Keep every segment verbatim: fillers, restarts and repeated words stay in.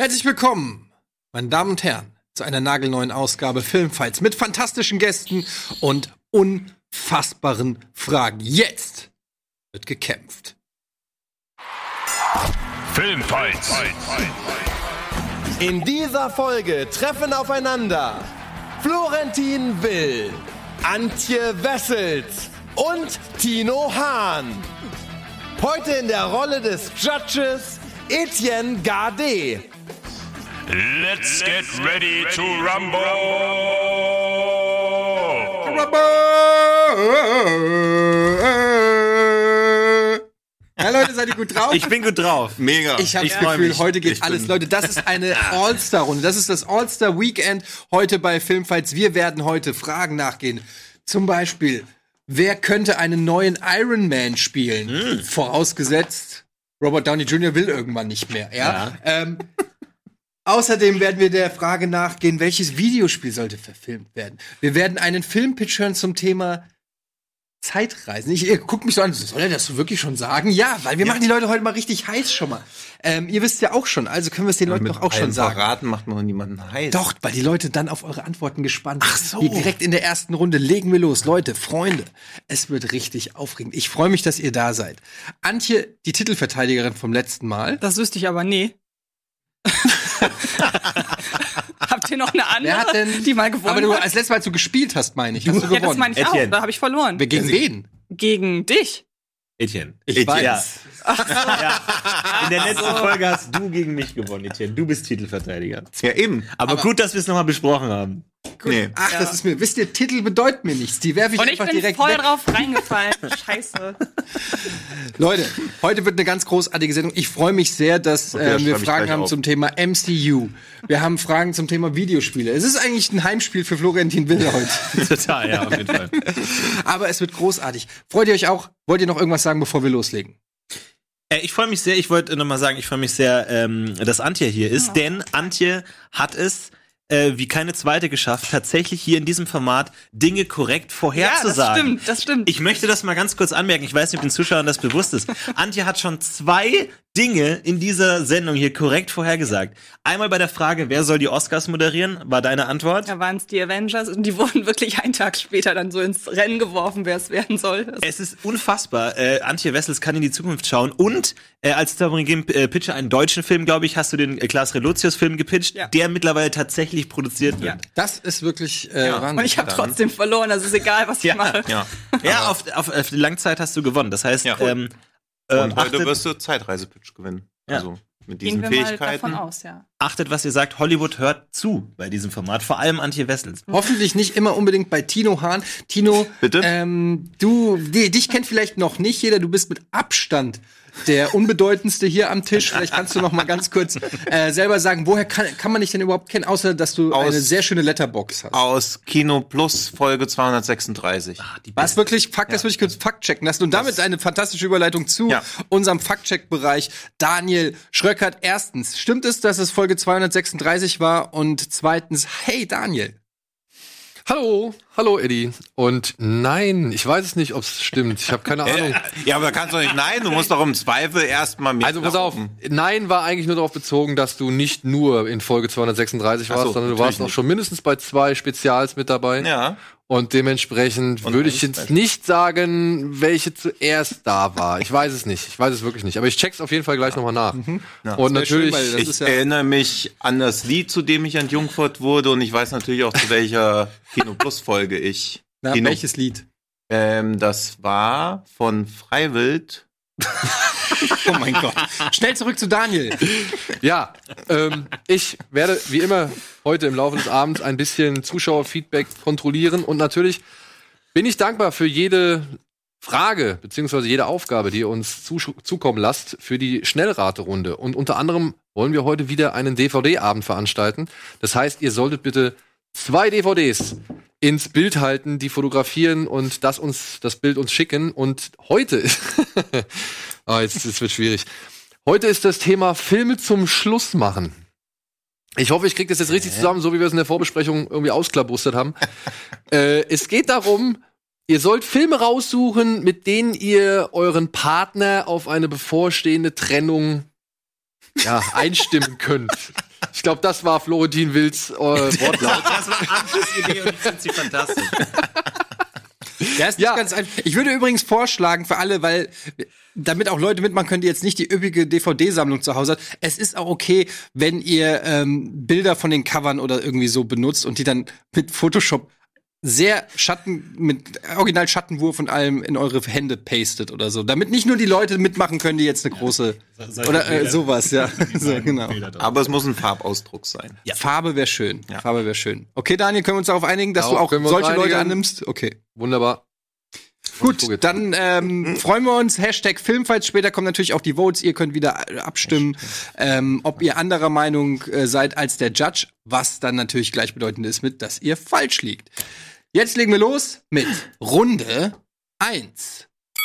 Herzlich willkommen, meine Damen und Herren, zu einer nagelneuen Ausgabe Filmfights mit fantastischen Gästen und unfassbaren Fragen. Jetzt wird gekämpft. Filmfights. In dieser Folge treffen aufeinander Florentin Will, Antje Wessels und Tino Hahn. Heute in der Rolle des Judges Etienne Gardet. Let's get ready to rumble! Ja, Leute, seid ihr gut drauf? Ich bin gut drauf. Mega. Ich habe Ich das freu Gefühl, mich. heute geht Ich alles. bin- Leute, das ist eine All-Star-Runde. Das ist das All-Star-Weekend heute bei Filmfights. Wir werden heute Fragen nachgehen. Zum Beispiel, wer könnte einen neuen Iron Man spielen? Hm. Vorausgesetzt, Robert Downey Junior will irgendwann nicht mehr. Ja. Ähm, außerdem werden wir der Frage nachgehen, welches Videospiel sollte verfilmt werden. Wir werden einen Filmpitch hören zum Thema Zeitreisen. Ich, ihr guckt mich so an, soll er das wirklich schon sagen? Ja, weil wir machen die Leute heute mal richtig heiß schon mal. Ähm, ihr wisst ja auch schon, also können wir es den Leuten Mit doch auch schon allem sagen. Verraten macht man niemanden heiß. Doch, weil die Leute dann auf eure Antworten gespannt sind. Ach so. Hier direkt in der ersten Runde legen wir los. Leute, Freunde, es wird richtig aufregend. Ich freue mich, dass ihr da seid. Antje, die Titelverteidigerin vom letzten Mal. Das wüsste ich aber nie. Habt ihr noch eine Wer hat andere, denn, die mal gewonnen aber du, hat? als letztes Mal, als du gespielt hast, meine ich, hast du Ja, das gewonnen. meine ich auch. Etienne. Da habe ich verloren. Wer gegen wen? Gegen dich. Etienne. Ich Etienne. weiß. Ja. Ja. In der letzten Folge hast du gegen mich gewonnen, Etienne. Du bist Titelverteidiger. Ja, eben. Aber, Aber- gut, dass wir es nochmal besprochen haben. Nee. Ach, das ist mir, wisst ihr, Titel bedeuten mir nichts. Die werfe ich Und ich einfach bin direkt voll weg. drauf reingefallen. Scheiße. Leute, heute wird eine ganz großartige Sendung. Ich freue mich sehr, dass Okay, äh, das wir schreibe ich Fragen gleich haben auf. zum Thema M C U. Wir haben Fragen zum Thema Videospiele. Es ist eigentlich ein Heimspiel für Florentin Will heute. Total, ja, auf jeden Fall. Aber es wird großartig. Freut ihr euch auch? Wollt ihr noch irgendwas sagen, bevor wir loslegen? Äh, ich freue mich sehr, ich wollte nochmal sagen, ich freue mich sehr, ähm, dass Antje hier ist, denn Antje hat es äh, wie keine zweite geschafft, tatsächlich hier in diesem Format Dinge korrekt Ja, das vorherzusagen. stimmt, das stimmt. Ich möchte das mal ganz kurz anmerken. Ich weiß nicht, ob den Zuschauern das bewusst ist. Antje hat schon zwei Dinge in dieser Sendung hier korrekt vorhergesagt. Einmal bei der Frage, wer soll die Oscars moderieren, war deine Antwort. Da waren es die Avengers und die wurden wirklich einen Tag später dann so ins Rennen geworfen, wer es werden soll. Das Es ist unfassbar. Äh, Antje Wessels kann in die Zukunft schauen. Und äh, als Tauberin äh, Pitcher einen deutschen Film, glaube ich, hast du den äh, Klaas Relotius-Film gepitcht, Ja. der mittlerweile tatsächlich produziert wird. Das ist wirklich äh, Wahnsinn. und ich habe trotzdem verloren, also ist egal, was ich Ja. mache. Ja. Ja, auf, auf, auf die Langzeit hast du gewonnen. Das heißt, Ja. ähm, äh, Und heute achtet, wirst du Zeitreisepitch gewinnen. Ja. Also mit diesen Gehen wir mal Fähigkeiten. davon aus, ja. achtet, was ihr sagt. Hollywood hört zu bei diesem Format. Vor allem Antje Wessels. Hoffentlich nicht immer unbedingt bei Tino Hahn. Tino, Bitte? Ähm, du, die, dich kennt vielleicht noch nicht jeder. Du bist mit Abstand der unbedeutendste hier am Tisch. Vielleicht kannst du noch mal ganz kurz äh, selber sagen, woher kann, kann man dich denn überhaupt kennen, außer dass du Aus- eine sehr schöne Letterbox hast. Aus Kino Plus Folge zweihundertsechsunddreißig. Was wirklich, Fakt, das würde ich kurz Fakt checken lassen. Und damit eine fantastische Überleitung zu Ja. unserem Faktcheck-Bereich. Daniel Schröckert, erstens, stimmt es, dass es Folge zweihundertsechsunddreißig war? Und zweitens, hey Daniel. Hallo, hallo Eddie. Und nein, ich weiß es nicht, ob es stimmt. Ich habe keine Ahnung. Ja, aber da kannst du nicht nein, du musst doch im Zweifel erstmal mit. Also pass auf, nein war eigentlich nur darauf bezogen, dass du nicht nur in Folge zweihundertsechsunddreißig warst, Ach so, sondern du natürlich warst auch nicht. schon mindestens bei zwei Spezials mit dabei. Ja. Und dementsprechend Und würde ich eins jetzt Special. nicht sagen, welche zuerst da war. Ich weiß es nicht. Ich weiß es wirklich nicht. Aber ich check's auf jeden Fall gleich nochmal nach. Ja. Und Das wär schön, natürlich, weil das Ich ist ja- erinnere mich an das Lied, zu dem ich entjungfert wurde, und ich weiß natürlich auch, zu welcher Kino Plus Folge ich. Na, Kino, welches Lied? Ähm, das war von Freiwild. Oh mein Gott. Schnell zurück zu Daniel. ja, ähm, ich werde wie immer heute im Laufe des Abends ein bisschen Zuschauerfeedback kontrollieren. Und natürlich bin ich dankbar für jede Frage beziehungsweise jede Aufgabe, die ihr uns zusch- zukommen lasst für die Schnellraterunde. Und unter anderem wollen wir heute wieder einen D V D-Abend veranstalten. Das heißt, ihr solltet bitte zwei D V Ds ins Bild halten, die fotografieren und das uns das Bild uns schicken. Und heute ah, jetzt, jetzt wird schwierig. Heute ist das Thema Filme zum Schluss machen. Ich hoffe, ich kriege das jetzt richtig zusammen, so wie wir es in der Vorbesprechung irgendwie ausklabustert haben. äh, es geht darum, ihr sollt Filme raussuchen, mit denen ihr euren Partner auf eine bevorstehende Trennung ja, einstimmen könnt. Ich glaube, das war Florentin Wills äh, Wortlaut. Das war Antjes Idee und ich finde sie fantastisch. Ja, ist nicht Ja. ganz einfach. Ich würde übrigens vorschlagen für alle, weil damit auch Leute mitmachen können, die jetzt nicht die üppige D V D-Sammlung zu Hause hat. Es ist auch okay, wenn ihr ähm, Bilder von den Covern oder irgendwie so benutzt und die dann mit Photoshop sehr Schatten, mit original Schattenwurf und allem in eure Hände pastet oder so. Damit nicht nur die Leute mitmachen können, die jetzt eine große oder äh, sowas, ja. So, genau. Aber es muss ein Farbausdruck sein. Ja. Farbe wäre schön. Ja. Farbe wäre schön. Okay, Daniel, können wir uns darauf einigen, dass Darauf du auch können wir uns solche Leute einigen. annimmst? Okay. Wunderbar. Gut, dann ähm, freuen wir uns. Hashtag Filmfights. Später kommen natürlich auch die Votes. Ihr könnt wieder äh, abstimmen, ähm, ob ihr anderer Meinung äh, seid als der Judge, was dann natürlich gleichbedeutend ist mit, dass ihr falsch liegt. Jetzt legen wir los mit Runde eins.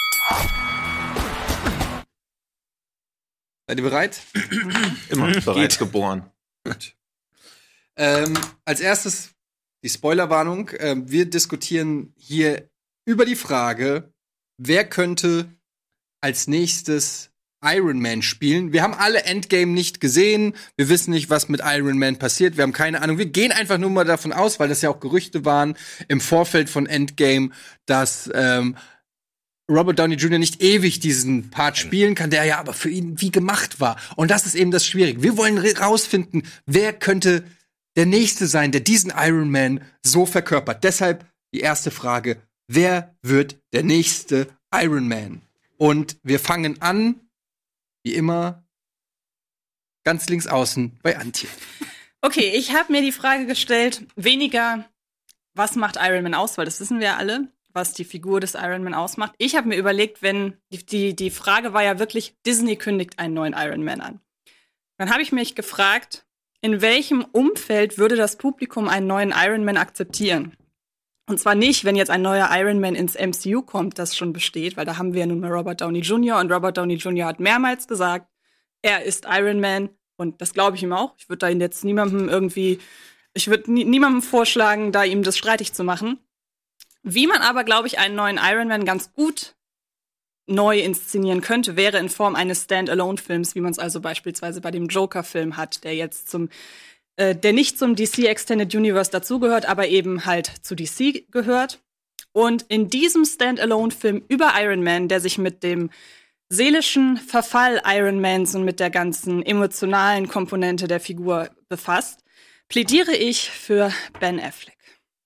Seid ihr bereit? Immer bereits geboren. Ähm, als erstes die Spoilerwarnung. Ähm, wir diskutieren hier über die Frage, wer könnte als nächstes Iron Man spielen. Wir haben alle Endgame nicht gesehen. Wir wissen nicht, was mit Iron Man passiert. Wir haben keine Ahnung. Wir gehen einfach nur mal davon aus, weil das ja auch Gerüchte waren im Vorfeld von Endgame, dass ähm, Robert Downey Junior nicht ewig diesen Part spielen kann, der ja aber für ihn wie gemacht war. Und das ist eben das Schwierige. Wir wollen rausfinden, wer könnte der Nächste sein, der diesen Iron Man so verkörpert. Deshalb die erste Frage: Wer wird der nächste Iron Man? Und wir fangen an, wie immer, ganz links außen bei Antje. Okay, ich habe mir die Frage gestellt, weniger, was macht Iron Man aus, weil das wissen wir ja alle, was die Figur des Iron Man ausmacht. Ich habe mir überlegt, wenn, die, die, die Frage war ja wirklich, Disney kündigt einen neuen Iron Man an. Dann habe ich mich gefragt, in welchem Umfeld würde das Publikum einen neuen Iron Man akzeptieren? Und zwar nicht, wenn jetzt ein neuer Iron Man ins M C U kommt, das schon besteht, weil da haben wir ja nun mal Robert Downey Junior und Robert Downey Junior hat mehrmals gesagt, er ist Iron Man und das glaube ich ihm auch. Ich würde da jetzt niemandem irgendwie, ich würde nie, niemandem vorschlagen, da ihm das streitig zu machen. Wie man aber, glaube ich, einen neuen Iron Man ganz gut neu inszenieren könnte, wäre in Form eines Standalone-Films, wie man es also beispielsweise bei dem Joker-Film hat, der jetzt zum der nicht zum D C Extended Universe dazugehört, aber eben halt zu D C gehört. Und in diesem Standalone-Film über Iron Man, der sich mit dem seelischen Verfall Iron Mans und mit der ganzen emotionalen Komponente der Figur befasst, plädiere ich für Ben Affleck.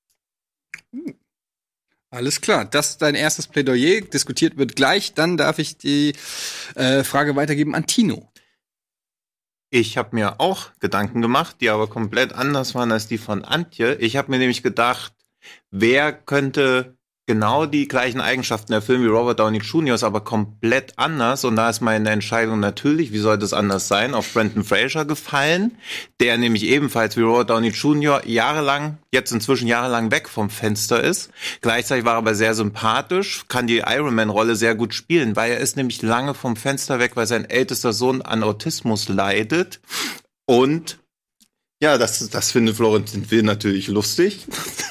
Alles klar, das ist dein erstes Plädoyer. Diskutiert wird gleich. Dann darf ich die äh, Frage weitergeben an Tino. Ich habe mir auch Gedanken gemacht, die aber komplett anders waren als die von Antje. Ich habe mir nämlich gedacht, wer könnte genau die gleichen Eigenschaften erfüllen wie Robert Downey Junior, ist aber komplett anders. Und da ist meine Entscheidung natürlich, wie soll das anders sein, auf Brendan Fraser gefallen, der nämlich ebenfalls wie Robert Downey Junior jahrelang, jetzt inzwischen jahrelang weg vom Fenster ist. Gleichzeitig war er aber sehr sympathisch, kann die Iron Man-Rolle sehr gut spielen, weil er ist nämlich lange vom Fenster weg, weil sein ältester Sohn an Autismus leidet. Und ja, das, das findet Florentin Will natürlich lustig.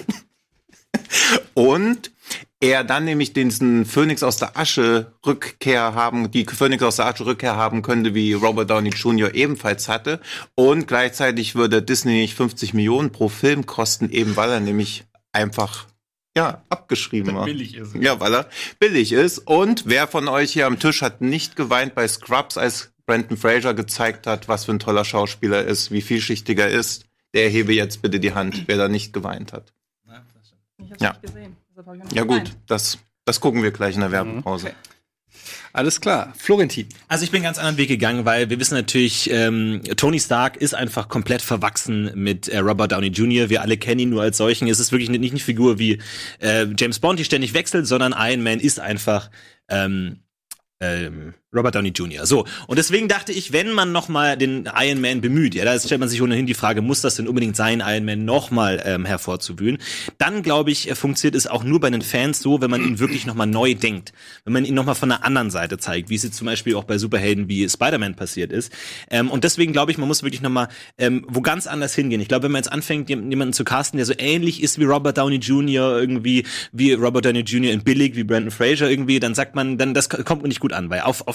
Und er dann nämlich diesen Phönix aus der Asche Rückkehr haben, die Phönix aus der Asche Rückkehr haben könnte, wie Robert Downey Junior ebenfalls hatte. Und gleichzeitig würde Disney nicht fünfzig Millionen pro Film kosten, eben weil er nämlich einfach, ja, abgeschrieben war. Billig ist. Ja, weil er billig ist. Und wer von euch hier am Tisch hat nicht geweint bei Scrubs, als Brendan Fraser gezeigt hat, was für ein toller Schauspieler er ist, wie vielschichtig er ist? Der hebe jetzt bitte die Hand, wer da nicht geweint hat. Ich hab's Ja. nicht gesehen. Deshalb hab ich auch nicht Ja gut, gemeint. das, das gucken wir gleich in der Werbepause. Okay. Alles klar. Florentin. Also ich bin einen ganz anderen Weg gegangen, weil wir wissen natürlich, ähm, Tony Stark ist einfach komplett verwachsen mit äh, Robert Downey Junior Wir alle kennen ihn nur als solchen. Es ist wirklich nicht, nicht eine Figur wie äh, James Bond, die ständig wechselt, sondern Iron Man ist einfach ähm, ähm, Robert Downey Junior So, und deswegen dachte ich, wenn man noch mal den Iron Man bemüht, ja, da stellt man sich ohnehin die Frage, muss das denn unbedingt sein, Iron Man noch mal ähm, hervorzuwühlen? Dann, glaube ich, funktioniert es auch nur bei den Fans so, wenn man ihn wirklich noch mal neu denkt. Wenn man ihn noch mal von einer anderen Seite zeigt, wie es jetzt zum Beispiel auch bei Superhelden wie Spider-Man passiert ist. Ähm, und deswegen glaube ich, man muss wirklich noch mal ähm, wo ganz anders hingehen. Ich glaube, wenn man jetzt anfängt, jemanden zu casten, der so ähnlich ist wie Robert Downey Junior, irgendwie wie Robert Downey Junior in billig, wie Brendan Fraser irgendwie, dann sagt man, dann das kommt nicht gut an, weil auf, auf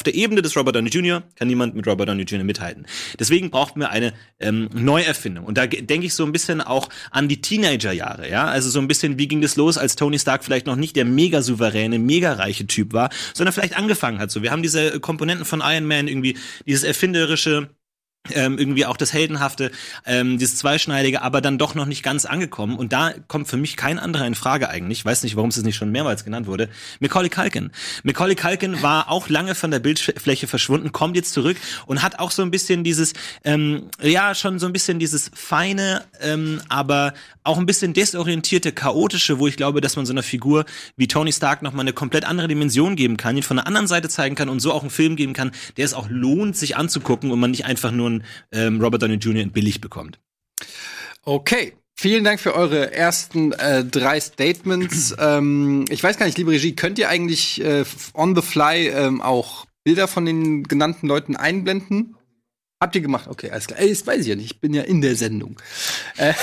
der Ebene des Robert Downey Junior kann niemand mit Robert Downey Junior mithalten. Deswegen braucht man eine ähm, Neuerfindung. Und da denke ich so ein bisschen auch an die Teenagerjahre, ja, also so ein bisschen, wie ging das los, als Tony Stark vielleicht noch nicht der mega souveräne, mega reiche Typ war, sondern vielleicht angefangen hat. So, wir haben diese Komponenten von Iron Man, irgendwie dieses erfinderische, Ähm, irgendwie auch das Heldenhafte, ähm, dieses Zweischneidige, aber dann doch noch nicht ganz angekommen. Und da kommt für mich kein anderer in Frage eigentlich. Ich weiß nicht, warum es nicht schon mehrmals genannt wurde. Macaulay Culkin. Macaulay Culkin war auch lange von der Bildfläche verschwunden, kommt jetzt zurück und hat auch so ein bisschen dieses, ähm, ja, schon so ein bisschen dieses feine, ähm, aber auch ein bisschen desorientierte, chaotische, wo ich glaube, dass man so einer Figur wie Tony Stark nochmal eine komplett andere Dimension geben kann, ihn von der anderen Seite zeigen kann und so auch einen Film geben kann, der es auch lohnt, sich anzugucken und man nicht einfach nur Ähm, Robert Downey Junior in billig bekommt. Okay. Vielen Dank für eure ersten äh, drei Statements. ähm, ich weiß gar nicht, liebe Regie, könnt ihr eigentlich äh, on the fly ähm, auch Bilder von den genannten Leuten einblenden? Habt ihr gemacht? Okay, alles klar. Ey, das weiß ich ja nicht. Ich bin ja in der Sendung. Äh,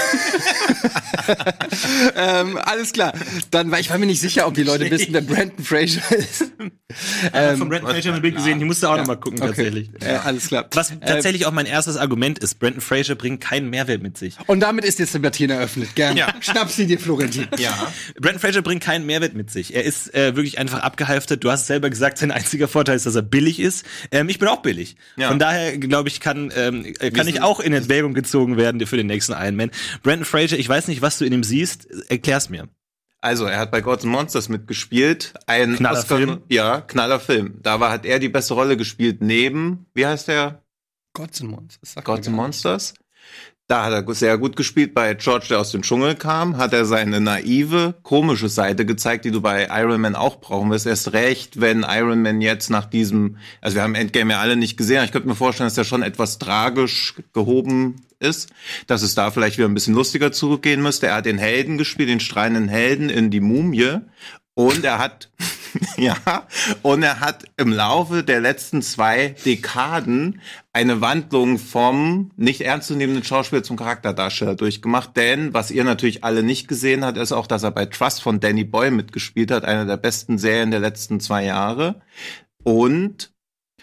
ähm, alles klar. Dann, weil ich war mir nicht sicher, ob die Leute wissen, wer Brendan Fraser ist. ähm, von Brendan Fraser ein Bild gesehen, ich musste auch ja. noch mal gucken, okay. tatsächlich. Äh, alles klar. Was tatsächlich äh, auch mein erstes Argument ist, Brendan Fraser bringt keinen Mehrwert mit sich. Und damit ist jetzt die Debatte eröffnet. Gerne. Ja. Schnapp sie dir, Florentin. Ja. Brendan Fraser bringt keinen Mehrwert mit sich. Er ist äh, wirklich einfach abgehalftet. Du hast es selber gesagt, sein einziger Vorteil ist, dass er billig ist. Ähm, ich bin auch billig. Ja. Von daher, glaube ich, kann ähm, kann ich auch in Erwägung gezogen werden für den nächsten Iron Man. Brendan Fraser, ich weiß nicht, was du in ihm siehst. Erklär's mir. Also, er hat bei Gods and Monsters mitgespielt. Ein Knallerfilm. Oscar, ja, Knallerfilm. Da war, hat er die beste Rolle gespielt neben, wie heißt der? Gods and Monsters. Gods and Monsters. Da hat er sehr gut gespielt. Bei George, der aus dem Dschungel kam, hat er seine naive, komische Seite gezeigt, die du bei Iron Man auch brauchen wirst. Erst recht, wenn Iron Man jetzt nach diesem, also wir haben Endgame ja alle nicht gesehen, aber ich könnte mir vorstellen, dass der schon etwas tragisch gehoben ist, dass es da vielleicht wieder ein bisschen lustiger zurückgehen müsste. Er hat den Helden gespielt, den strahlenden Helden in die Mumie. Und er hat, ja, und er hat im Laufe der letzten zwei Dekaden eine Wandlung vom nicht ernstzunehmenden Schauspieler zum Charakterdarsteller durchgemacht. Denn, was ihr natürlich alle nicht gesehen habt, ist auch, dass er bei Trust von Danny Boyle mitgespielt hat, einer der besten Serien der letzten zwei Jahre. Und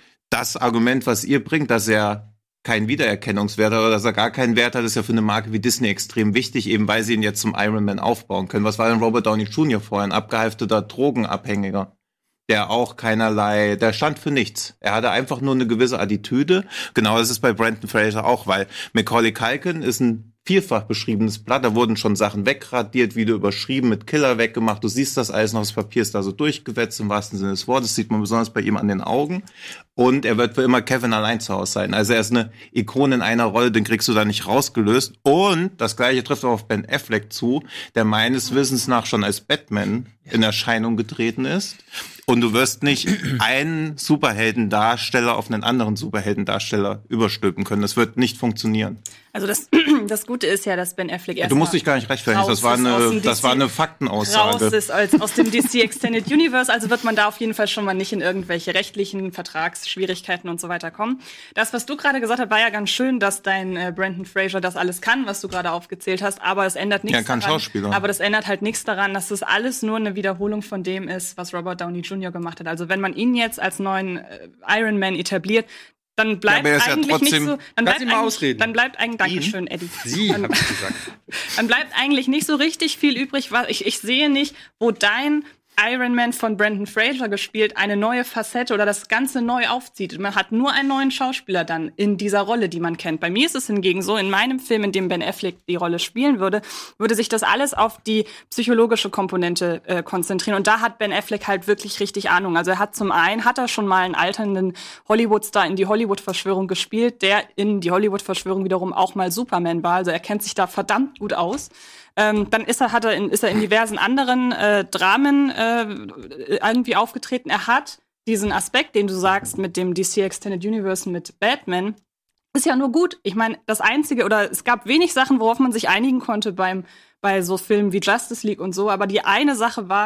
das Argument, was ihr bringt, dass er keinen Wiedererkennungswert hat oder dass er gar keinen Wert hat, ist ja für eine Marke wie Disney extrem wichtig, eben weil sie ihn jetzt zum Iron Man aufbauen können. Was war denn Robert Downey Junior vorher? Ein abgehalfteter Drogenabhängiger, der auch keinerlei, der stand für nichts. Er hatte einfach nur eine gewisse Attitüde. Genau, das ist bei Brendan Fraser auch, weil Macaulay Culkin ist ein vielfach beschriebenes Blatt. Da wurden schon Sachen wegradiert, wieder überschrieben, mit Killer weggemacht. Du siehst das alles noch, das Papier ist da so durchgewetzt im wahrsten Sinne des Wortes. Das sieht man besonders bei ihm an den Augen. Und er wird für immer Kevin allein zu Hause sein. Also er ist eine Ikone in einer Rolle, den kriegst du da nicht rausgelöst. Und das Gleiche trifft auch auf Ben Affleck zu, der meines Wissens nach schon als Batman in Erscheinung getreten ist. Und du wirst nicht einen Superheldendarsteller auf einen anderen Superheldendarsteller überstülpen können. Das wird nicht funktionieren. Also das, das Gute ist ja, dass Ben Affleck erst Du musst dich gar nicht rechtfertigen. Das war eine, das war eine Faktenaussage. Raus ist als, aus dem D C Extended Universe. Also wird man da auf jeden Fall schon mal nicht in irgendwelche rechtlichen Vertragsschwierigkeiten und so weiter kommen. Das, was du gerade gesagt hast, war ja ganz schön, dass dein äh, Brendan Fraser das alles kann, was du gerade aufgezählt hast. Aber es ändert nichts ja, kann daran. Schauspieler. Aber das ändert halt nichts daran, dass das alles nur eine Wiederholung von dem ist, was Robert Downey Junior gemacht hat. Also wenn man ihn jetzt als neuen äh, Iron Man etabliert, dann bleibt ja, eigentlich ja nicht so. Dann bleibt, mal ausreden. dann bleibt eigentlich. Dankeschön, Eddie. Sie, dann, hab ich gesagt. Dann bleibt eigentlich nicht so richtig viel übrig. Ich, ich sehe nicht, wo dein Iron Man von Brendan Fraser gespielt eine neue Facette oder das Ganze neu aufzieht. Man hat nur einen neuen Schauspieler dann in dieser Rolle, die man kennt. Bei mir ist es hingegen so, in meinem Film, in dem Ben Affleck die Rolle spielen würde, würde sich das alles auf die psychologische Komponente äh, konzentrieren. Und da hat Ben Affleck halt wirklich richtig Ahnung. Also er hat zum einen, hat er schon mal einen alternden Hollywood-Star in die Hollywood-Verschwörung gespielt, der in die Hollywood-Verschwörung wiederum auch mal Superman war. Also er kennt sich da verdammt gut aus. Ähm, dann ist er, hat er in, ist er in diversen anderen äh, Dramen äh, irgendwie aufgetreten. Er hat diesen Aspekt, den du sagst, mit dem D C Extended Universe, mit Batman, ist ja nur gut. Ich meine, das Einzige, oder es gab wenig Sachen, worauf man sich einigen konnte beim bei so Filmen wie Justice League und so, aber die eine Sache war,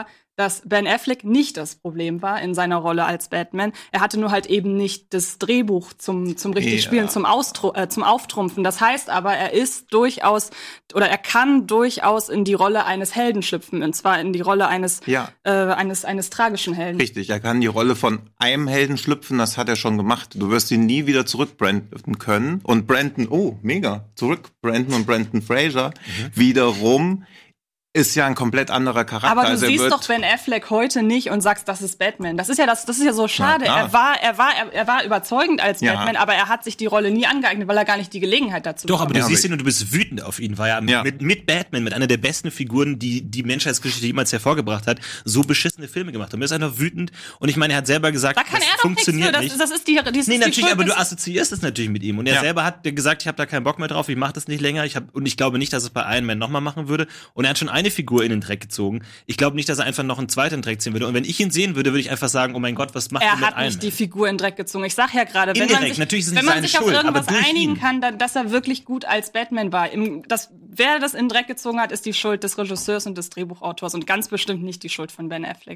dass Ben Affleck nicht das Problem war in seiner Rolle als Batman. Er hatte nur halt eben nicht das Drehbuch zum, zum richtig Ja. Spielen, zum, Austru- äh, zum Auftrumpfen. Das heißt aber, er ist durchaus, oder er kann durchaus in die Rolle eines Helden schlüpfen. Und zwar in die Rolle eines, Ja. äh, eines, eines tragischen Helden. Richtig, er kann die Rolle von einem Helden schlüpfen, das hat er schon gemacht. Du wirst ihn nie wieder zurückbranden können. Und Brandon, oh, mega, zurück, Brandon und Brandon Fraser, Mhm. wiederum ist ja ein komplett anderer Charakter. Aber du Also er siehst wird- doch Ben Affleck heute nicht und sagst, das ist Batman. Das ist ja das, das ist ja so schade. klar. Er war, er war, er, er war überzeugend als Ja. Batman, aber er hat sich die Rolle nie angeeignet, weil er gar nicht die Gelegenheit dazu Doch, aber bekommen du Ja, siehst aber ihn und du bist wütend auf ihn, weil er Ja. mit, mit Batman, mit einer der besten Figuren, die die Menschheitsgeschichte jemals hervorgebracht hat, so beschissene Filme gemacht hat. Und er ist einfach wütend. Und ich meine, er hat selber gesagt, Da kann das er doch nichts für. funktioniert Das, nicht. das ist die, das ist Nee, die natürlich, Schuld aber du des- assoziierst es natürlich mit ihm. Und er Ja. selber hat gesagt, ich habe da keinen Bock mehr drauf, ich mache das nicht länger. Ich hab, und ich glaube nicht, dass es bei Iron Man nochmal machen würde. Und er hat schon eine Figur in den Dreck gezogen. Ich glaube nicht, dass er einfach noch einen zweiten Dreck ziehen würde. Und wenn ich ihn sehen würde, würde ich einfach sagen, oh mein Gott, was macht Er ihr mit hat Iron nicht Man? die Figur in den Dreck gezogen. Ich sag ja gerade, wenn man Indirekt, sich, natürlich ist es wenn nicht man seine sich auf Schuld, aber irgendwas durch einigen ihn. kann, dann, dass er wirklich gut als Batman war. Im, das, wer das in den Dreck gezogen hat, ist die Schuld des Regisseurs und des Drehbuchautors und ganz bestimmt nicht die Schuld von Ben Affleck.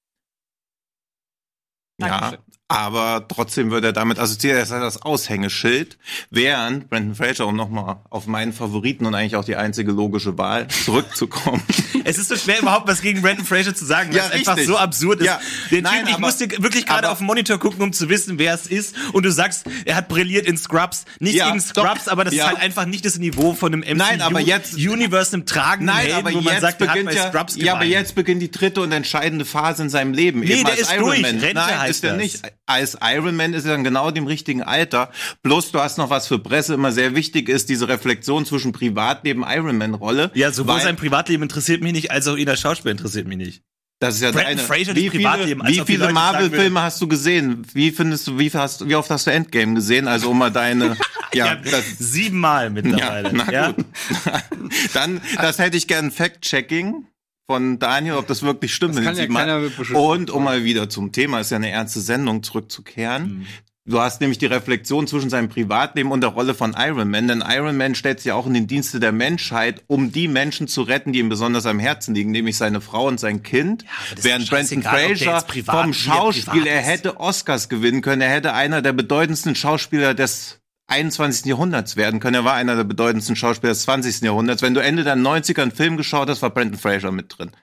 Ja, Dankeschön. aber trotzdem wird er damit assoziiert, er ist halt das Aushängeschild, während Brandon Fraser, um nochmal auf meinen Favoriten und eigentlich auch die einzige logische Wahl zurückzukommen. Es ist so schwer, überhaupt was gegen Brandon Fraser zu sagen, weil Ja, es einfach richtig. so absurd ist. Ja. Der Nein, Typ, ich aber- musste wirklich gerade aber- auf den Monitor gucken, um zu wissen, wer es ist. Und du sagst, er hat brilliert in Scrubs. Nicht Ja, gegen Scrubs, doch. aber das Ja. ist halt einfach nicht das Niveau von einem M C U Nein, aber jetzt- Universe, einem tragenden Nein, Helden, aber wo man jetzt sagt, der hat beginnt bei ja, Scrubs ja, aber geweint. jetzt beginnt die dritte und entscheidende Phase in seinem Leben. Nee, Eben der als ist Iron durch. Man. Rente Nein, heißt ist er das. nicht. Als Iron Man ist er dann genau im richtigen Alter. Bloß du hast noch was für Presse immer sehr wichtig ist, diese Reflexion zwischen Privatleben, Iron Man Rolle. Ja, sowohl weil- sein Privatleben interessiert mich nicht, als auch ihn als Schauspieler interessiert mich nicht. Das ist ja Brandon deine. Fraser, das wie viele, Privatleben, als wie ob die viele Leute sagen Marvel-Filme hast du gesehen? Wie findest du, wie, hast, wie oft hast du Endgame gesehen? Also um mal deine, ja, Ja, das, siebenmal mittlerweile. Ja, na Ja? gut. Dann, das hätte ich gern Fact-Checking von Daniel, ob das wirklich stimmt. Das mit kann den ja siebenmal. keiner mit bestimmen. Und um mal wieder zum Thema, ist ja eine ernste Sendung, zurückzukehren. Du hast nämlich die Reflexion zwischen seinem Privatleben und der Rolle von Iron Man. Denn Iron Man stellt sich ja auch in den Dienste der Menschheit, um die Menschen zu retten, die ihm besonders am Herzen liegen, nämlich seine Frau und sein Kind. aber das Während ist doch Brandon scheißegal, ob der Fraser jetzt privat- vom wie er Schauspiel, privat er ist. hätte Oscars gewinnen können. Er hätte einer der bedeutendsten Schauspieler des einundzwanzigsten Jahrhunderts werden können. Er war einer der bedeutendsten Schauspieler des zwanzigsten Jahrhunderts. Wenn du Ende der neunziger einen Film geschaut hast, war Brandon Fraser mit drin.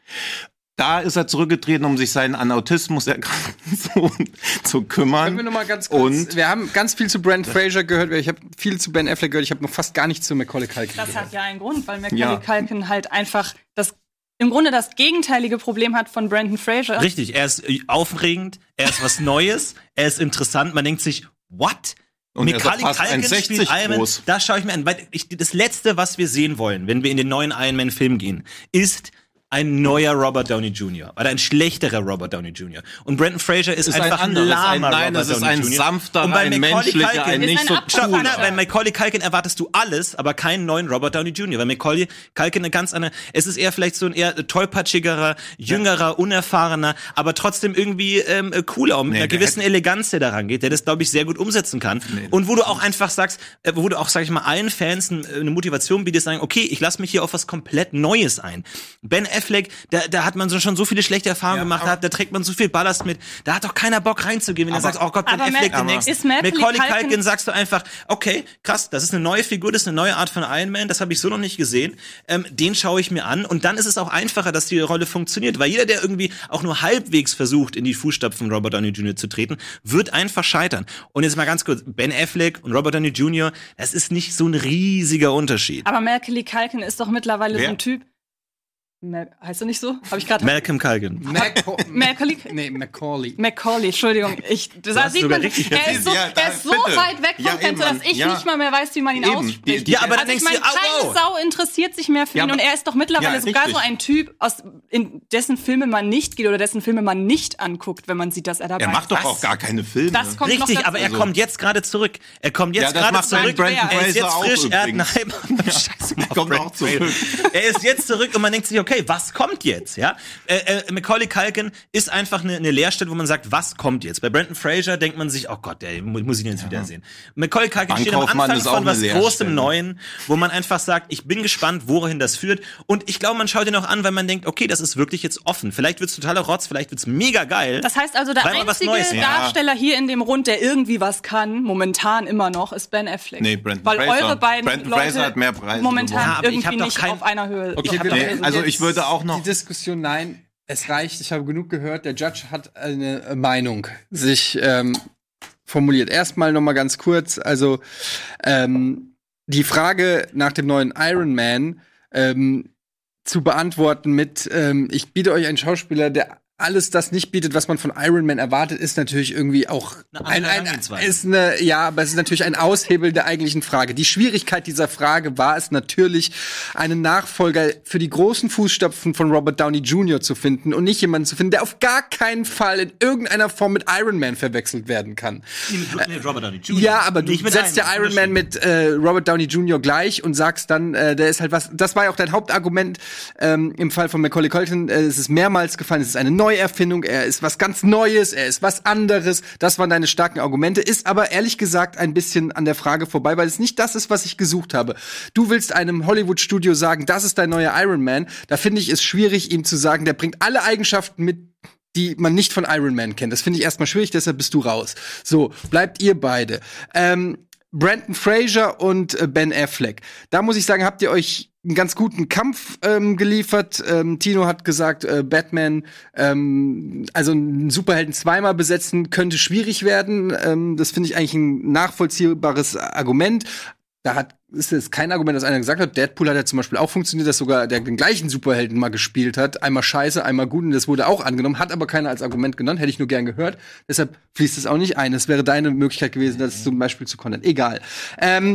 Da ist er zurückgetreten, um sich seinen an Autismus erkrankten Sohn zu kümmern. Können wir noch mal ganz kurz. Und wir haben ganz viel zu Brandon Fraser gehört. Ich habe viel zu Ben Affleck gehört. Ich habe noch fast gar nichts zu Macaulay Culkin Das gehört. hat ja einen Grund, weil Macaulay Ja. Culkin halt einfach das im Grunde das gegenteilige Problem hat von Brandon Fraser. Richtig, er ist äh, aufregend, er ist was Neues, er ist interessant, man denkt sich, what? Und er ist Macaulay fast Culkin eins Komma sechzig spielt Iron Man, groß. das schaue ich mir an. Weil ich, das Letzte, was wir sehen wollen, wenn wir in den neuen Iron Man Film gehen, ist ein neuer Robert Downey Junior Oder ein schlechterer Robert Downey Junior Und Brandon Fraser ist, ist ein einfach ein, anderes, lahmer ein, nein, Robert es ist Downey ein Junior sanfter, Und bei ein Macaulay menschlicher, Culkin ein ist nicht ein so Abstand. Stopp, cooler. Anna, bei Macaulay Culkin erwartest du alles, aber keinen neuen Robert Downey Junior Weil Macaulay Culkin eine ganz andere, es ist eher vielleicht so ein eher tollpatschigerer, jüngerer, unerfahrener, aber trotzdem irgendwie ähm, cooler und mit Nee, einer der gewissen hätte- Eleganz, der da rangeht, der das, glaube ich, sehr gut umsetzen kann. Und wo du auch einfach sagst, äh, wo du auch, sag ich mal, allen Fans n- eine Motivation bietest, sagen, okay, ich lasse mich hier auf was komplett Neues ein. Ben Affleck, da, da hat man so schon so viele schlechte Erfahrungen Ja, gemacht, aber- da, da trägt man so viel Ballast mit, da hat doch keiner Bock reinzugehen, wenn du Aber- sagst, oh Gott, Ben Aber Affleck Ma- demnächst. ist Macaulay Macaulay Culkin- Culkin sagst du einfach, okay, krass, das ist eine neue Figur, das ist eine neue Art von Iron Man, das habe ich so noch nicht gesehen. Ähm, den schaue ich mir an und dann ist es auch einfacher, dass die Rolle funktioniert, weil jeder, der irgendwie auch nur halbwegs versucht, in die Fußstapfen von Robert Downey Junior zu treten, wird einfach scheitern. Und jetzt mal ganz kurz, Ben Affleck und Robert Downey Junior, das ist nicht so ein riesiger Unterschied. Aber Macaulay Culkin ist doch mittlerweile Wer? so ein Typ. Ma- heißt er nicht so? Habe ich gerade Malcolm Culkin. Mac Macaulay nee, Macaulay. Macaulay, Entschuldigung. Ich, da hast sieht sogar man, richtig er ist so, Ja, da- er ist so bitte. weit weg vom Ja, Fenster, eben, dass ich ja. nicht mal mehr weiß, wie man ihn Eben. ausspricht. Die- die- Ja, aber dann Also ich denkst meine, du, au, keine au. Sau interessiert sich mehr für Ja, ihn und aber- er ist doch mittlerweile Ja, sogar richtig. so ein Typ, aus in dessen Filme man nicht geht oder dessen Filme man nicht anguckt, wenn man sieht, dass er dabei Er macht doch ist. auch gar keine Filme. Das kommt noch Richtig, dazu. aber er Also- kommt jetzt gerade zurück. Er kommt Ja, jetzt das gerade macht zurück. Brandon Er ist Fraser jetzt auch frisch. Er hat einen übrigens. Hype. Scheiß Small kommt auch zurück. Er ist jetzt zurück und man denkt sich, okay, was kommt jetzt? Ja, äh, äh, Macaulay Culkin ist einfach eine, eine Leerstelle, wo man sagt, was kommt jetzt? Bei Brandon Fraser denkt man sich, oh Gott, der muss ich ihn jetzt ja. wiedersehen. Macaulay Culkin steht am Bankkaufmann Anfang ist auch von was eine Großem Neuen, wo man einfach sagt, ich bin gespannt, wohin das führt. Und ich glaube, man schaut ihn auch an, weil man denkt, okay, das ist wirklich jetzt offen. Vielleicht wird's totaler Rotz, vielleicht wird's mega geil. Das heißt also, der einzige Darsteller hier in dem Rund, der irgendwie was kann, momentan immer noch, ist Ben Affleck. Nee, Brandon Weil Fraser. eure beiden Brandon Leute Fraser hat mehr Preise momentan gewonnen. Ja, aber ich irgendwie hab doch nicht kein- auf einer Höhe. Okay, Ich hab wir- doch- Nee, also ich würde auch noch Die Diskussion, nein, es reicht, ich habe genug gehört. Der Judge hat eine Meinung sich ähm, formuliert. Erstmal noch mal ganz kurz, also ähm, die Frage nach dem neuen Iron Man ähm, zu beantworten mit, ähm, ich biete euch einen Schauspieler, der alles das nicht bietet, was man von Iron Man erwartet, ist natürlich irgendwie auch Eine ein, andere ein, Herangehensweise. ist eine, ja, aber es ist natürlich ein Aushebel der eigentlichen Frage. Die Schwierigkeit dieser Frage war es natürlich, einen Nachfolger für die großen Fußstapfen von Robert Downey Junior zu finden und nicht jemanden zu finden, der auf gar keinen Fall in irgendeiner Form mit Iron Man verwechselt werden kann. Mit, mit Robert Downey Junior Ja, aber du Nicht mit setzt ja einem, Iron Man mit äh, Robert Downey Junior gleich und sagst dann, äh, der ist halt was. Das war ja auch dein Hauptargument ähm, im Fall von Macaulay Culkin. Äh, es ist mehrmals gefallen, es ist eine Neuerfindung, er ist was ganz Neues, er ist was anderes. Das waren deine starken Argumente. Ist aber ehrlich gesagt ein bisschen an der Frage vorbei, weil es nicht das ist, was ich gesucht habe. Du willst einem Hollywood-Studio sagen, das ist dein neuer Iron Man. Da finde ich es schwierig, ihm zu sagen, der bringt alle Eigenschaften mit, die man nicht von Iron Man kennt. Das finde ich erstmal schwierig, deshalb bist du raus. So, bleibt ihr beide. Ähm, Brandon Fraser und äh, Ben Affleck. Da muss ich sagen, habt ihr euch einen ganz guten Kampf ähm, geliefert. Ähm, Tino hat gesagt, äh, Batman, ähm, also einen Superhelden zweimal besetzen, könnte schwierig werden. Ähm, das finde ich eigentlich ein nachvollziehbares Argument. Da hat ist es kein Argument, das einer gesagt hat. Deadpool hat ja zum Beispiel auch funktioniert, dass sogar der den gleichen Superhelden mal gespielt hat. Einmal scheiße, einmal gut. Und das wurde auch angenommen, hat aber keiner als Argument genannt. Hätte ich nur gern gehört. Deshalb fließt es auch nicht ein. Es wäre deine Möglichkeit gewesen, das zum Beispiel zu kontern. Egal. Ähm,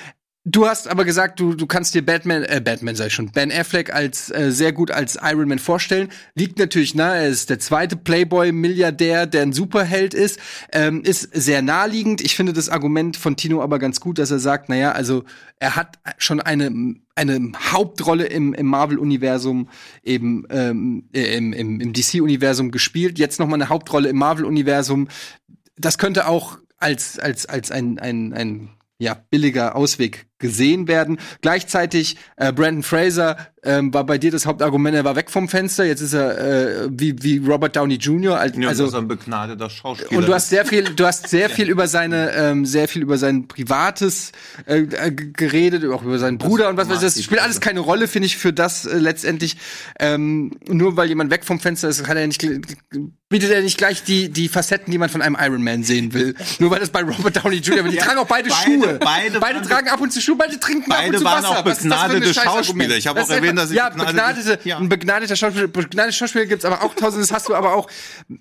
Du hast aber gesagt, du, du kannst dir Batman, äh, Batman sei schon, Ben Affleck als äh, sehr gut als Iron Man vorstellen. Liegt natürlich nahe, er ist der zweite Playboy-Milliardär, der ein Superheld ist. Ähm, ist sehr naheliegend. Ich finde das Argument von Tino aber ganz gut, dass er sagt, naja, also er hat schon eine eine Hauptrolle im, im Marvel-Universum, eben ähm, im, im, im D C-Universum gespielt. Jetzt noch mal eine Hauptrolle im Marvel-Universum. Das könnte auch als als als ein ein ein ja, billiger Ausweg gesehen werden. Gleichzeitig äh, Brandon Fraser ähm, war bei dir das Hauptargument, er war weg vom Fenster. Jetzt ist er äh, wie wie Robert Downey Junior Also ja, das ist ein begnadeter Schauspieler. Und du hast sehr viel, du hast sehr viel über seine, ähm, sehr viel über sein Privates äh, g- geredet, auch über seinen Bruder und was weiß ich. Das spielt alles keine Rolle, finde ich, für das äh, letztendlich. Ähm, nur weil jemand weg vom Fenster ist, kann er nicht, bietet er nicht gleich die die Facetten, die man von einem Iron Man sehen will. Nur weil das bei Robert Downey Junior Aber die Ja, tragen auch beide, beide- Schuhe. beide beide waren- tragen ab und zu Schuhe, beide trinken ab und Beide zu waren Wasser. auch Was ist das für ein begnadete Scheißargument? Schauspieler. Ich habe Das auch ist erwähnt, einfach- dass sie ja, begnadete- begnadete, Ja. ein begnadeter Schauspieler, begnadete Schauspieler gibt's aber auch tausend. Das hast du aber auch.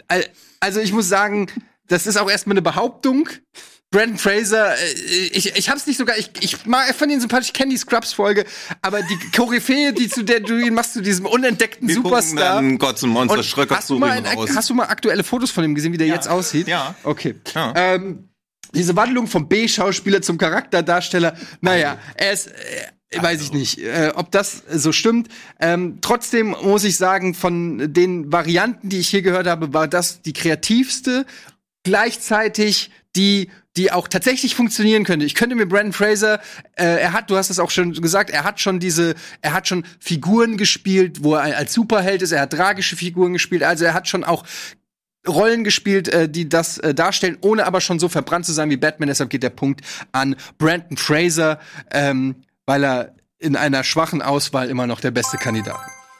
Also ich muss sagen, das ist auch erstmal eine Behauptung. Brandon Fraser, äh, ich, ich hab's nicht sogar, ich, ich mag von ihn sympathisch, ich kenne die Scrubs-Folge, aber die Koryphäe, die zu der du ihn machst, zu diesem unentdeckten Wir Superstar. gucken dann Gods und Monster Und Schröcker hast, du mal zu ihm ein, raus. hast du mal aktuelle Fotos von ihm gesehen, wie der jetzt aussieht? Ja. Okay. Ja. Ähm, diese Wandlung vom B-Schauspieler zum Charakterdarsteller, naja, er ist, äh, weiß ich nicht, äh, ob das so stimmt. Ähm, trotzdem muss ich sagen, von den Varianten, die ich hier gehört habe, war das die kreativste, gleichzeitig die die auch tatsächlich funktionieren könnte. Ich könnte mir Brandon Fraser, äh, er hat, du hast es auch schon gesagt, er hat schon diese, er hat schon Figuren gespielt, wo er als Superheld ist, er hat tragische Figuren gespielt, also er hat schon auch Rollen gespielt, äh, die das äh, darstellen, ohne aber schon so verbrannt zu sein wie Batman. Deshalb geht der Punkt an Brandon Fraser, ähm, weil er in einer schwachen Auswahl immer noch der beste Kandidat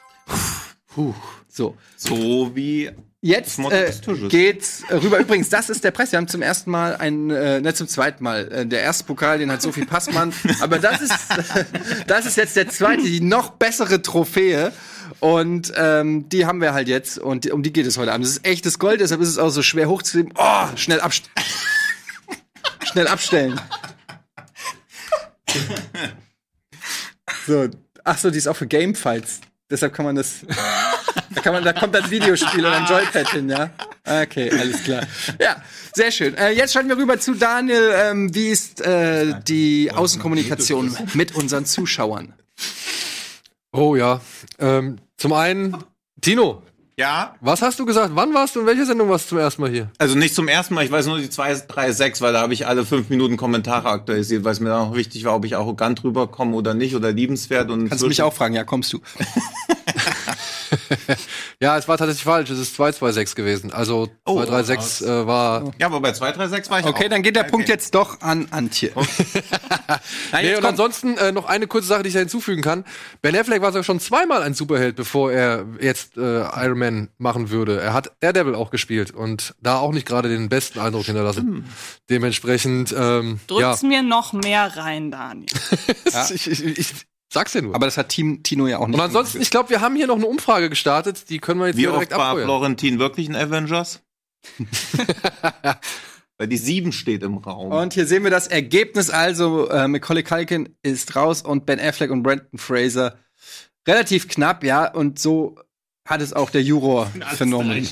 ist. Puh. So. So wie Jetzt Motto äh, des Tisches. geht's rüber. Übrigens, das ist der Preis. Wir haben zum ersten Mal ein, äh, ne, zum zweiten Mal. Äh, der erste Pokal, den hat Sophie Passmann. Aber das ist, das ist jetzt der zweite, die noch bessere Trophäe. Und ähm, die haben wir halt jetzt. Und die, um die geht es heute Abend. Das ist echtes Gold, deshalb ist es auch so schwer hochzuheben. Oh, schnell abstellen. Schnell abstellen. So. Ach so, die ist auch für Gamefights. Deshalb kann man das. Da kann man, da kommt das Videospiel und ein Joypad hin, ja. Okay, alles klar. Ja, sehr schön. Äh, jetzt schalten wir rüber zu Daniel. Ähm, wie ist äh, die Außenkommunikation mit unseren Zuschauern? Oh ja. Ähm, zum einen, Tino, Ja, was hast du gesagt? Wann warst du in welcher Sendung warst du zum ersten Mal hier? also nicht zum ersten Mal, ich weiß nur die zwei drei sechs, weil da habe ich alle fünf Minuten Kommentare aktualisiert, weil es mir dann auch wichtig war, ob ich arrogant rüberkomme oder nicht oder liebenswert. Und Kannst du mich auch fragen, ja, kommst du? Ja, es war tatsächlich falsch. Es ist zwei zwei sechs gewesen. Also Oh, zwei drei sechs äh, war. Ja, aber bei zwei drei sechs war ich Okay, auch. dann geht der Okay. Punkt jetzt doch an Antje. Nein, Nee, jetzt und kommt- ansonsten äh, noch eine kurze Sache, die ich da hinzufügen kann. Ben Affleck war sogar schon zweimal ein Superheld, bevor er jetzt äh, Iron Man machen würde. Er hat Daredevil auch gespielt und da auch nicht gerade den besten Eindruck hinterlassen. Dementsprechend, ähm, ja. Drück's mir noch mehr rein, Daniel. ich, ich, ich sag's dir nur. Aber das hat Team Tino ja auch nicht. Und ansonsten, ich glaube, wir haben hier noch eine Umfrage gestartet, die können wir jetzt Wie hier oft direkt war abfeuern. Florentin wirklich ein Avengers? Weil die sieben steht im Raum. Und hier sehen wir das Ergebnis. Also äh, Macaulay Culkin ist raus und Ben Affleck und Brendan Fraser relativ knapp, ja. Und so hat es auch der Juror vernommen.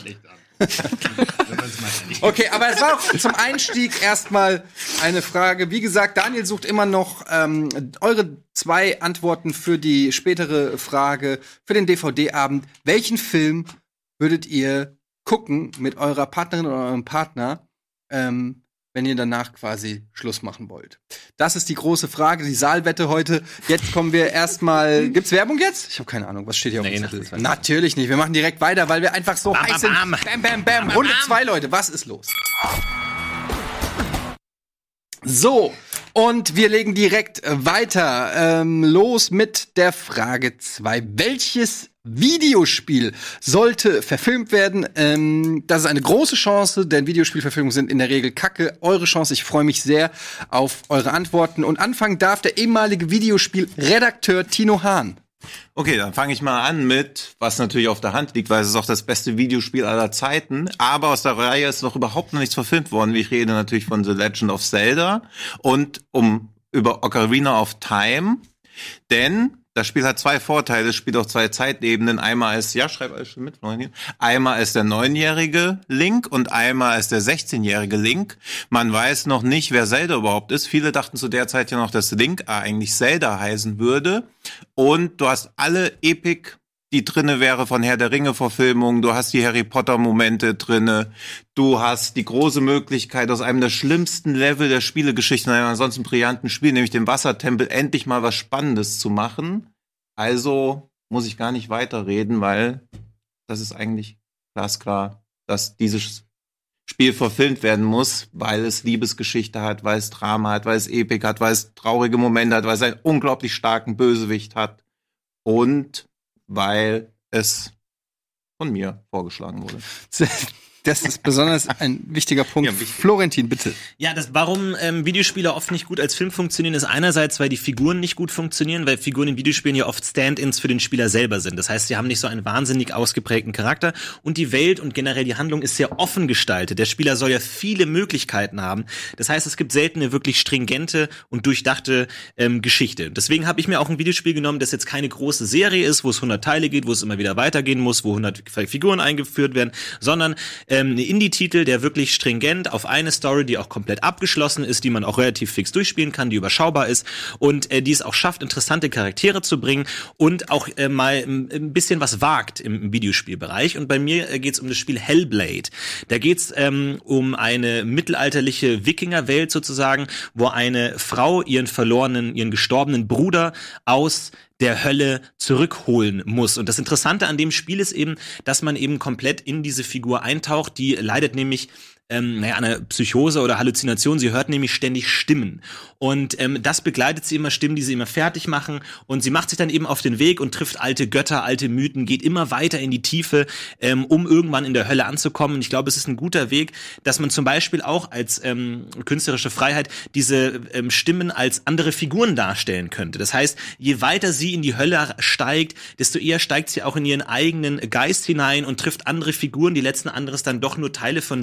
Okay, aber es war auch zum Einstieg erstmal eine Frage. Wie gesagt, Daniel sucht immer noch ähm, eure zwei Antworten für die spätere Frage, für den D V D-Abend. Welchen Film würdet ihr gucken mit eurer Partnerin oder eurem Partner, ähm, wenn ihr danach quasi Schluss machen wollt? Das ist die große Frage, die Saalwette heute. Jetzt kommen wir erstmal. Gibt's Werbung jetzt? Ich habe keine Ahnung. Was steht hier Nee, auf dem Zettel? nach- Natürlich nicht. Wir machen direkt weiter, weil wir einfach so Bam, heiß bam, sind. bam. Bam, bam, bam. Runde zwei, Leute. Was ist los? So, und wir legen direkt weiter. Ähm, los mit der Frage zwei. Welches Videospiel sollte verfilmt werden? Ähm, das ist eine große Chance, denn Videospielverfilmungen sind in der Regel kacke. Eure Chance, ich freue mich sehr auf eure Antworten. Und anfangen darf der ehemalige Videospielredakteur Tino Hahn. Okay, dann fange ich mal an mit, was natürlich auf der Hand liegt, weil es ist auch das beste Videospiel aller Zeiten. Aber aus der Reihe ist noch überhaupt noch nichts verfilmt worden. Ich rede natürlich von The Legend of Zelda und um über Ocarina of Time. Denn das Spiel hat zwei Vorteile. Es spielt auf zwei Zeitebenen. Einmal ist, ja, schreib alles schon mit, Freundin. Einmal ist der neunjährige Link und einmal ist der sechzehnjährige Link. Man weiß noch nicht, wer Zelda überhaupt ist. Viele dachten zu der Zeit ja noch, dass Link eigentlich Zelda heißen würde. Und du hast alle Epic, die drinne wäre von Herr der Ringe-Verfilmungen. Du hast die Harry Potter-Momente drinne. Du hast die große Möglichkeit, aus einem der schlimmsten Level der Spielegeschichte, in einem ansonsten brillanten Spiel, nämlich dem Wassertempel, endlich mal was Spannendes zu machen. Also muss ich gar nicht weiterreden, weil das ist eigentlich glasklar, dass dieses Spiel verfilmt werden muss, weil es Liebesgeschichte hat, weil es Drama hat, weil es Epik hat, weil es traurige Momente hat, weil es einen unglaublich starken Bösewicht hat und weil es von mir vorgeschlagen wurde. Das ist besonders ein wichtiger Punkt. Ja, wichtig. Florentin, bitte. Ja, das, warum ähm, Videospiele oft nicht gut als Film funktionieren, ist einerseits, weil die Figuren nicht gut funktionieren, weil Figuren in Videospielen ja oft Stand-ins für den Spieler selber sind. Das heißt, sie haben nicht so einen wahnsinnig ausgeprägten Charakter und die Welt und generell die Handlung ist sehr offen gestaltet. Der Spieler soll ja viele Möglichkeiten haben. Das heißt, es gibt selten eine wirklich stringente und durchdachte ähm, Geschichte. Deswegen habe ich mir auch ein Videospiel genommen, das jetzt keine große Serie ist, wo es hundert Teile geht, wo es immer wieder weitergehen muss, wo hundert Figuren eingeführt werden, sondern ähm, eine Indie-Titel, der wirklich stringent auf eine Story, die auch komplett abgeschlossen ist, die man auch relativ fix durchspielen kann, die überschaubar ist und äh, die es auch schafft, interessante Charaktere zu bringen und auch äh, mal ein, ein bisschen was wagt im, im Videospielbereich. Und bei mir äh, geht es um das Spiel Hellblade. Da geht es ähm, um eine mittelalterliche Wikingerwelt sozusagen, wo eine Frau ihren verlorenen, ihren gestorbenen Bruder aus der Hölle zurückholen muss. Und das Interessante an dem Spiel ist eben, dass man eben komplett in diese Figur eintaucht, die leidet nämlich ähm, naja, an einer Psychose oder Halluzination. Sie hört nämlich ständig Stimmen. Und ähm, das begleitet sie immer, Stimmen, die sie immer fertig machen. Und sie macht sich dann eben auf den Weg und trifft alte Götter, alte Mythen, geht immer weiter in die Tiefe, ähm, um irgendwann in der Hölle anzukommen. Und ich glaube, es ist ein guter Weg, dass man zum Beispiel auch als ähm, künstlerische Freiheit diese ähm, Stimmen als andere Figuren darstellen könnte. Das heißt, je weiter sie in die Hölle steigt, desto eher steigt sie auch in ihren eigenen Geist hinein und trifft andere Figuren, die letzten Endes dann doch nur Teile von sich sind.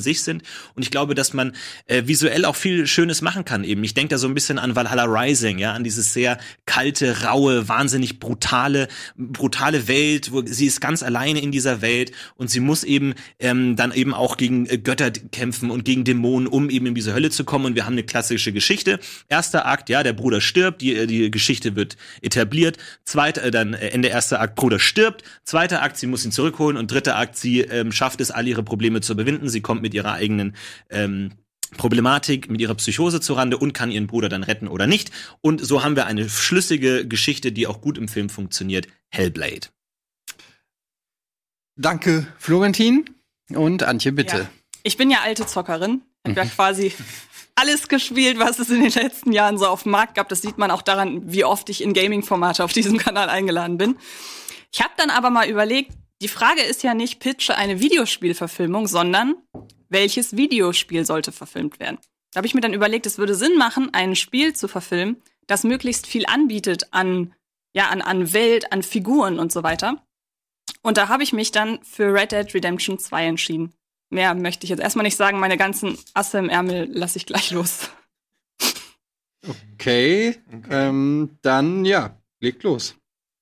Und ich glaube, dass man äh, visuell auch viel Schönes machen kann eben. Ich denke da so ein bisschen an Valhalla Rising, ja, an dieses sehr kalte, raue, wahnsinnig brutale, brutale Welt, wo sie ist ganz alleine in dieser Welt und sie muss eben ähm, dann eben auch gegen äh, Götter kämpfen und gegen Dämonen, um eben in diese Hölle zu kommen. Und wir haben eine klassische Geschichte. Erster Akt, ja, der Bruder stirbt, die, die Geschichte wird etabliert. Zweiter, äh, dann Ende erster Akt, Bruder stirbt. Zweiter Akt, sie muss ihn zurückholen. Und dritter Akt, sie ähm, schafft es, all ihre Probleme zu überwinden. Sie kommt mit ihrer eigenen ähm, Problematik, mit ihrer Psychose zurande und kann ihren Bruder dann retten oder nicht. Und so haben wir eine schlüssige Geschichte, die auch gut im Film funktioniert. Hellblade. Danke, Florentin. Und Antje, bitte. Ja. Ich bin ja alte Zockerin. Ich habe ja quasi alles gespielt, was es in den letzten Jahren so auf dem Markt gab. Das sieht man auch daran, wie oft ich in Gaming-Formate auf diesem Kanal eingeladen bin. Ich habe dann aber mal überlegt, die Frage ist ja nicht, pitche eine Videospielverfilmung, sondern welches Videospiel sollte verfilmt werden? Da habe ich mir dann überlegt, es würde Sinn machen, ein Spiel zu verfilmen, das möglichst viel anbietet an, ja, an, an Welt, an Figuren und so weiter. Und da habe ich mich dann für Red Dead Redemption zwei entschieden. Mehr möchte ich jetzt erstmal nicht sagen, meine ganzen Asse im Ärmel lasse ich gleich los. Okay, okay. Ähm, dann ja, legt los.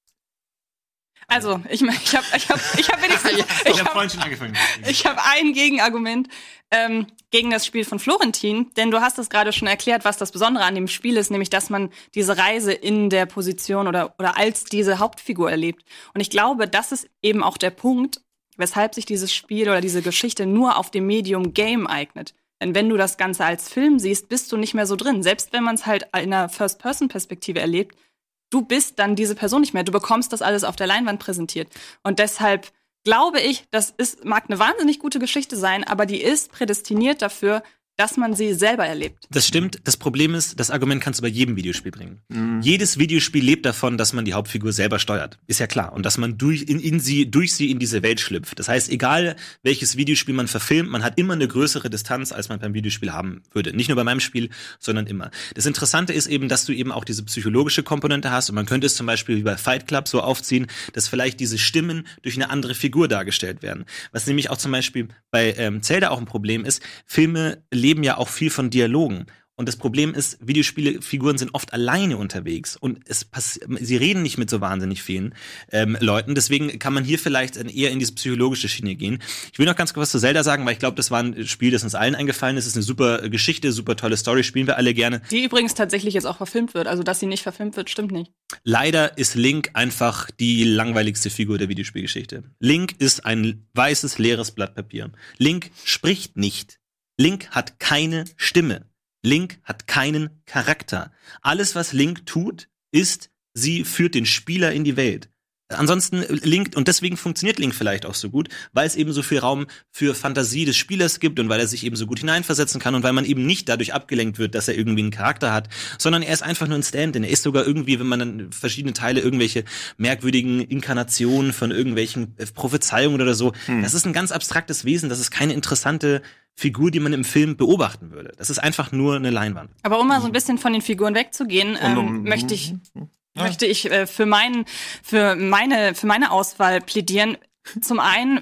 Also, ich ich habe ich hab, ich hab wenigstens ich ich habe hab, vorhin schon angefangen. Ich habe ein Gegenargument ähm, gegen das Spiel von Florentin, denn du hast es gerade schon erklärt, was das Besondere an dem Spiel ist, nämlich dass man diese Reise in der Position oder oder als diese Hauptfigur erlebt. Und ich glaube, das ist eben auch der Punkt, weshalb sich dieses Spiel oder diese Geschichte nur auf dem Medium Game eignet. Denn wenn du das Ganze als Film siehst, bist du nicht mehr so drin. Selbst wenn man es halt in einer First-Person-Perspektive erlebt, du bist dann diese Person nicht mehr. Du bekommst das alles auf der Leinwand präsentiert. Und deshalb glaube ich, das ist, mag eine wahnsinnig gute Geschichte sein, aber die ist prädestiniert dafür, dass man sie selber erlebt. Das stimmt. Das Problem ist, das Argument kannst du bei jedem Videospiel bringen. Mhm. Jedes Videospiel lebt davon, dass man die Hauptfigur selber steuert. Ist ja klar. Und dass man durch, in, in sie, durch sie in diese Welt schlüpft. Das heißt, egal welches Videospiel man verfilmt, man hat immer eine größere Distanz, als man beim Videospiel haben würde. Nicht nur bei meinem Spiel, sondern immer. Das Interessante ist eben, dass du eben auch diese psychologische Komponente hast. Und man könnte es zum Beispiel wie bei Fight Club so aufziehen, dass vielleicht diese Stimmen durch eine andere Figur dargestellt werden. Was nämlich auch zum Beispiel bei ähm, Zelda auch ein Problem ist. Filme leben leben ja auch viel von Dialogen. Und das Problem ist, Videospielefiguren sind oft alleine unterwegs und es pass- sie reden nicht mit so wahnsinnig vielen ähm, Leuten. Deswegen kann man hier vielleicht eher in diese psychologische Schiene gehen. Ich will noch ganz kurz was zu Zelda sagen, weil ich glaube, das war ein Spiel, das uns allen eingefallen ist. Es ist eine super Geschichte, super tolle Story, spielen wir alle gerne. Die übrigens tatsächlich jetzt auch verfilmt wird. Also, dass sie nicht verfilmt wird, stimmt nicht. Leider ist Link einfach die langweiligste Figur der Videospielgeschichte. Link ist ein weißes, leeres Blatt Papier. Link spricht nicht. Link hat keine Stimme. Link hat keinen Charakter. Alles, was Link tut, ist, sie führt den Spieler in die Welt. Ansonsten Link, und deswegen funktioniert Link vielleicht auch so gut, weil es eben so viel Raum für Fantasie des Spielers gibt und weil er sich eben so gut hineinversetzen kann und weil man eben nicht dadurch abgelenkt wird, dass er irgendwie einen Charakter hat, sondern er ist einfach nur ein Stand-in. Er ist sogar irgendwie, wenn man dann verschiedene Teile, irgendwelche merkwürdigen Inkarnationen von irgendwelchen Prophezeiungen oder so, hm. das ist ein ganz abstraktes Wesen, das ist keine interessante Figur, die man im Film beobachten würde. Das ist einfach nur eine Leinwand. Aber um mal so ein bisschen von den Figuren wegzugehen, ähm, möchte ich Ja. möchte ich äh, für meinen für meine für meine Auswahl plädieren. Zum einen,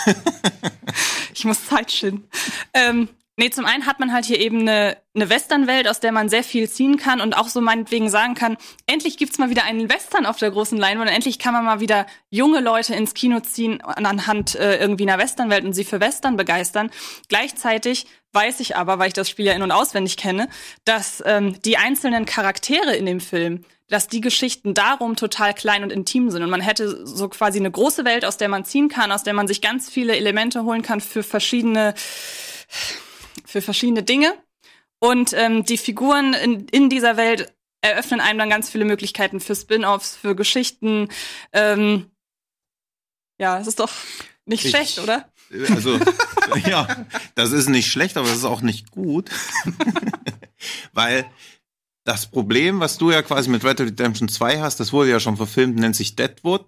ich muss Zeit schinden. Ähm, nee, zum einen hat man halt hier eben eine eine Westernwelt, aus der man sehr viel ziehen kann und auch so meinetwegen sagen kann, endlich gibt's mal wieder einen Western auf der großen Leinwand und endlich kann man mal wieder junge Leute ins Kino ziehen anhand äh, irgendwie einer Westernwelt und sie für Western begeistern. Gleichzeitig weiß ich aber, weil ich das Spiel ja in- und auswendig kenne, dass ähm, die einzelnen Charaktere in dem Film, dass die Geschichten darum total klein und intim sind. Und man hätte so quasi eine große Welt, aus der man ziehen kann, aus der man sich ganz viele Elemente holen kann für verschiedene, für verschiedene Dinge. Und ähm, die Figuren in, in dieser Welt eröffnen einem dann ganz viele Möglichkeiten für Spin-offs, für Geschichten. Ähm, ja, es ist doch nicht ich, schlecht, oder? Also, ja, das ist nicht schlecht, aber das ist auch nicht gut. Weil das Problem, was du ja quasi mit Red Dead Redemption zwei hast, das wurde ja schon verfilmt, nennt sich Deadwood.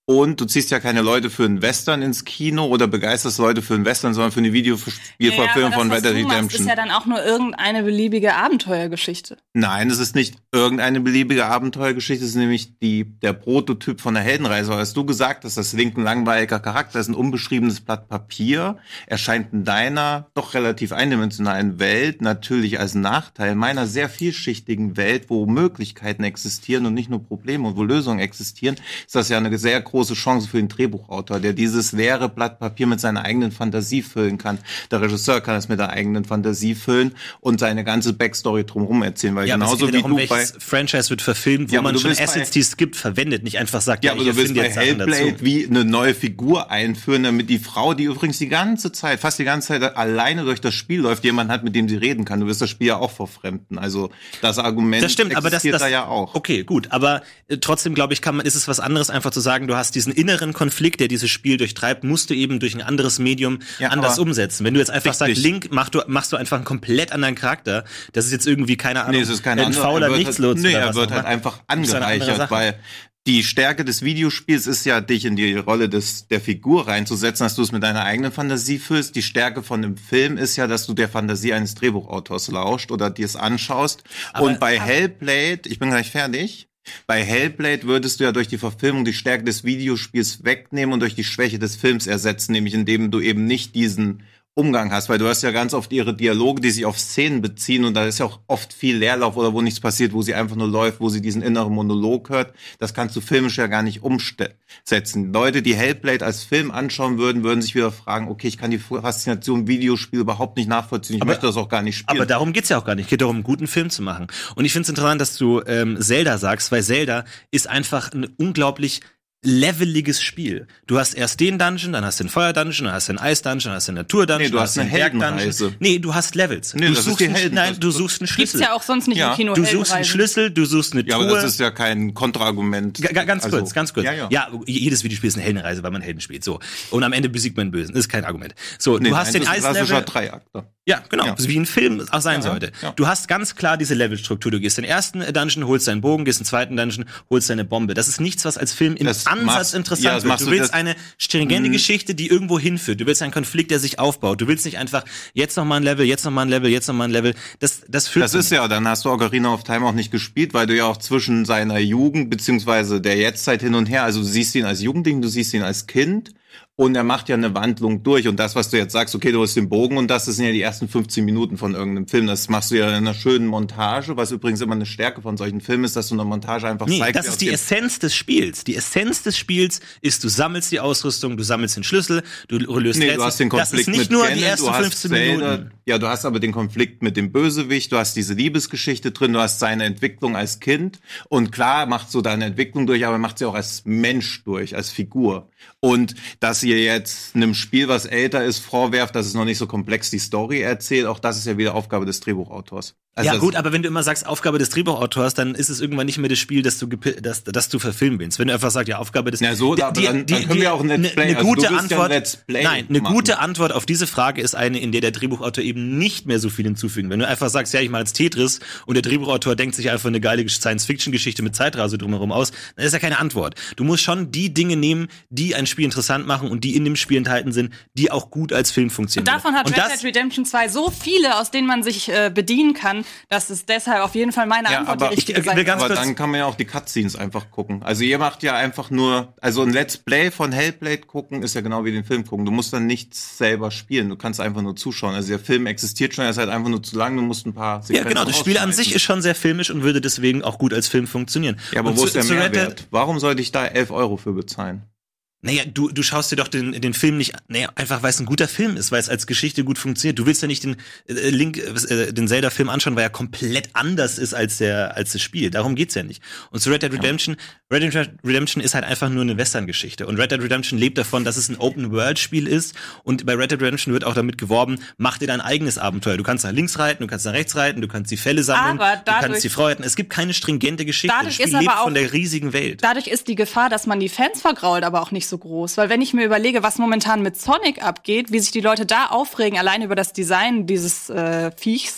Und du ziehst ja keine Leute für einen Western ins Kino oder begeisterst Leute für einen Western, sondern für eine Videospielverfilmung ja, von Red Dead Redemption. Das Redemption. ist ja dann auch nur irgendeine beliebige Abenteuergeschichte. Nein, es ist nicht irgendeine beliebige Abenteuergeschichte, es ist nämlich die, der Prototyp von der Heldenreise. Als du gesagt hast, dass Link ein langweiliger Charakter ist, ein unbeschriebenes Blatt Papier, erscheint in deiner doch relativ eindimensionalen Welt natürlich als Nachteil meiner sehr vielschichtigen Welt, wo Möglichkeiten existieren und nicht nur Probleme und wo Lösungen existieren, ist das ja eine sehr große Chance für den Drehbuchautor, der dieses leere Blatt Papier mit seiner eigenen Fantasie füllen kann. Der Regisseur kann es mit der eigenen Fantasie füllen und seine ganze Backstory drumherum erzählen, weil ja, genauso aber es geht wie darum, du bei Franchise wird verfilmt, wo ja, man schon Assets, bei, die es gibt, verwendet, nicht einfach sagt, ja, ja, aber ich du willst bei jetzt Sachen Hellblade dazu. wie eine neue Figur einführen, damit die Frau, die übrigens die ganze Zeit, fast die ganze Zeit alleine durch das Spiel läuft, jemand hat, mit dem sie reden kann. Du wirst das Spiel ja auch verfremden. Also das Argument das stimmt, aber das, das, da ja auch. Okay, gut, aber äh, trotzdem glaube ich, kann man, ist es was anderes, einfach zu sagen, du hast diesen inneren Konflikt, der dieses Spiel durchtreibt, musst du eben durch ein anderes Medium ja, anders umsetzen. Wenn du jetzt einfach richtig. sagst, Link, mach du, machst du einfach einen komplett anderen Charakter, das ist jetzt irgendwie, keine Ahnung, nee, es ist keine ein andere, fauler er wird Nichtslotz. Halt, nee, oder er was wird auch halt immer. einfach Das ist eine andere angereichert, Sache. weil die Stärke des Videospiels ist ja, dich in die Rolle des der Figur reinzusetzen, dass du es mit deiner eigenen Fantasie füllst. Die Stärke von dem Film ist ja, dass du der Fantasie eines Drehbuchautors lauscht oder dir es anschaust. Aber und bei Hellblade, ich bin gleich fertig, bei Hellblade würdest du ja durch die Verfilmung die Stärke des Videospiels wegnehmen und durch die Schwäche des Films ersetzen, nämlich indem du eben nicht diesen Umgang hast, weil du hast ja ganz oft ihre Dialoge, die sich auf Szenen beziehen und da ist ja auch oft viel Leerlauf oder wo nichts passiert, wo sie einfach nur läuft, wo sie diesen inneren Monolog hört. Das kannst du filmisch ja gar nicht umsetzen. Leute, die Hellblade als Film anschauen würden, würden sich wieder fragen, okay, ich kann die Faszination Videospiel überhaupt nicht nachvollziehen, ich aber, möchte das auch gar nicht spielen. Aber darum geht's ja auch gar nicht. Es geht darum, einen guten Film zu machen. Und ich finde es interessant, dass du ähm, Zelda sagst, weil Zelda ist einfach ein unglaublich leveliges Spiel. Du hast erst den Dungeon, dann hast du den Feuer-Dungeon, dann hast du den Eis-Dungeon, dann hast du den Natur-Dungeon, Nee, du hast eine den Berg-Dungeon. Heldenreise. Nee, du hast Levels. Nee, du das suchst ist die einen, Helden- nein, du suchst einen Gibt's Schlüssel. ja auch sonst nicht Ja. im Kino. Du suchst einen Heldenreisen. Schlüssel, du suchst eine Ja, aber Truhe. das ist ja kein Kontraargument. Ga- ga- Ganz Also, kurz, ganz kurz. Ja, ja. ja, jedes Videospiel ist eine Heldenreise, weil man Helden spielt. So. Und am Ende besiegt man den Bösen. Das ist kein Argument. So, Nee, du hast nein, den das ist ein klassischer Eislevel. Dreiakter. Ja, genau. Ja. So wie ein Film auch sein Ja, sollte. ja. Du hast ganz klar diese Levelstruktur. Du gehst in den ersten Dungeon, holst deinen Bogen, gehst in den zweiten Dungeon, holst deine Bombe. Das ist nichts, was als Film im Das Ansatz machst- interessant ja, das wird. machst Du du willst das- eine stringente Geschichte, die irgendwo hinführt. Du willst einen Konflikt, der sich aufbaut. Du willst nicht einfach jetzt noch mal ein Level, jetzt noch mal ein Level, jetzt noch mal ein Level. Das, das führt Das zu ist nichts. ja, dann hast du Ocarina of Time auch nicht gespielt, weil du ja auch zwischen seiner Jugend beziehungsweise der Jetztzeit hin und her, also du siehst ihn als Jugendling, du siehst ihn als Kind und er macht ja eine Wandlung durch und das, was du jetzt sagst, okay, du hast den Bogen und das, das sind ja die ersten fünfzehn Minuten von irgendeinem Film, das machst du ja in einer schönen Montage, was übrigens immer eine Stärke von solchen Filmen ist, dass du eine Montage einfach Nee, zeigst. das wie ist aus die dem- Essenz des Spiels. Die Essenz des Spiels ist, du sammelst die Ausrüstung, du sammelst den Schlüssel, du löst Nee, Rätsel. du hast den das Konflikt ist nicht mit nur Ganon, die ersten du hast fünfzehn Zelda, Minuten. Ja, du hast aber den Konflikt mit dem Bösewicht, du hast diese Liebesgeschichte drin, du hast seine Entwicklung als Kind und klar macht so deine Entwicklung durch, aber macht sie auch als Mensch durch, als Figur. Und dass ihr jetzt einem Spiel, was älter ist, vorwerft, dass es noch nicht so komplex die Story erzählt, auch das ist ja wieder Aufgabe des Drehbuchautors. Also Ja das- gut, aber wenn du immer sagst, Aufgabe des Drehbuchautors, dann ist es irgendwann nicht mehr das Spiel, das du, gepi- das, das du verfilmen willst. Wenn du einfach sagst, ja, Aufgabe des... Ja, so, die- aber die- dann- die- dann können wir auch ein Let's ne- Play- Eine also du gute willst ja ein Antwort, Let's Play nein, eine machen. gute Antwort auf diese Frage ist eine, in der der Drehbuchautor eben nicht mehr so viel hinzufügen. Wenn du einfach sagst, ja, ich mache jetzt Tetris und der Drehbuchautor denkt sich einfach eine geile Science-Fiction-Geschichte mit Zeitreise drumherum aus, dann ist ja keine Antwort. Du musst schon die Dinge nehmen, die ein Spiel interessant machen und die in dem Spiel enthalten sind, die auch gut als Film funktionieren. Und davon hat und Red das, Dead Redemption zwei so viele, aus denen man sich äh, bedienen kann, dass es deshalb auf jeden Fall meine Ja, Antwort aber die richtige ich- sein will ganz wird. Aber kurz- dann kann man ja auch die Cutscenes einfach gucken. Also ihr macht ja einfach nur, also ein Let's Play von Hellblade gucken ist ja genau wie den Film gucken. Du musst dann nichts selber spielen, du kannst einfach nur zuschauen. Also der Film existiert schon, er ist halt einfach nur zu lang, du musst ein paar ja, Sequenzen genau, das Spiel an rausschneiden. sich ist schon sehr filmisch und würde deswegen auch gut als Film funktionieren. Ja, aber und wo zu- ist der zu Red Dead- Mehrwert? Warum sollte ich da elf Euro für bezahlen? Naja, du, du schaust dir doch den, den Film nicht, naja, einfach weil es ein guter Film ist, weil es als Geschichte gut funktioniert. Du willst ja nicht den äh, Link, äh, den Zelda-Film anschauen, weil er komplett anders ist als der, als das Spiel. Darum geht's ja nicht. Und zu Red Dead Redemption, Red Dead Redemption ist halt einfach nur eine Western-Geschichte. Und Red Dead Redemption lebt davon, dass es ein Open-World-Spiel ist. Und bei Red Dead Redemption wird auch damit geworben, mach dir dein eigenes Abenteuer. Du kannst nach links reiten, du kannst nach rechts reiten, du kannst die Fälle sammeln, Aber du dadurch- kannst die Frau reiten. Es gibt keine stringente Geschichte. Dadurch das Spiel ist aber lebt auch- von der riesigen Welt. Dadurch ist die Gefahr, dass man die Fans vergrault, aber auch nicht so groß. Weil wenn ich mir überlege, was momentan mit Sonic abgeht, wie sich die Leute da aufregen, allein über das Design dieses äh, Viechs,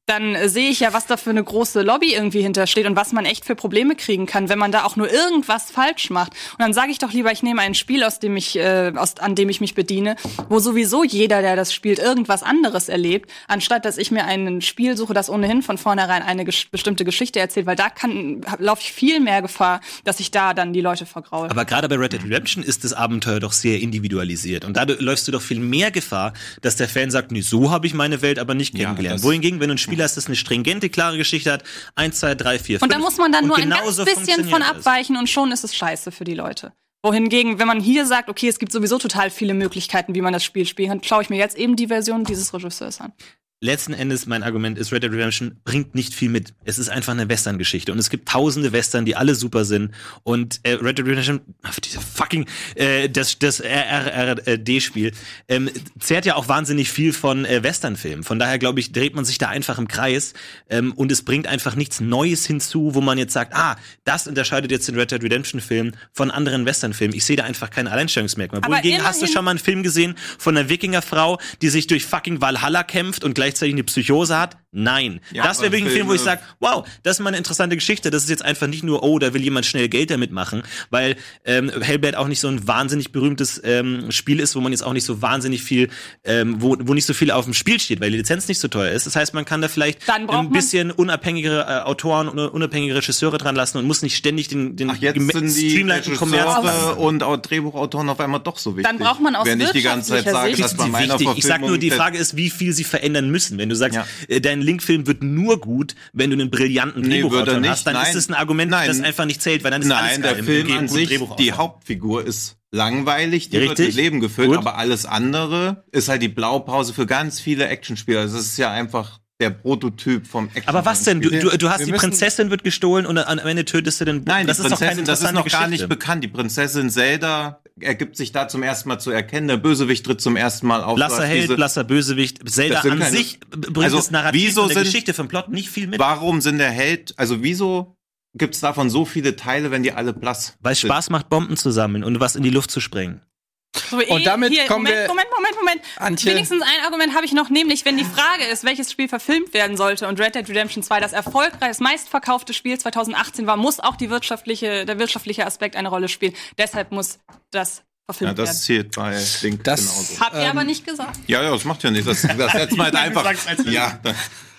dann äh, sehe ich ja, was da für eine große Lobby irgendwie hintersteht und was man echt für Probleme kriegen kann, wenn man da auch nur irgendwas falsch macht. Und dann sage ich doch lieber, ich nehme ein Spiel, aus dem ich, äh, aus, an dem ich mich bediene, wo sowieso jeder, der das spielt, irgendwas anderes erlebt, anstatt dass ich mir ein Spiel suche, das ohnehin von vornherein eine ges- bestimmte Geschichte erzählt, weil da kann laufe ich viel mehr Gefahr, dass ich da dann die Leute vergraue. Aber gerade bei Red Dead Redemption ist das Abenteuer doch sehr individualisiert. Und dadurch läufst du doch viel mehr Gefahr, dass der Fan sagt, nee, so habe ich meine Welt aber nicht kennengelernt. Ja, Wohingegen, wenn du ein Spiel hast, das eine stringente, klare Geschichte hat, eins, zwei, drei, vier, fünf. Und da muss man dann nur ein ganz genauso bisschen von funktioniert es. abweichen und schon ist es scheiße für die Leute. Wohingegen, wenn man hier sagt, okay, es gibt sowieso total viele Möglichkeiten, wie man das Spiel spielen kann, schaue ich mir jetzt eben die Version dieses Regisseurs an. Letzten Endes, mein Argument ist, Red Dead Redemption bringt nicht viel mit. Es ist einfach eine Western-Geschichte. Und es gibt tausende Western, die alle super sind. Und äh, Red Dead Redemption, diese fucking, äh, das, das R R D-Spiel, ähm, zehrt ja auch wahnsinnig viel von äh, Western-Filmen. Von daher, glaube ich, dreht man sich da einfach im Kreis. Ähm, und es bringt einfach nichts Neues hinzu, wo man jetzt sagt, ah, das unterscheidet jetzt den Red Dead Redemption-Film von anderen Western-Filmen. Ich sehe da einfach kein Alleinstellungsmerkmal. Aber Wohingegen hast du immerhin- schon mal einen Film gesehen von einer Wikingerfrau, die sich durch fucking Valhalla kämpft und gleichzeitig eine Psychose hat? Nein. Ja, das wäre aber wirklich ein Film, wo ich Filme- sage, wow, das ist mal eine interessante Geschichte. Das ist jetzt einfach nicht nur, oh, da will jemand schnell Geld damit machen, weil ähm, Hellblade auch nicht so ein wahnsinnig berühmtes ähm, Spiel ist, wo man jetzt auch nicht so wahnsinnig viel, ähm, wo, wo nicht so viel auf dem Spiel steht, weil die Lizenz nicht so teuer ist. Das heißt, man kann da vielleicht Dann braucht ein man- bisschen unabhängigere äh, Autoren und unabhängige Regisseure dran lassen und muss nicht ständig den, den Ach, jetzt gem- sind die streamlineden Kommerz. Regisseure und auch Drehbuchautoren auf einmal doch so wichtig. Dann braucht man aus Wenn ich die ganze Zeit sage, wirtschaftlicher dass Sicht- bei Sie meiner wichtig. Ich sag nur, die Verfilmung Frage ist, wie viel sie verändern müssen. Wenn du sagst, Ja. äh, dein Link-Film wird nur gut, wenn du einen brillanten Nee, Drehbuchautor würde er nicht. hast, dann Nein. ist das ein Argument, Nein. das einfach nicht zählt, weil dann ist alles Nein, geil der mit Film dem an guten sich, Drehbuchautor. die Hauptfigur ist langweilig, die wird Richtig. mit Leben gefüllt, Gut. aber alles andere ist halt die Blaupause für ganz viele Actionspiele. Also es ist ja einfach der Prototyp vom Action. Aber was denn? Du, du, du hast wir die müssen- Prinzessin wird gestohlen und am Ende tötest du den. Nein, das die ist doch keine Prinzessin, das ist interessante noch gar nicht Geschichte. bekannt. Die Prinzessin Zelda ergibt sich da zum ersten Mal zu erkennen. Der Bösewicht tritt zum ersten Mal auf. Blasser Du hast Held, diese- blasser Bösewicht. Zelda Das sind an keine- sich bringt Also, das Narrativ wieso und der sind- Geschichte vom Plot nicht viel mit. Warum sind der Held, also wieso gibt's davon so viele Teile, wenn die alle blass Weil es sind? Spaß macht, Bomben zu sammeln und was in die Luft zu sprengen. So, Und damit hier, kommen Moment, wir- Moment, Moment, Moment. Antje. Wenigstens ein Argument habe ich noch, nämlich wenn die Frage ist, welches Spiel verfilmt werden sollte und Red Dead Redemption zwei das erfolgreich, das meistverkaufte Spiel zwanzig achtzehn war, muss auch die wirtschaftliche, der wirtschaftliche Aspekt eine Rolle spielen. Deshalb muss das Ja, verfilmt das werden. zählt bei Link Das- genauso. Habt ihr ähm, aber nicht gesagt. Ja, ja, das macht ja nichts. Das, das setzt man halt einfach. Ja, dann-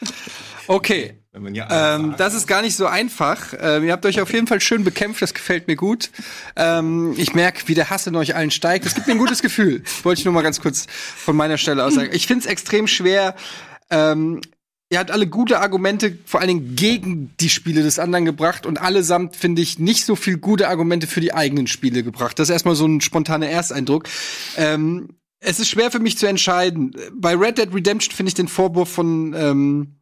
Okay. wenn man ja alles Ähm, sagt. das ist gar nicht so einfach. Ähm, ihr habt euch auf jeden Fall schön bekämpft, das gefällt mir gut. Ähm, ich merke, wie der Hass in euch allen steigt. Das gibt mir ein gutes Gefühl. Wollte ich nur mal ganz kurz von meiner Stelle aus sagen. Ich finde es extrem schwer. Ähm, ihr habt alle gute Argumente, vor allen Dingen gegen die Spiele des anderen gebracht und allesamt, finde ich, nicht so viel gute Argumente für die eigenen Spiele gebracht. Das ist erstmal so ein spontaner Ersteindruck. Ähm, es ist schwer für mich zu entscheiden. Bei Red Dead Redemption finde ich den Vorwurf von ähm,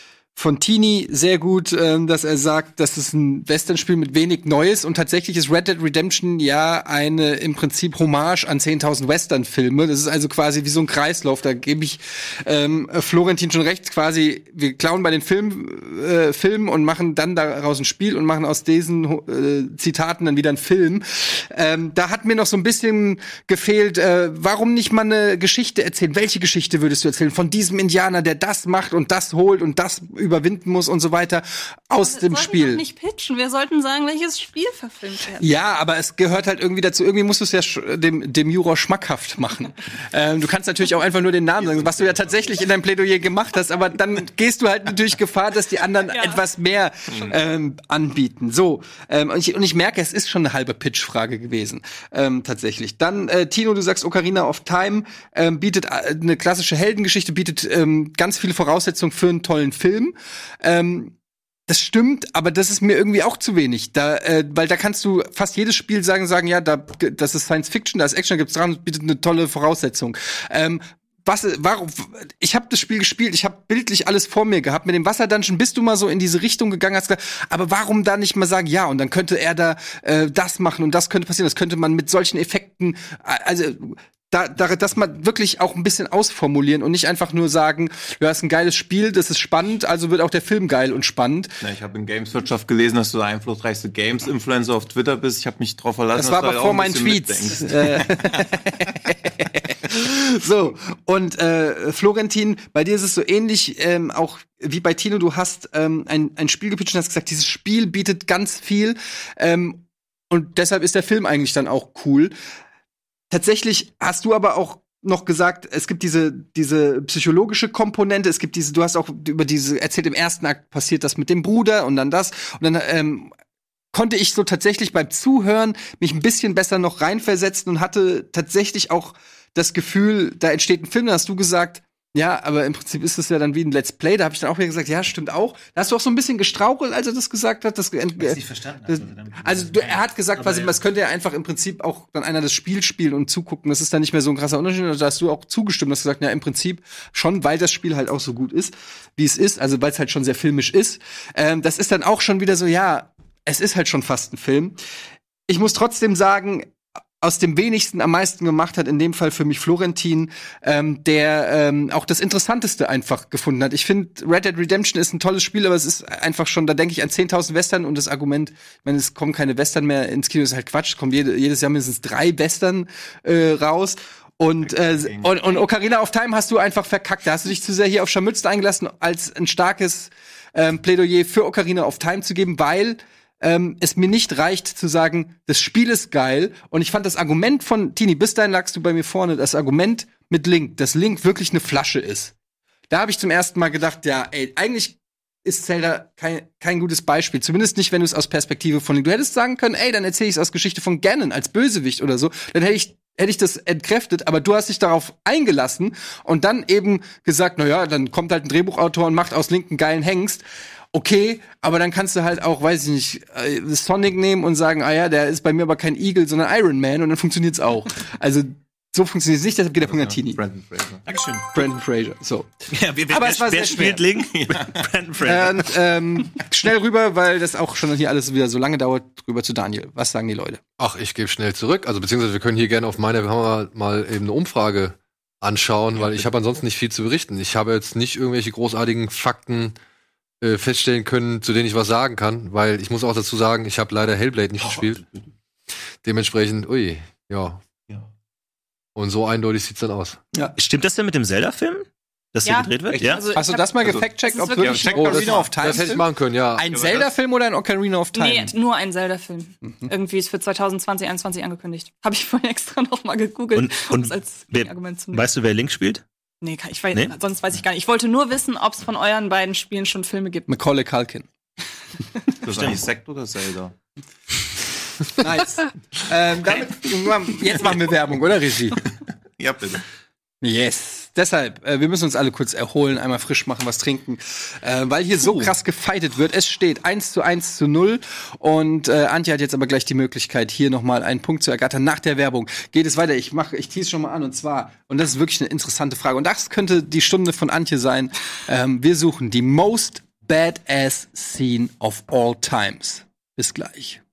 von Tini sehr gut, ähm, dass er sagt, dass es ein Western-Spiel mit wenig Neues und tatsächlich ist Red Dead Redemption ja eine im Prinzip Hommage an zehntausend Western-Filme. Das ist also quasi wie so ein Kreislauf. Da gebe ich ähm, Florentin schon recht. Quasi, wir klauen bei den Film, äh, Filmen und machen dann daraus ein Spiel und machen aus diesen äh, Zitaten dann wieder einen Film. Ähm, da hat mir noch so ein bisschen gefehlt, äh, warum nicht mal eine Geschichte erzählen? Welche Geschichte würdest du erzählen? Von diesem Indianer, der das macht und das holt und das überwinden muss und so weiter aus dem Wir sollten Spiel. doch nicht pitchen, wir sollten sagen, welches Spiel verfilmt werden. Ja, aber es gehört halt irgendwie dazu. Irgendwie musst du es ja sch- dem, dem Juror schmackhaft machen. ähm, du kannst natürlich auch einfach nur den Namen sagen, was du ja tatsächlich in deinem Plädoyer gemacht hast, aber dann gehst du halt natürlich Gefahr, dass die anderen Ja. etwas mehr ähm, anbieten. So, ähm, und, ich, und ich merke, es ist schon eine halbe Pitch-Frage gewesen, ähm, tatsächlich. Dann, äh, Tino, du sagst, Ocarina of Time ähm, bietet äh, eine klassische Heldengeschichte, bietet ähm, ganz viele Voraussetzungen für einen tollen Film. Ähm, das stimmt, aber das ist mir irgendwie auch zu wenig. Da, äh, weil da kannst du fast jedes Spiel sagen, sagen, ja, da, das ist Science Fiction, da ist Action, da gibt's dran, bietet eine tolle Voraussetzung. Ähm, was, warum? Ich habe das Spiel gespielt, ich habe bildlich alles vor mir gehabt. Mit dem Wasserdungeon bist du mal so in diese Richtung gegangen, hast gesagt, aber warum da nicht mal sagen, ja, und dann könnte er da äh, das machen und das könnte passieren, das könnte man mit solchen Effekten, also Da, da, das mal wirklich auch ein bisschen ausformulieren und nicht einfach nur sagen, ja, ist ein geiles Spiel, das ist spannend, also wird auch der Film geil und spannend. Ja, ich habe in Gameswirtschaft gelesen, dass du der einflussreichste Games-Influencer auf Twitter bist. Ich habe mich drauf verlassen, Das war dass du aber halt vor auch ein meinen bisschen Tweets. mitdenkst. Äh, So, und äh, Florentin, bei dir ist es so ähnlich, ähm, auch wie bei Tino, du hast ähm, ein, ein Spiel gepitcht und hast gesagt, dieses Spiel bietet ganz viel ähm, und deshalb ist der Film eigentlich dann auch cool. Tatsächlich hast du aber auch noch gesagt, es gibt diese diese psychologische Komponente, es gibt diese, du hast auch über diese erzählt, im ersten Akt passiert das mit dem Bruder und dann das und dann ähm, konnte ich so tatsächlich beim Zuhören mich ein bisschen besser noch reinversetzen und hatte tatsächlich auch das Gefühl, da entsteht ein Film, da hast du gesagt, ja, aber im Prinzip ist es ja dann wie ein Let's Play. Da habe ich dann auch wieder gesagt, ja, stimmt auch. Da hast du auch so ein bisschen gestrauchelt, als er das gesagt hat. Das, ich weiß nicht verstanden. Das, also du, er hat gesagt, quasi, es könnte ja einfach im Prinzip auch dann einer das Spiel spielen und zugucken. Das ist dann nicht mehr so ein krasser Unterschied. Da hast du auch zugestimmt, hast gesagt, ja, im Prinzip schon, weil das Spiel halt auch so gut ist, wie es ist. Also weil es halt schon sehr filmisch ist. Ähm, das ist dann auch schon wieder so, ja, es ist halt schon fast ein Film. Ich muss trotzdem sagen, aus dem wenigsten am meisten gemacht hat, in dem Fall für mich Florentin, ähm, der ähm, auch das Interessanteste einfach gefunden hat. Ich finde, Red Dead Redemption ist ein tolles Spiel, aber es ist einfach schon, da denke ich an zehntausend Western und das Argument, ich meine, es kommen keine Western mehr ins Kino, ist halt Quatsch, es kommen jede, jedes Jahr mindestens drei Western äh, raus. Und, äh, und, und Ocarina of Time hast du einfach verkackt. Da hast du dich zu sehr hier auf Scharmützel eingelassen, als ein starkes ähm, Plädoyer für Ocarina of Time zu geben, weil Ähm, es mir nicht reicht zu sagen, das Spiel ist geil. Und ich fand das Argument von Tini, bis dahin lagst du bei mir vorne, das Argument mit Link, dass Link wirklich eine Flasche ist. Da habe ich zum ersten Mal gedacht, ja, ey, eigentlich ist Zelda kein, kein gutes Beispiel. Zumindest nicht, wenn du es aus Perspektive von Link. Du hättest sagen können, ey, dann erzähle ich es aus Geschichte von Ganon als Bösewicht oder so. Dann hätte ich hätte ich das entkräftet, aber du hast dich darauf eingelassen und dann eben gesagt, na ja, dann kommt halt ein Drehbuchautor und macht aus Link einen geilen Hengst. Okay, aber dann kannst du halt auch, weiß ich nicht, äh, Sonic nehmen und sagen, ah ja, der ist bei mir aber kein Eagle, sondern Iron Man und dann funktioniert's auch. Also so funktioniert es nicht, deshalb geht der Punkt an Tini. Brandon Fraser. Dankeschön. Brandon Fraser, so. Ja, wer, wer, aber es war wer sehr spielt schwer. Link? Brandon Fraser. Und, ähm, schnell rüber, weil das auch schon hier alles wieder so lange dauert, rüber zu Daniel. Was sagen die Leute? Ach, ich gebe schnell zurück. Also beziehungsweise wir können hier gerne auf meine Kamera mal eben eine Umfrage anschauen, weil ich habe ansonsten nicht viel zu berichten. Ich habe jetzt nicht irgendwelche großartigen Fakten äh, feststellen können, zu denen ich was sagen kann, weil ich muss auch dazu sagen, ich habe leider Hellblade nicht gespielt. Dementsprechend, ui, ja. Und so eindeutig sieht's dann aus. Ja. Stimmt das denn mit dem Zelda-Film? Dass Ja. der gedreht wird? Echt? Ja. Also, Hast du ich das mal hab- gefact-checkt, das ob ist wirklich wirklich- ein Oh, das, Ocarina of Time das hätte ich Film? machen können, ja. Ein Zelda-Film oder ein Ocarina of Time? Nee, nur ein Zelda-Film. Irgendwie ist für zwanzig zwanzig, einundzwanzig angekündigt. Habe ich vorhin extra noch mal gegoogelt, Und- um und es als wer- Argument zu nehmen. Weißt du, wer Link spielt? Nee, kann- ich weiß, Nee? sonst weiß ich gar nicht. Ich wollte nur wissen, ob es von euren beiden Spielen schon Filme gibt. Macaulay Culkin. Das ist eigentlich Sekt oder Zelda? Nice. ähm, damit, jetzt machen wir Werbung, oder Regie? Ja, bitte. Yes. Deshalb, äh, wir müssen uns alle kurz erholen, einmal frisch machen, was trinken, äh, weil hier so krass gefightet wird. Es steht eins zu eins zu null und äh, Antje hat jetzt aber gleich die Möglichkeit, hier nochmal einen Punkt zu ergattern. Nach der Werbung geht es weiter. Ich mache, ich tease schon mal an und zwar, und das ist wirklich eine interessante Frage und das könnte die Stunde von Antje sein. Ähm, wir suchen die most badass scene of all times. Bis gleich.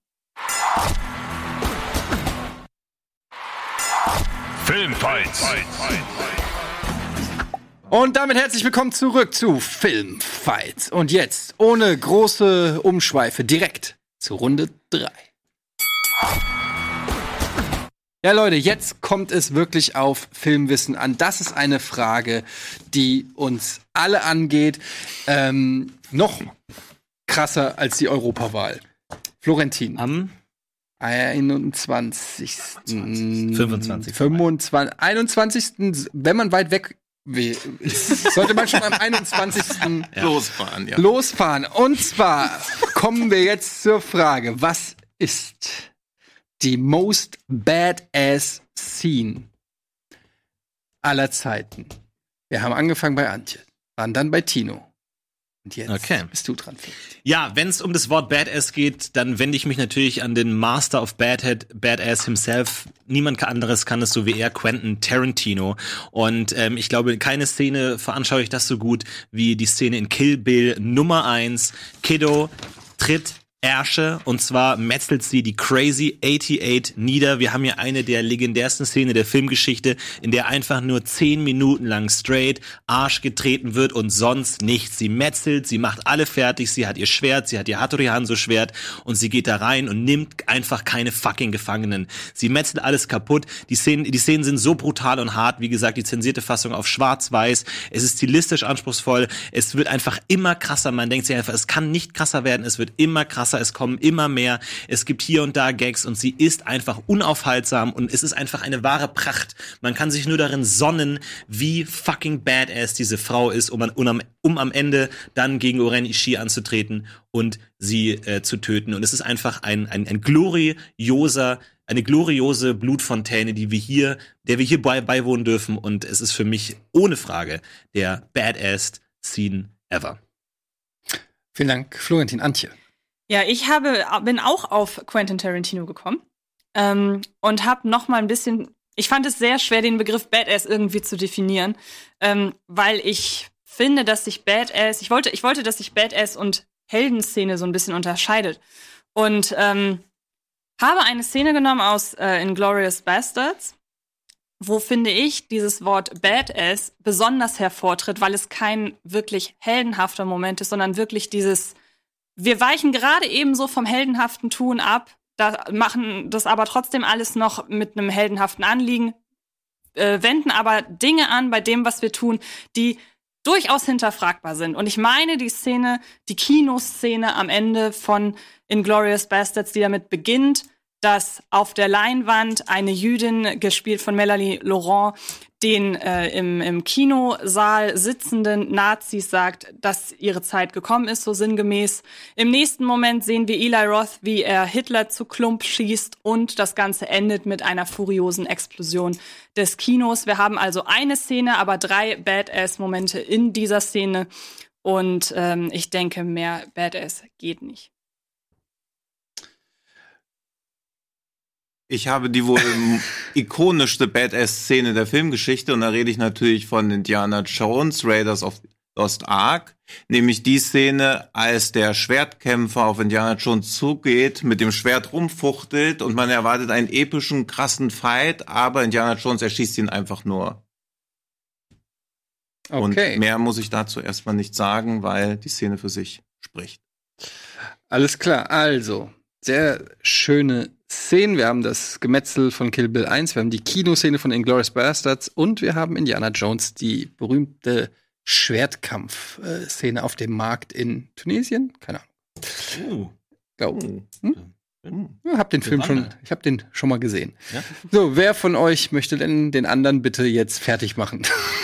Filmfights. Und damit herzlich willkommen zurück zu Filmfights. Und jetzt, ohne große Umschweife, direkt zu Runde drei. Ja, Leute, jetzt kommt es wirklich auf Filmwissen an. Das ist eine Frage, die uns alle angeht. Ähm, noch krasser als die Europawahl. Florentin. Am einundzwanzigsten fünfundzwanzigsten fünfundzwanzigsten einundzwanzigsten Wenn man weit weg will, sollte man schon am einundzwanzigsten Losfahren, ja. losfahren. Und zwar kommen wir jetzt zur Frage, was ist die most badass scene aller Zeiten? Wir haben angefangen bei Antje, waren dann bei Tino. Und jetzt Okay. bist du dran. Philipp. Ja, wenn es um das Wort Badass geht, dann wende ich mich natürlich an den Master of Badhead, Badass himself. Niemand anderes kann es so wie er, Quentin Tarantino. Und ähm, ich glaube, keine Szene veranschaulicht das so gut wie die Szene in Kill Bill Nummer eins. Kiddo tritt Ärsche, und zwar metzelt sie die Crazy achtundachtzig nieder. Wir haben hier eine der legendärsten Szenen der Filmgeschichte, in der einfach nur zehn Minuten lang straight Arsch getreten wird und sonst nichts. Sie metzelt, sie macht alle fertig, sie hat ihr Schwert, sie hat ihr Hattori Hanzo Schwert und sie geht da rein und nimmt einfach keine fucking Gefangenen. Sie metzelt alles kaputt. Die Szenen, die Szenen sind so brutal und hart, wie gesagt, die zensierte Fassung auf schwarz-weiß. Es ist stilistisch anspruchsvoll. Es wird einfach immer krasser. Man denkt sich einfach, es kann nicht krasser werden, es wird immer krasser. Es kommen immer mehr, es gibt hier und da Gags und sie ist einfach unaufhaltsam und es ist einfach eine wahre Pracht. Man kann sich nur darin sonnen, wie fucking badass diese Frau ist, um, an, um, am, um am Ende dann gegen Oren Ishii anzutreten und sie äh, zu töten. Und es ist einfach ein, ein, ein glorioser, eine gloriose Blutfontäne, die wir hier, der wir hier bei, beiwohnen dürfen, und es ist für mich ohne Frage der badass Scene ever. Vielen Dank, Florentin. Antje. Ja, ich habe, bin auch auf Quentin Tarantino gekommen ähm, und habe noch mal ein bisschen, ich fand es sehr schwer, den Begriff Badass irgendwie zu definieren, ähm, weil ich finde, dass sich Badass, ich wollte, ich wollte, dass sich Badass und Heldenszene so ein bisschen unterscheidet. Und ähm, habe eine Szene genommen aus äh, Inglourious Bastards, wo, finde ich, dieses Wort Badass besonders hervortritt, weil es kein wirklich heldenhafter Moment ist, sondern wirklich dieses, wir weichen gerade ebenso vom heldenhaften Tun ab, da machen das aber trotzdem alles noch mit einem heldenhaften Anliegen, äh, wenden aber Dinge an bei dem, was wir tun, die durchaus hinterfragbar sind. Und ich meine die Szene, die Kinoszene am Ende von Inglourious Bastards, die damit beginnt, dass auf der Leinwand eine Jüdin, gespielt von Melanie Laurent, den äh, im, im Kinosaal sitzenden Nazis sagt, dass ihre Zeit gekommen ist, so sinngemäß. Im nächsten Moment sehen wir Eli Roth, wie er Hitler zu Klump schießt, und das Ganze endet mit einer furiosen Explosion des Kinos. Wir haben also eine Szene, aber drei Badass-Momente in dieser Szene, und ähm, ich denke, mehr Badass geht nicht. Ich habe die wohl ikonischste Badass-Szene der Filmgeschichte, und da rede ich natürlich von Indiana Jones, Raiders of the Lost Ark, nämlich die Szene, als der Schwertkämpfer auf Indiana Jones zugeht, mit dem Schwert rumfuchtelt und man erwartet einen epischen, krassen Fight, aber Indiana Jones erschießt ihn einfach nur. Okay. Und mehr muss ich dazu erstmal nicht sagen, weil die Szene für sich spricht. Alles klar, also sehr schöne Szenen. Wir haben das Gemetzel von Kill Bill eins, wir haben die Kinoszene von Inglourious Bastards und wir haben Indiana Jones, die berühmte Schwertkampf-Szene auf dem Markt in Tunesien. Keine Ahnung. Uh. Glaub. Hm? Ich hab den Film schon, ich habe den schon mal gesehen. Ja? So, wer von euch möchte denn den anderen bitte jetzt fertig machen?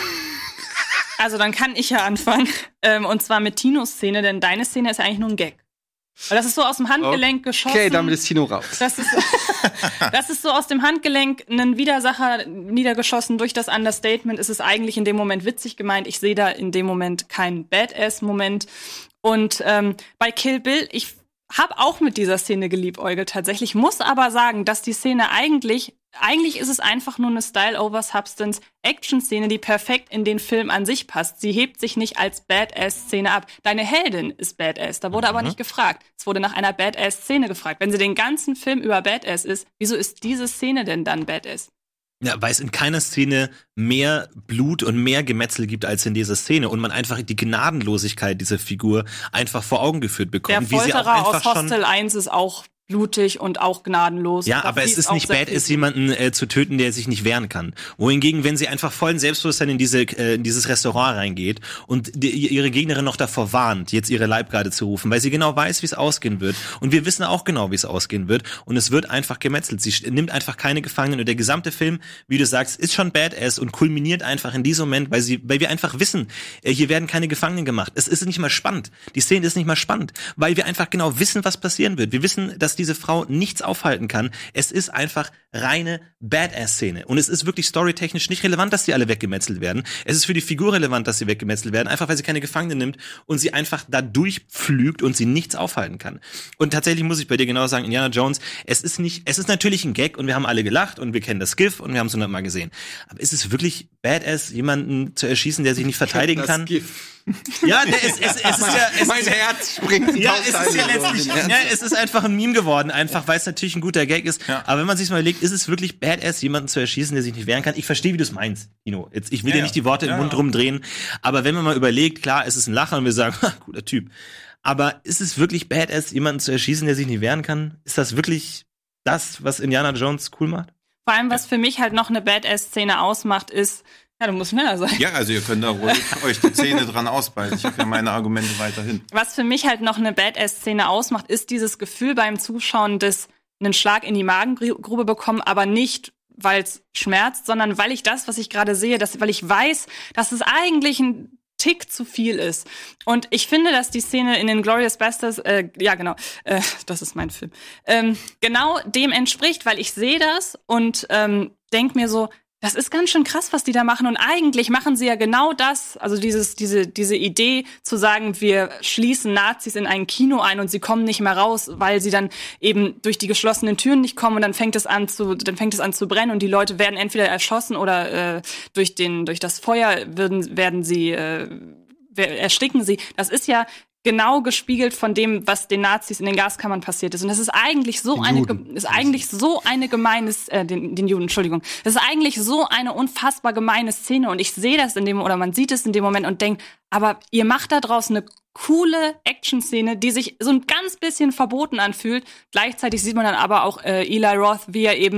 Also dann kann ich ja anfangen. Ähm, und zwar mit Tinos Szene, denn deine Szene ist ja eigentlich nur ein Gag. Weil das ist so aus dem Handgelenk geschossen. Okay, damit ist Tino raus. Das ist, das ist so aus dem Handgelenk ein Widersacher niedergeschossen durch das Understatement. Es ist eigentlich in dem Moment witzig gemeint. Ich sehe da in dem Moment keinen Badass-Moment. Und ähm, bei Kill Bill, ich habe auch mit dieser Szene geliebäugelt tatsächlich, muss aber sagen, dass die Szene eigentlich, eigentlich ist es einfach nur eine Style-over-Substance-Action-Szene, die perfekt in den Film an sich passt. Sie hebt sich nicht als Badass-Szene ab. Deine Heldin ist Badass, da wurde mhm. aber nicht gefragt. Es wurde nach einer Badass-Szene gefragt. Wenn sie den ganzen Film über Badass ist, wieso ist diese Szene denn dann Badass? Ja, weil es in keiner Szene mehr Blut und mehr Gemetzel gibt als in dieser Szene und man einfach die Gnadenlosigkeit dieser Figur einfach vor Augen geführt bekommt. Der Folterer wie sie auch einfach aus Hostel eins ist auch blutig und auch gnadenlos. Ja, aber es ist nicht badass, jemanden äh, zu töten, der sich nicht wehren kann. Wohingegen, wenn sie einfach vollen Selbstbewusstsein in diese äh, in dieses Restaurant reingeht und die, ihre Gegnerin noch davor warnt, jetzt ihre Leibgarde zu rufen, weil sie genau weiß, wie es ausgehen wird. Und wir wissen auch genau, wie es ausgehen wird. Und es wird einfach gemetzelt. Sie nimmt einfach keine Gefangenen. Und der gesamte Film, wie du sagst, ist schon badass und kulminiert einfach in diesem Moment, weil sie, weil wir einfach wissen, äh, hier werden keine Gefangenen gemacht. Es ist nicht mal spannend. Die Szene ist nicht mal spannend, weil wir einfach genau wissen, was passieren wird. Wir wissen, dass diese Frau nichts aufhalten kann. Es ist einfach reine Badass-Szene. Und es ist wirklich storytechnisch nicht relevant, dass sie alle weggemetzelt werden. Es ist für die Figur relevant, dass sie weggemetzelt werden, einfach weil sie keine Gefangenen nimmt und sie einfach da durchpflügt und sie nichts aufhalten kann. Und tatsächlich muss ich bei dir genau sagen, Indiana Jones, es ist nicht, es ist natürlich ein Gag und wir haben alle gelacht und wir kennen das GIF und wir haben es hundertmal gesehen. Aber ist es wirklich Badass, jemanden zu erschießen, der sich nicht verteidigen das kann? Gift. Ja, der ist, es, es ist ja, es Mein ist, Herz springt. ja, es ist ja Teile so. letztlich, ja, es ist einfach ein Meme geworden, einfach weil es natürlich ein guter Gag ist. Ja. Aber wenn man sich mal überlegt, ist es wirklich Badass, jemanden zu erschießen, der sich nicht wehren kann? Ich verstehe, wie du es meinst, Tino. Jetzt, ich will Ja, dir nicht die Worte ja. im Mund Ja. rumdrehen, aber wenn man mal überlegt, klar, es ist ein Lacher und wir sagen, ha, guter Typ. Aber ist es wirklich Badass, jemanden zu erschießen, der sich nicht wehren kann? Ist das wirklich das, was Indiana Jones cool macht? Vor allem, was für mich halt noch eine Badass-Szene ausmacht, ist, ja, du musst schneller sein. Ja, also ihr könnt da ruhig euch die Zähne dran ausbeißen. Ich habe ja meine Argumente weiterhin. Was für mich halt noch eine Badass-Szene ausmacht, ist dieses Gefühl beim Zuschauen, des einen Schlag in die Magengrube bekommen, aber nicht, weil es schmerzt, sondern weil ich das, was ich gerade sehe, dass, weil ich weiß, dass es eigentlich ein Tick zu viel ist. Und ich finde, dass die Szene in den Glorious Bastards, äh, ja genau, äh, das ist mein Film, ähm, genau dem entspricht, weil ich sehe das und ähm, denk mir so, das ist ganz schön krass, was die da machen. Und eigentlich machen sie ja genau das, also dieses, diese, diese Idee zu sagen, wir schließen Nazis in ein Kino ein und sie kommen nicht mehr raus, weil sie dann eben durch die geschlossenen Türen nicht kommen und dann fängt es an zu, dann fängt es an zu brennen und die Leute werden entweder erschossen oder äh, durch den, durch das Feuer werden, werden sie, äh, ersticken sie. Das ist ja genau gespiegelt von dem, was den Nazis in den Gaskammern passiert ist. Und das ist eigentlich so eine, ist eigentlich so eine gemeines, äh, den, den Juden, Entschuldigung. Das ist eigentlich so eine unfassbar gemeine Szene. Und ich sehe das in dem, oder man sieht es in dem Moment und denkt, aber ihr macht da draußen eine coole Action-Szene, die sich so ein ganz bisschen verboten anfühlt. Gleichzeitig sieht man dann aber auch äh, Eli Roth, wie er eben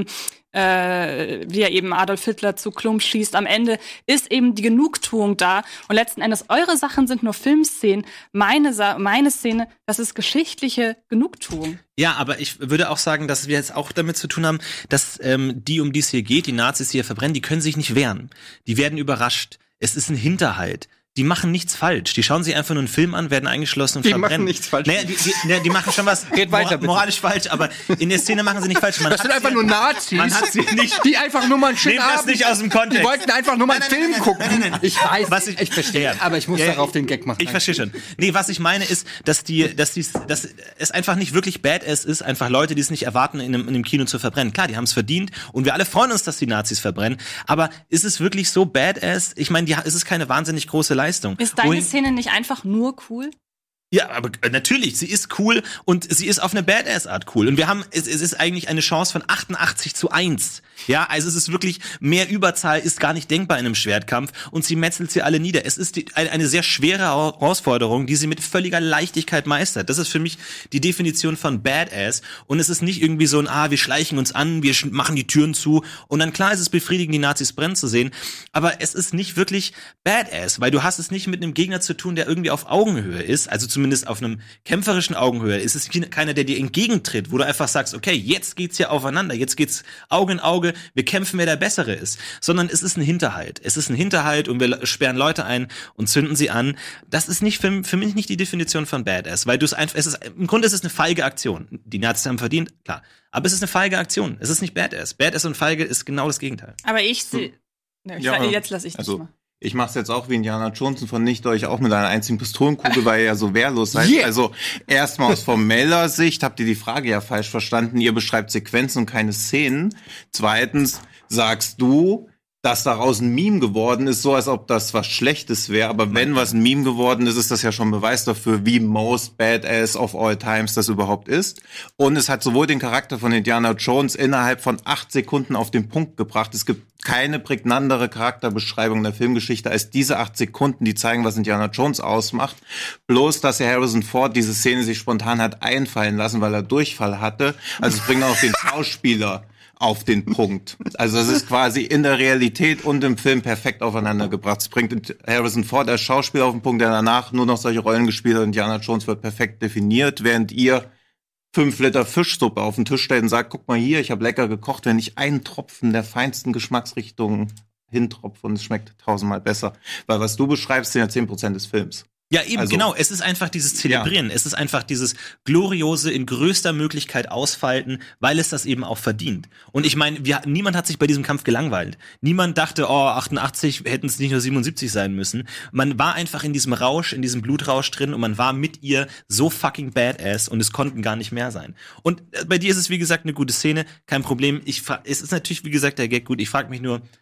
äh, wie er eben Adolf Hitler zu Klump schießt. Am Ende ist eben die Genugtuung da. Und letzten Endes, eure Sachen sind nur Filmszenen. Meine, Sa- meine Szene, das ist geschichtliche Genugtuung. Ja, aber ich würde auch sagen, dass wir jetzt auch damit zu tun haben, dass ähm, die, um die es hier geht, die Nazis, die hier verbrennen, die können sich nicht wehren. Die werden überrascht. Es ist ein Hinterhalt. Die machen nichts falsch. Die schauen sich einfach nur einen Film an, werden eingeschlossen und Die verbrennen. machen nichts falsch. Naja, die, die, naja, die machen schon was Red weiter, mor- bitte. moralisch falsch, aber in der Szene machen sie nicht falsch. Man Das sind hat einfach sie- nur Nazis, Man hat sie nicht. die einfach nur mal einen schönen Nehmt das Abend. nicht aus dem Kontext. Die wollten einfach nur mal einen Nein, nein, Film nein, gucken. nein, nein, nein. Ich weiß, Was ich- ich verstehe, Ja. aber ich muss Ja, darauf ich- den Gag machen. Ich verstehe schon. Nee, was ich meine ist, dass die, dass die, dass es einfach nicht wirklich Badass ist, einfach Leute, die es nicht erwarten, in einem, in einem Kino zu verbrennen. Klar, die haben es verdient und wir alle freuen uns, dass die Nazis verbrennen. Aber ist es wirklich so Badass? Ich meine, die, es ist keine wahnsinnig große Leistung. Ist deine Wohin- Szene nicht einfach nur cool? Ja, aber äh, natürlich, sie ist cool und sie ist auf eine Badass-Art cool. Und wir haben, es, es ist eigentlich eine Chance von achtundachtzig zu eins. Ja, also es ist wirklich, mehr Überzahl ist gar nicht denkbar in einem Schwertkampf und sie metzelt sie alle nieder. Es ist die, eine, eine sehr schwere Herausforderung, die sie mit völliger Leichtigkeit meistert. Das ist für mich die Definition von Badass und es ist nicht irgendwie so ein, ah, wir schleichen uns an, wir sch- machen die Türen zu und dann klar ist es befriedigend, die Nazis brennen zu sehen, aber es ist nicht wirklich Badass, weil du hast es nicht mit einem Gegner zu tun, der irgendwie auf Augenhöhe ist, also zumindest auf einem kämpferischen Augenhöhe. Es ist keiner, der dir entgegentritt, wo du einfach sagst, okay, jetzt geht's hier aufeinander, jetzt geht's Auge in Auge, wir kämpfen, wer der Bessere ist. Sondern es ist ein Hinterhalt. Es ist ein Hinterhalt und wir sperren Leute ein und zünden sie an. Das ist nicht für, für mich nicht die Definition von Badass, weil du es einfach, es ist, im Grunde ist es eine feige Aktion. Die Nazis haben verdient, klar. Aber es ist eine feige Aktion. Es ist nicht Badass. Badass und feige ist genau das Gegenteil. Aber ich sehe. Ne, ich Ja, sag- jetzt lasse ich dich also, mal. Ich mach's jetzt auch wie Indiana Jones und vernichte euch auch mit einer einzigen Pistolenkugel, weil ihr ja so wehrlos seid. Yeah. Also erstmal aus formeller Sicht habt ihr die Frage ja falsch verstanden. Ihr beschreibt Sequenzen und keine Szenen. Zweitens sagst du, dass daraus ein Meme geworden ist, so als ob das was Schlechtes wäre. Aber wenn was ein Meme geworden ist, ist das ja schon Beweis dafür, wie most badass of all times das überhaupt ist. Und es hat sowohl den Charakter von Indiana Jones innerhalb von acht Sekunden auf den Punkt gebracht. Es gibt keine prägnantere Charakterbeschreibung der Filmgeschichte als diese acht Sekunden, die zeigen, was Indiana Jones ausmacht. Bloß, dass er Harrison Ford diese Szene sich spontan hat einfallen lassen, weil er Durchfall hatte. Also es bringt auch den Schauspieler auf den Punkt. Also es ist quasi in der Realität und im Film perfekt aufeinander gebracht. Es bringt Harrison Ford als Schauspieler auf den Punkt, der danach nur noch solche Rollen gespielt hat. Indiana Jones wird perfekt definiert, während ihr fünf Liter Fischsuppe auf den Tisch stellt und sagt, guck mal hier, ich habe lecker gekocht, wenn ich einen Tropfen der feinsten Geschmacksrichtungen hintropfe und es schmeckt tausendmal besser. Weil was du beschreibst, sind ja zehn Prozent des Films. Ja, eben, Also- genau. Es ist einfach dieses Zelebrieren. Ja. Es ist einfach dieses gloriose in größter Möglichkeit ausfalten, weil es das eben auch verdient. Und ich meine, wir, niemand hat sich bei diesem Kampf gelangweilt. Niemand dachte, oh, achtundachtzig hätten es nicht nur siebenundsiebzig sein müssen. Man war einfach in diesem Rausch, in diesem Blutrausch drin und man war mit ihr so fucking badass und es konnten gar nicht mehr sein. Und bei dir ist es, wie gesagt, eine gute Szene, kein Problem. Ich fra- es ist natürlich, wie gesagt, der Gag gut. Ich frage mich nur,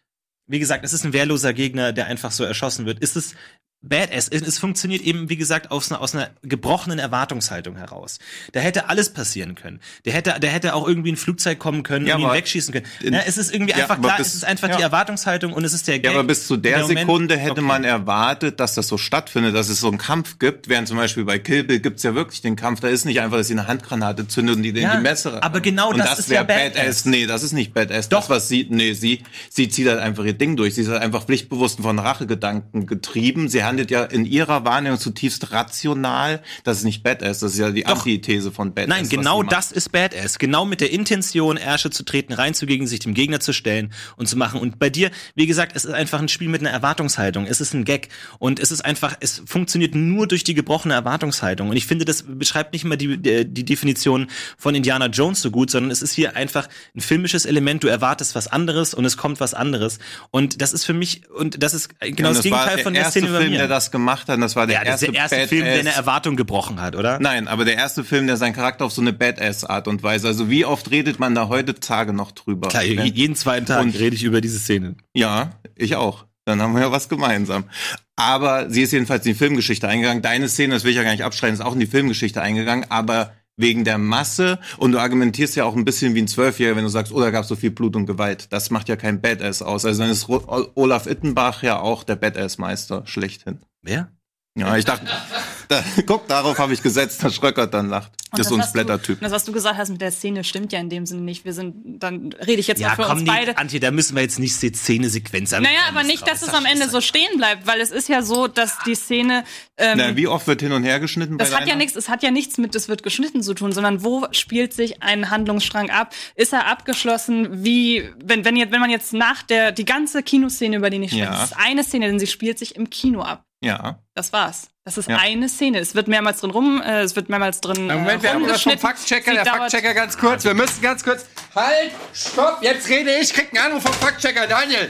wie gesagt, es ist ein wehrloser Gegner, der einfach so erschossen wird. Ist es Badass. Es funktioniert eben, wie gesagt, aus einer, aus einer gebrochenen Erwartungshaltung heraus. Da hätte alles passieren können. Der hätte, der hätte auch irgendwie ein Flugzeug kommen können ja, und ihn wegschießen können. Ja, es ist irgendwie ja, einfach klar, bis, es ist einfach ja. die Erwartungshaltung und es ist der Gag. Ja, aber bis zu der, der Sekunde hätte okay. man erwartet, dass das so stattfindet, dass es so einen Kampf gibt. Während zum Beispiel bei Kill Bill gibt's ja wirklich den Kampf. Da ist nicht einfach, dass sie eine Handgranate zündet und die ja, in die Messer. Aber genau und das, das ist ja Badass. Badass. Nee, das ist nicht Badass. Doch. Das, was sie, nee, sie, sie zieht halt einfach ihr Ding durch. Sie ist halt einfach pflichtbewusst von Rachegedanken getrieben. Sie handelt ja in ihrer Wahrnehmung zutiefst rational. Das ist nicht Badass, das ist ja die Doch. Antithese von Badass. Nein, genau das ist Badass. Genau mit der Intention, Ärsche zu treten, reinzugehen, sich dem Gegner zu stellen und zu machen. Und bei dir, wie gesagt, es ist einfach ein Spiel mit einer Erwartungshaltung. Es ist ein Gag. Und es ist einfach, es funktioniert nur durch die gebrochene Erwartungshaltung. Und ich finde, das beschreibt nicht immer die, die, die Definition von Indiana Jones so gut, sondern es ist hier einfach ein filmisches Element. Du erwartest was anderes und es kommt was anderes. Und das ist für mich, und das ist genau ja, das, das Gegenteil von der Szene bei mir. Der erste Film, der das gemacht hat, das war der ja, das erste, ist der erste Film, der eine Erwartung gebrochen hat, oder? Nein, aber der erste Film, der seinen Charakter auf so eine Badass-Art und Weise. Also wie oft redet man da heutzutage noch drüber? Klar, ne? jeden zweiten Tag und rede ich über diese Szene. Ja, ich auch. Dann haben wir ja was gemeinsam. Aber sie ist jedenfalls in die Filmgeschichte eingegangen. Deine Szene, das will ich ja gar nicht abstreiten, ist auch in die Filmgeschichte eingegangen, aber wegen der Masse. Und du argumentierst ja auch ein bisschen wie ein Zwölfjähriger, wenn du sagst, oh, da gab es so viel Blut und Gewalt. Das macht ja kein Badass aus. Also dann ist Olaf Ittenbach ja auch der Badass-Meister schlechthin. Wer? Ja, ich dachte, da, guck, darauf habe ich gesetzt, dass Schröckert dann lacht. Das, das ist so ein Splatter-Typ. Das, was du gesagt hast mit der Szene, stimmt ja in dem Sinne nicht. Wir sind, dann rede ich jetzt ja, mal für komm, uns nee, beide. Antje, da müssen wir jetzt nicht die Szene-Sequenz an. Naja, aber nicht, dass es am Ende so stehen bleibt, weil es ist ja so, dass die Szene. Ähm, Na, wie oft wird hin und her geschnitten? Das bei hat ja nichts. Es hat ja nichts mit, es wird geschnitten zu tun, sondern wo spielt sich ein Handlungsstrang ab? Ist er abgeschlossen? Wie, wenn wenn jetzt, wenn man jetzt nach der die ganze Kinoszene, über die ich spreche, ja. das ist eine Szene, denn sie spielt sich im Kino ab. Ja. Das war's. Das ist ja. eine Szene. Es wird mehrmals drin rum, äh, es wird mehrmals drin. Äh, Moment, wir haben das vom Faktchecker, der Faktchecker ganz kurz. Wir müssen ganz kurz. Halt, stopp, jetzt rede ich, krieg einen Anruf vom Faktchecker, Daniel.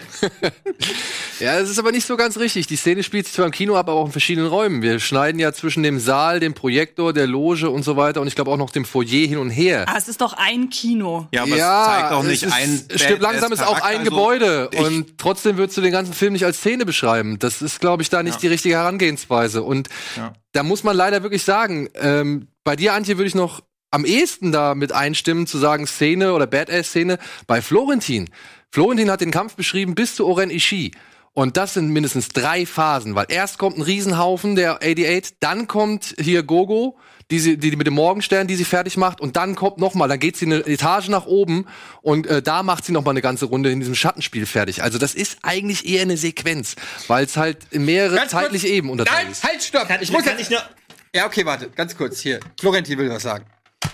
Ja, das ist aber nicht so ganz richtig. Die Szene spielt sich zwar im Kino ab, aber auch in verschiedenen Räumen. Wir schneiden ja zwischen dem Saal, dem Projektor, der Loge und so weiter und ich glaube auch noch dem Foyer hin und her. Ah, es ist doch ein Kino. Ja, aber ja, es zeigt auch nicht es ist, ein stimmt, langsam ist auch ein also, Gebäude und trotzdem würdest du den ganzen Film nicht als Szene beschreiben. Das ist, glaube ich, da nicht ja. die richtige Herangehensweise. Und ja. da muss man leider wirklich sagen, ähm, bei dir, Antje, würde ich noch am ehesten da mit einstimmen, zu sagen Szene oder Badass-Szene bei Florentin. Florentin hat den Kampf beschrieben bis zu Oren Ishii. Und das sind mindestens drei Phasen, weil erst kommt ein Riesenhaufen, der achtundachtzig, dann kommt hier Gogo, die, sie, die mit dem Morgenstern, die sie fertig macht, und dann kommt noch mal, dann geht sie eine Etage nach oben und äh, da macht sie noch mal eine ganze Runde in diesem Schattenspiel fertig. Also das ist eigentlich eher eine Sequenz, weil es halt in mehrere ganz zeitliche kurz, Ebenen unterteilt nein, ist. Halt, stopp! Kann ich, ich muss kann ich nur ja, okay, warte, ganz kurz, hier. Florentin will was sagen.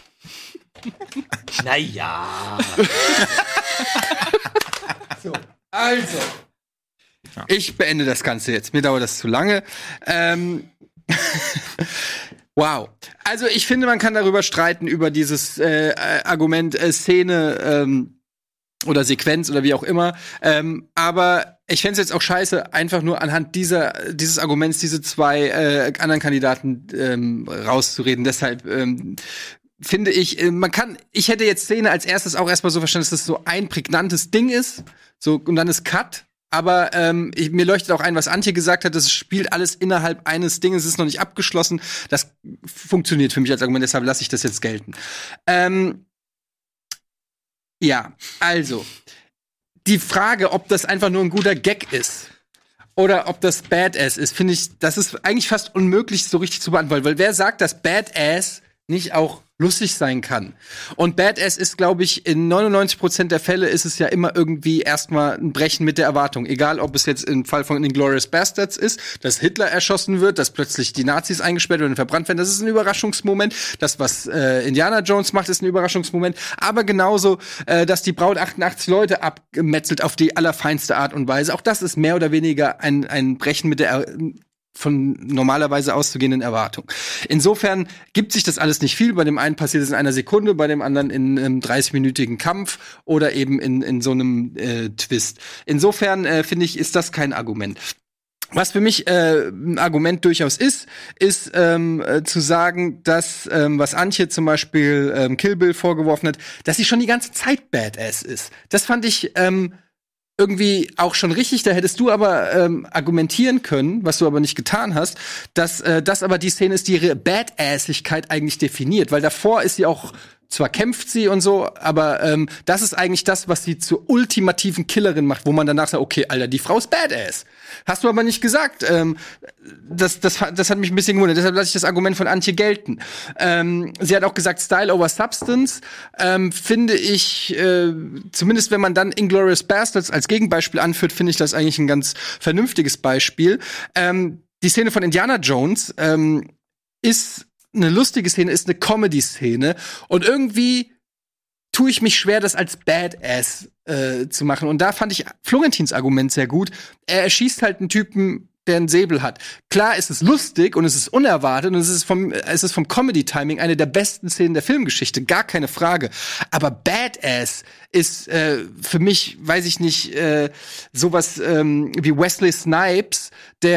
Naja. So, also. Ja. Ich beende das Ganze jetzt. Mir dauert das zu lange. Ähm. Wow. Also ich finde, man kann darüber streiten, über dieses äh, Argument äh, Szene ähm, oder Sequenz oder wie auch immer. Ähm, aber ich fände es jetzt auch scheiße, einfach nur anhand dieser dieses Arguments diese zwei äh, anderen Kandidaten ähm, rauszureden. Deshalb ähm, finde ich, äh, man kann, ich hätte jetzt Szene als erstes auch erstmal so verstanden, dass das so ein prägnantes Ding ist. So, und dann ist Cut. Aber ähm, ich, mir leuchtet auch ein, was Antje gesagt hat, das spielt alles innerhalb eines Dinges, es ist noch nicht abgeschlossen. Das funktioniert für mich als Argument, deshalb lasse ich das jetzt gelten. Ähm, ja, also, die Frage, ob das einfach nur ein guter Gag ist oder ob das Badass ist, finde ich, das ist eigentlich fast unmöglich so richtig zu beantworten, weil wer sagt, dass Badass nicht auch lustig sein kann. Und Badass ist, glaube ich, in neunundneunzig Prozent der Fälle ist es ja immer irgendwie erstmal ein Brechen mit der Erwartung. Egal, ob es jetzt im Fall von Inglourious Bastards ist, dass Hitler erschossen wird, dass plötzlich die Nazis eingesperrt werden und verbrannt werden. Das ist ein Überraschungsmoment. Das, was äh, Indiana Jones macht, ist ein Überraschungsmoment. Aber genauso, äh, dass die Braut achtundachtzig Leute abgemetzelt auf die allerfeinste Art und Weise. Auch das ist mehr oder weniger ein, ein Brechen mit der er von normalerweise auszugehenden Erwartung. Insofern gibt sich das alles nicht viel. Bei dem einen passiert es in einer Sekunde, bei dem anderen in einem dreißig-minütigen Kampf oder eben in, in so einem äh, Twist. Insofern äh, finde ich, ist das kein Argument. Was für mich äh, ein Argument durchaus ist, ist ähm, äh, zu sagen, dass, ähm, was Antje zum Beispiel ähm, Kill Bill vorgeworfen hat, dass sie schon die ganze Zeit Badass ist. Das fand ich ähm, irgendwie auch schon richtig. Da hättest du aber ähm, argumentieren können, was du aber nicht getan hast, dass äh, das aber die Szene ist, die ihre Badassigkeit eigentlich definiert. Weil davor ist sie auch, zwar kämpft sie und so, aber ähm, das ist eigentlich das, was sie zur ultimativen Killerin macht, wo man danach sagt, okay, Alter, die Frau ist badass. Hast du aber nicht gesagt. Ähm, das, das, das hat mich ein bisschen gewundert. Deshalb lasse ich das Argument von Antje gelten. Ähm, sie hat auch gesagt, Style over Substance. Ähm, finde ich, äh, zumindest wenn man dann Inglourious Basterds als Gegenbeispiel anführt, finde ich das eigentlich ein ganz vernünftiges Beispiel. Ähm, die Szene von Indiana Jones ähm, ist eine lustige Szene, ist eine Comedy-Szene. Und irgendwie tue ich mich schwer, das als Badass äh, zu machen. Und da fand ich Florentins Argument sehr gut. Er erschießt halt einen Typen, der einen Säbel hat. Klar, es ist lustig und es ist unerwartet und es ist vom, es ist vom Comedy-Timing eine der besten Szenen der Filmgeschichte, gar keine Frage. Aber Badass ist äh, für mich, weiß ich nicht, äh, sowas ähm, wie Wesley Snipes,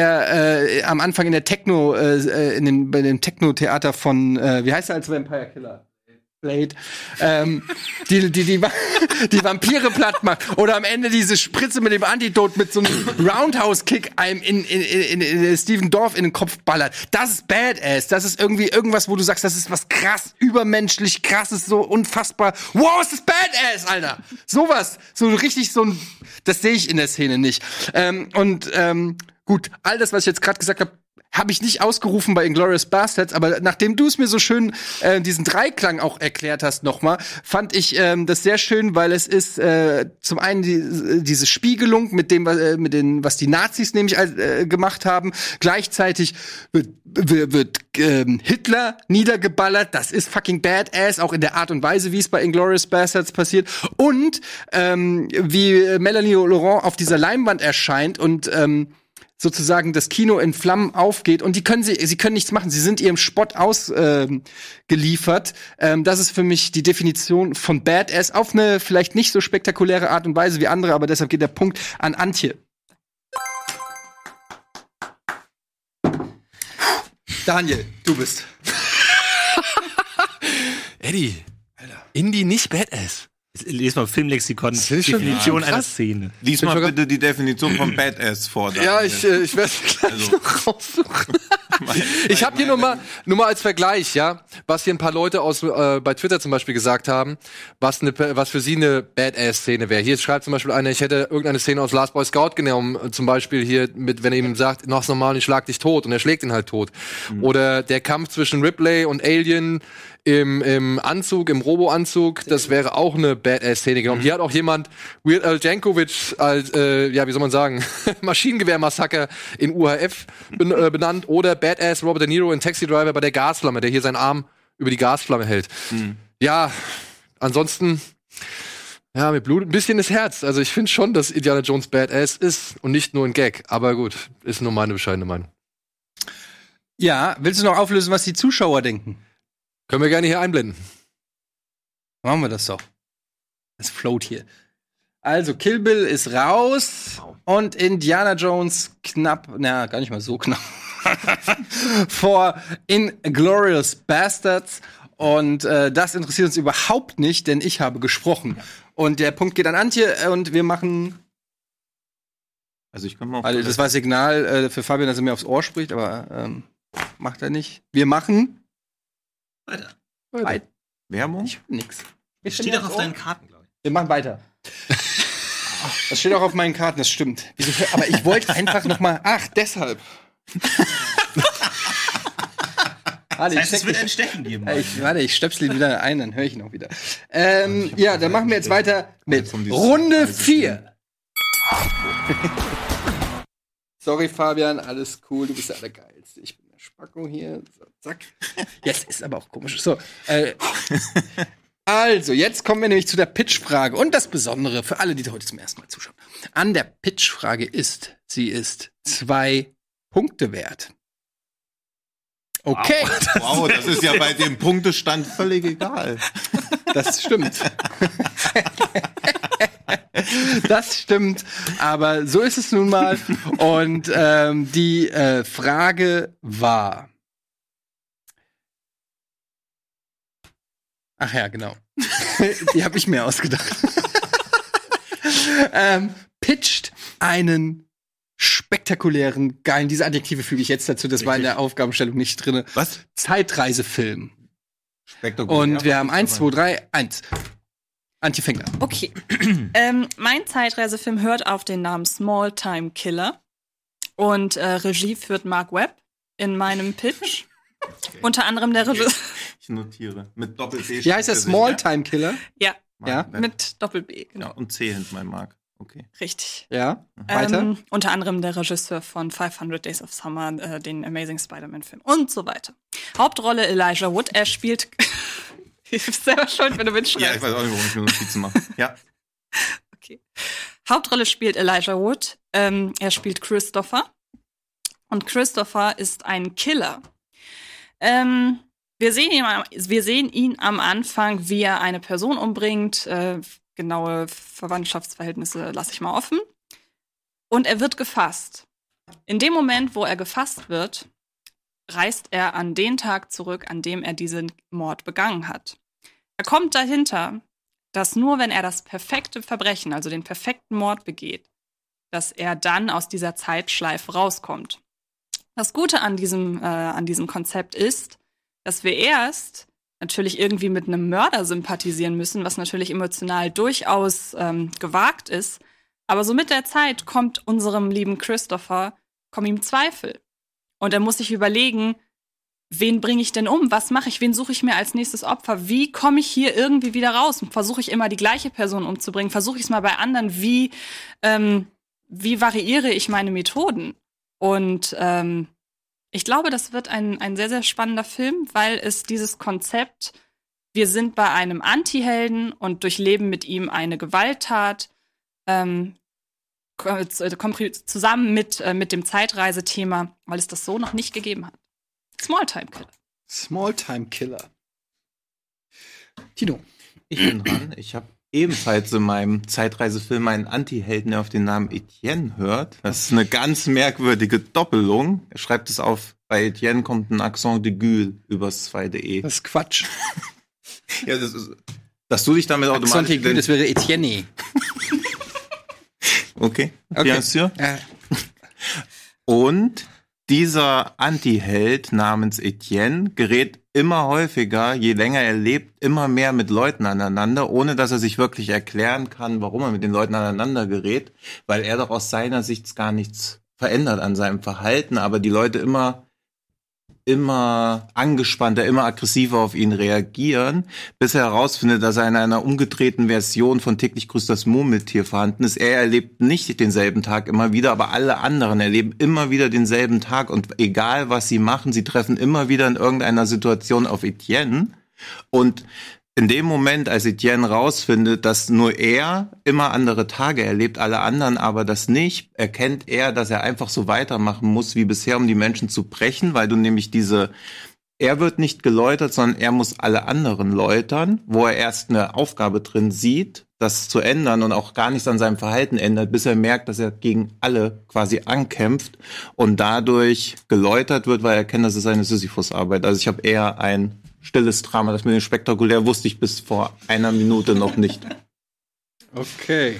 der äh, am Anfang in der Techno, äh, in den, bei dem Techno-Theater von, äh, wie heißt er als Vampire Killer? Blade, ähm, die, die, die, die Vampire platt macht. Oder am Ende diese Spritze mit dem Antidot mit so einem Roundhouse-Kick einem in, in, in, in Steven Dorff in den Kopf ballert. Das ist Badass. Das ist irgendwie irgendwas, wo du sagst, das ist was krass, übermenschlich krasses, so unfassbar. Wow, ist das Badass, Alter! Sowas. So richtig so ein, das sehe ich in der Szene nicht. Ähm, und, ähm, gut, all das, was ich jetzt gerade gesagt habe, habe ich nicht ausgerufen bei Inglourious Basterds, aber nachdem du es mir so schön äh, diesen Dreiklang auch erklärt hast nochmal, fand ich ähm, das sehr schön, weil es ist äh, zum einen die, diese Spiegelung mit dem, äh, mit den, was die Nazis nämlich äh, gemacht haben. Gleichzeitig wird, wird, wird äh, Hitler niedergeballert. Das ist fucking badass, auch in der Art und Weise, wie es bei Inglourious Basterds passiert. Und ähm, wie Melanie Laurent auf dieser Leinwand erscheint und ähm, sozusagen das Kino in Flammen aufgeht und die können sie sie können nichts machen, sie sind ihrem Spott ausgeliefert. Ähm, ähm, das ist für mich die Definition von Badass auf eine vielleicht nicht so spektakuläre Art und Weise wie andere, aber deshalb geht der Punkt an Antje. Daniel, du bist. Eddie, Alter. Indie nicht Badass. Lies mal Filmlexikon, Definition einer Szene. Lies mal bitte die Definition von Badass vor. Ja, ich, äh, ich werde gleich also. noch raussuchen. Ich habe hier nur mal, nur mal als Vergleich, ja, was hier ein paar Leute aus äh, bei Twitter zum Beispiel gesagt haben, was, ne, was für sie eine Badass-Szene wäre. Hier schreibt zum Beispiel einer, ich hätte irgendeine Szene aus Last Boy Scout genommen, zum Beispiel hier mit, wenn er ihm sagt, noch normal, ich schlag dich tot und er schlägt ihn halt tot. Mhm. Oder der Kampf zwischen Ripley und Alien im, im Anzug, im Robo-Anzug, das wäre auch eine Badass-Szene genommen. Mhm. Hier hat auch jemand Weird Al Jankovic als, äh, ja, wie soll man sagen, Maschinengewehr-Massaker in U H F ben, äh, benannt. Oder Badass Robert De Niro in Taxi Driver bei der Gasflamme, der hier seinen Arm über die Gasflamme hält. Mhm. Ja, ansonsten, ja, mir blutet ein bisschen das Herz. Also ich finde schon, dass Indiana Jones Badass ist und nicht nur ein Gag. Aber gut, ist nur meine bescheidene Meinung. Ja, willst du noch auflösen, was die Zuschauer denken? Können wir gerne hier einblenden. Machen wir das doch. Das float hier. Also, Kill Bill ist raus und Indiana Jones knapp, na, gar nicht mal so knapp, vor Inglourious Basterds. Und äh, das interessiert uns überhaupt nicht, denn ich habe gesprochen. Und der Punkt geht an Antje und wir machen. Also, ich kann mal. Also, das war Signal äh, für Fabian, dass er mir aufs Ohr spricht, aber ähm, macht er nicht. Wir machen. Weiter. Weiter. Werbung? Ich nix. Das steht auch auf deinen Karten, glaube ich. Wir machen weiter. Das steht auch auf meinen Karten, das stimmt. Aber ich wollte einfach noch mal. Ach, deshalb. Warte, das heißt, es wird ein Stechen geben. Ich, warte, ich stöpsel ihn wieder ein, dann höre ich ihn auch wieder. Ähm, ja, dann machen wir jetzt weiter mit Runde vier. Sorry, Fabian, alles cool, du bist der Allergeilste. Ich bin der Spacko hier. So, zack. Jetzt ist aber auch komisch. So, äh, also, jetzt kommen wir nämlich zu der Pitch-Frage. Und das Besondere für alle, die heute zum ersten Mal zuschauen. An der Pitch-Frage ist, sie ist zwei Punkte wert. Okay. Wow, wow, das ist ja bei dem Punktestand völlig egal. Das stimmt. Das stimmt. Aber so ist es nun mal. Und ähm, die äh, Frage war. Ach ja, genau. Die habe ich mir ausgedacht. ähm, pitcht einen spektakulären, geilen, diese Adjektive füge ich jetzt dazu, das war in der Aufgabenstellung nicht drin. Was? Zeitreisefilm. Spektakulär. Und wir haben eins, zwei, drei, eins. Antje fängt an. Okay. ähm, mein Zeitreisefilm hört auf den Namen Small Time Killer. Und äh, Regie führt Mark Webb in meinem Pitch. Okay. Unter anderem der Regisseur. Ich notiere. Mit Doppel-B. Wie heißt der Small Time Killer? Ja. Ja. Mit Doppel-B, genau. Ja, und C hinten meinem Mark. Okay. Richtig. Ja. Weiter. Ähm, unter anderem der Regisseur von fünfhundert Days of Summer, äh, den Amazing Spider-Man-Film und so weiter. Hauptrolle Elijah Wood. Er spielt. Ich bin selber schuld, wenn du mitschreibst. Ja, ich weiß auch nicht, warum ich mir Notizen mache. Ja. Okay. Hauptrolle spielt Elijah Wood. Ähm, er spielt Christopher. Und Christopher ist ein Killer. Ähm, wir sehen ihn, wir sehen ihn am Anfang, wie er eine Person umbringt. Äh, genaue Verwandtschaftsverhältnisse lasse ich mal offen. Und er wird gefasst. In dem Moment, wo er gefasst wird, reist er an den Tag zurück, an dem er diesen Mord begangen hat. Er kommt dahinter, dass nur wenn er das perfekte Verbrechen, also den perfekten Mord begeht, dass er dann aus dieser Zeitschleife rauskommt. Das Gute an diesem, äh, an diesem Konzept ist, dass wir erst natürlich irgendwie mit einem Mörder sympathisieren müssen, was natürlich emotional durchaus ähm, gewagt ist. Aber so mit der Zeit kommt unserem lieben Christopher, kommen ihm Zweifel. Und er muss sich überlegen, wen bringe ich denn um? Was mache ich? Wen suche ich mir als nächstes Opfer? Wie komme ich hier irgendwie wieder raus? Versuche ich immer die gleiche Person umzubringen? Versuche ich es mal bei anderen? Wie, ähm, wie variiere ich meine Methoden? Und ähm, ich glaube, das wird ein, ein sehr, sehr spannender Film, weil es dieses Konzept, wir sind bei einem Anti-Helden und durchleben mit ihm eine Gewalttat, ähm, zusammen mit, äh, mit dem Zeitreisethema, weil es das so noch nicht gegeben hat. Small Time Killer. Small Time Killer. Tino. Ich bin dran. Ich habe ebenfalls in meinem Zeitreisefilm einen Anti-Helden, der auf den Namen Etienne hört. Das ist eine ganz merkwürdige Doppelung. Er schreibt es auf, bei Etienne kommt ein Accent d'aigu übers zweite E. Das ist Quatsch. Ja, das ist, dass du dich damit Accent automatisch... d'aigu, das wäre Etienne. Okay, okay. Bien sûr. Ja. Und dieser Anti-Held namens Etienne gerät immer häufiger, je länger er lebt, immer mehr mit Leuten aneinander, ohne dass er sich wirklich erklären kann, warum er mit den Leuten aneinander gerät, weil er doch aus seiner Sicht gar nichts verändert an seinem Verhalten, aber die Leute immer immer angespannter, immer aggressiver auf ihn reagieren, bis er herausfindet, dass er in einer umgedrehten Version von Täglich grüßt das Murmeltier vorhanden ist. Er erlebt nicht denselben Tag immer wieder, aber alle anderen erleben immer wieder denselben Tag und egal was sie machen, sie treffen immer wieder in irgendeiner Situation auf Etienne und in dem Moment, als Etienne rausfindet, dass nur er immer andere Tage erlebt, alle anderen aber das nicht, erkennt er, dass er einfach so weitermachen muss wie bisher, um die Menschen zu brechen, weil du nämlich diese, er wird nicht geläutert, sondern er muss alle anderen läutern, wo er erst eine Aufgabe drin sieht, das zu ändern und auch gar nichts an seinem Verhalten ändert, bis er merkt, dass er gegen alle quasi ankämpft und dadurch geläutert wird, weil er erkennt, das ist eine Sisyphus-Arbeit. Also ich habe eher ein stilles Drama, das mit dem spektakulär wusste ich bis vor einer Minute noch nicht. Okay.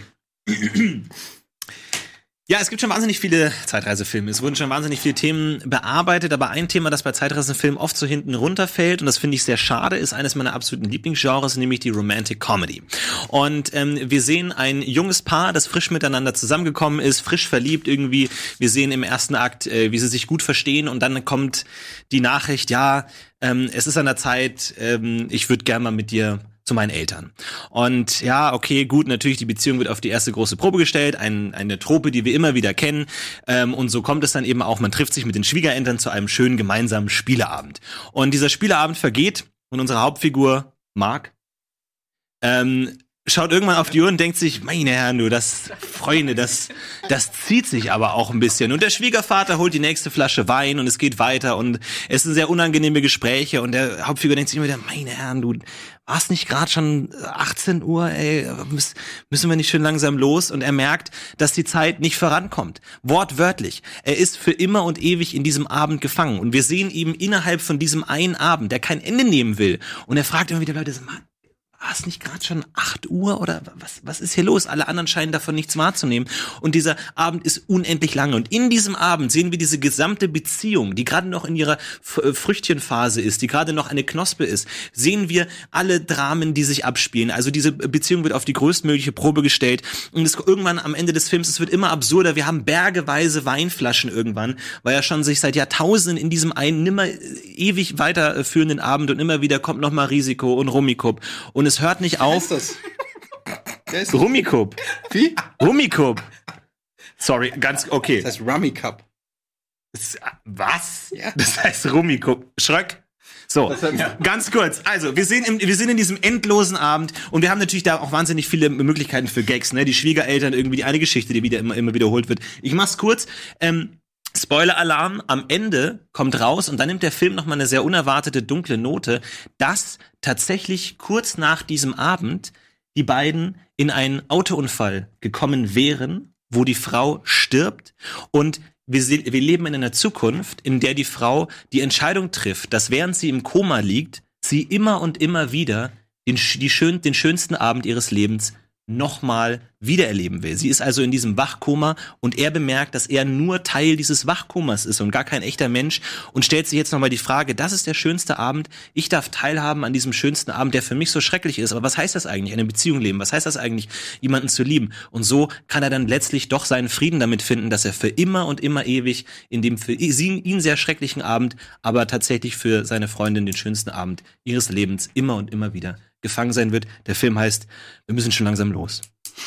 Ja, es gibt schon wahnsinnig viele Zeitreisefilme. Es wurden schon wahnsinnig viele Themen bearbeitet, aber ein Thema, das bei Zeitreisefilmen oft so hinten runterfällt, und das finde ich sehr schade, ist eines meiner absoluten Lieblingsgenres, nämlich die Romantic Comedy. Und ähm, wir sehen ein junges Paar, das frisch miteinander zusammengekommen ist, frisch verliebt irgendwie. Wir sehen im ersten Akt, äh, wie sie sich gut verstehen, und dann kommt die Nachricht, ja, ähm, es ist an der Zeit, ähm, ich würde gerne mal mit dir zu meinen Eltern. Und ja, okay, gut, natürlich, die Beziehung wird auf die erste große Probe gestellt, ein, eine Trope, die wir immer wieder kennen. Ähm, und so kommt es dann eben auch, man trifft sich mit den Schwiegereltern zu einem schönen gemeinsamen Spieleabend. Und dieser Spieleabend vergeht und unsere Hauptfigur, Mark, ähm, schaut irgendwann auf die Uhr und denkt sich, meine Herren, du, das, Freunde, das, das zieht sich aber auch ein bisschen. Und der Schwiegervater holt die nächste Flasche Wein und es geht weiter und es sind sehr unangenehme Gespräche und der Hauptfigur denkt sich immer wieder, meine Herren, du, war's nicht gerade schon achtzehn Uhr, ey, müssen wir nicht schön langsam los? Und er merkt, dass die Zeit nicht vorankommt. Wortwörtlich. Er ist für immer und ewig in diesem Abend gefangen. Und wir sehen ihn innerhalb von diesem einen Abend, der kein Ende nehmen will. Und er fragt immer wieder Leute, war es nicht gerade schon acht Uhr oder was, was ist hier los? Alle anderen scheinen davon nichts wahrzunehmen. Und dieser Abend ist unendlich lange. Und in diesem Abend sehen wir diese gesamte Beziehung, die gerade noch in ihrer F- Früchtchenphase ist, die gerade noch eine Knospe ist, sehen wir alle Dramen, die sich abspielen. Also diese Beziehung wird auf die größtmögliche Probe gestellt. Und es irgendwann am Ende des Films, es wird immer absurder. Wir haben bergeweise Weinflaschen irgendwann, weil er schon sich seit Jahrtausenden in diesem einen nimmer ewig weiterführenden Abend und immer wieder kommt noch mal Risiko und Rummikub. Und es hört nicht auf. Wer ist das? Wer ist das? Rummikub. Wie? Rummikub. Sorry, ganz okay. Das heißt Rummy Cup. Das, was? Ja. Das heißt Rummikub. Schröck. So, heißt- ganz kurz. Also, wir sind, im, wir sind in diesem endlosen Abend und wir haben natürlich da auch wahnsinnig viele Möglichkeiten für Gags, ne? Die Schwiegereltern, irgendwie die eine Geschichte, die wieder immer, immer wiederholt wird. Ich mach's kurz. Ähm, Spoiler-Alarm, am Ende kommt raus und dann nimmt der Film nochmal eine sehr unerwartete dunkle Note, dass tatsächlich kurz nach diesem Abend die beiden in einen Autounfall gekommen wären, wo die Frau stirbt und wir, se- wir leben in einer Zukunft, in der die Frau die Entscheidung trifft, dass während sie im Koma liegt, sie immer und immer wieder den, sch- die schön, den schönsten Abend ihres Lebens nochmal wiedererleben will. Sie ist also in diesem Wachkoma und er bemerkt, dass er nur Teil dieses Wachkomas ist und gar kein echter Mensch und stellt sich jetzt nochmal die Frage, das ist der schönste Abend, ich darf teilhaben an diesem schönsten Abend, der für mich so schrecklich ist, aber was heißt das eigentlich, eine Beziehung leben, was heißt das eigentlich, jemanden zu lieben? Und so kann er dann letztlich doch seinen Frieden damit finden, dass er für immer und immer ewig in dem für sie, ihn sehr schrecklichen Abend, aber tatsächlich für seine Freundin den schönsten Abend ihres Lebens immer und immer wieder gefangen sein wird. Der Film heißt, wir müssen schon langsam los.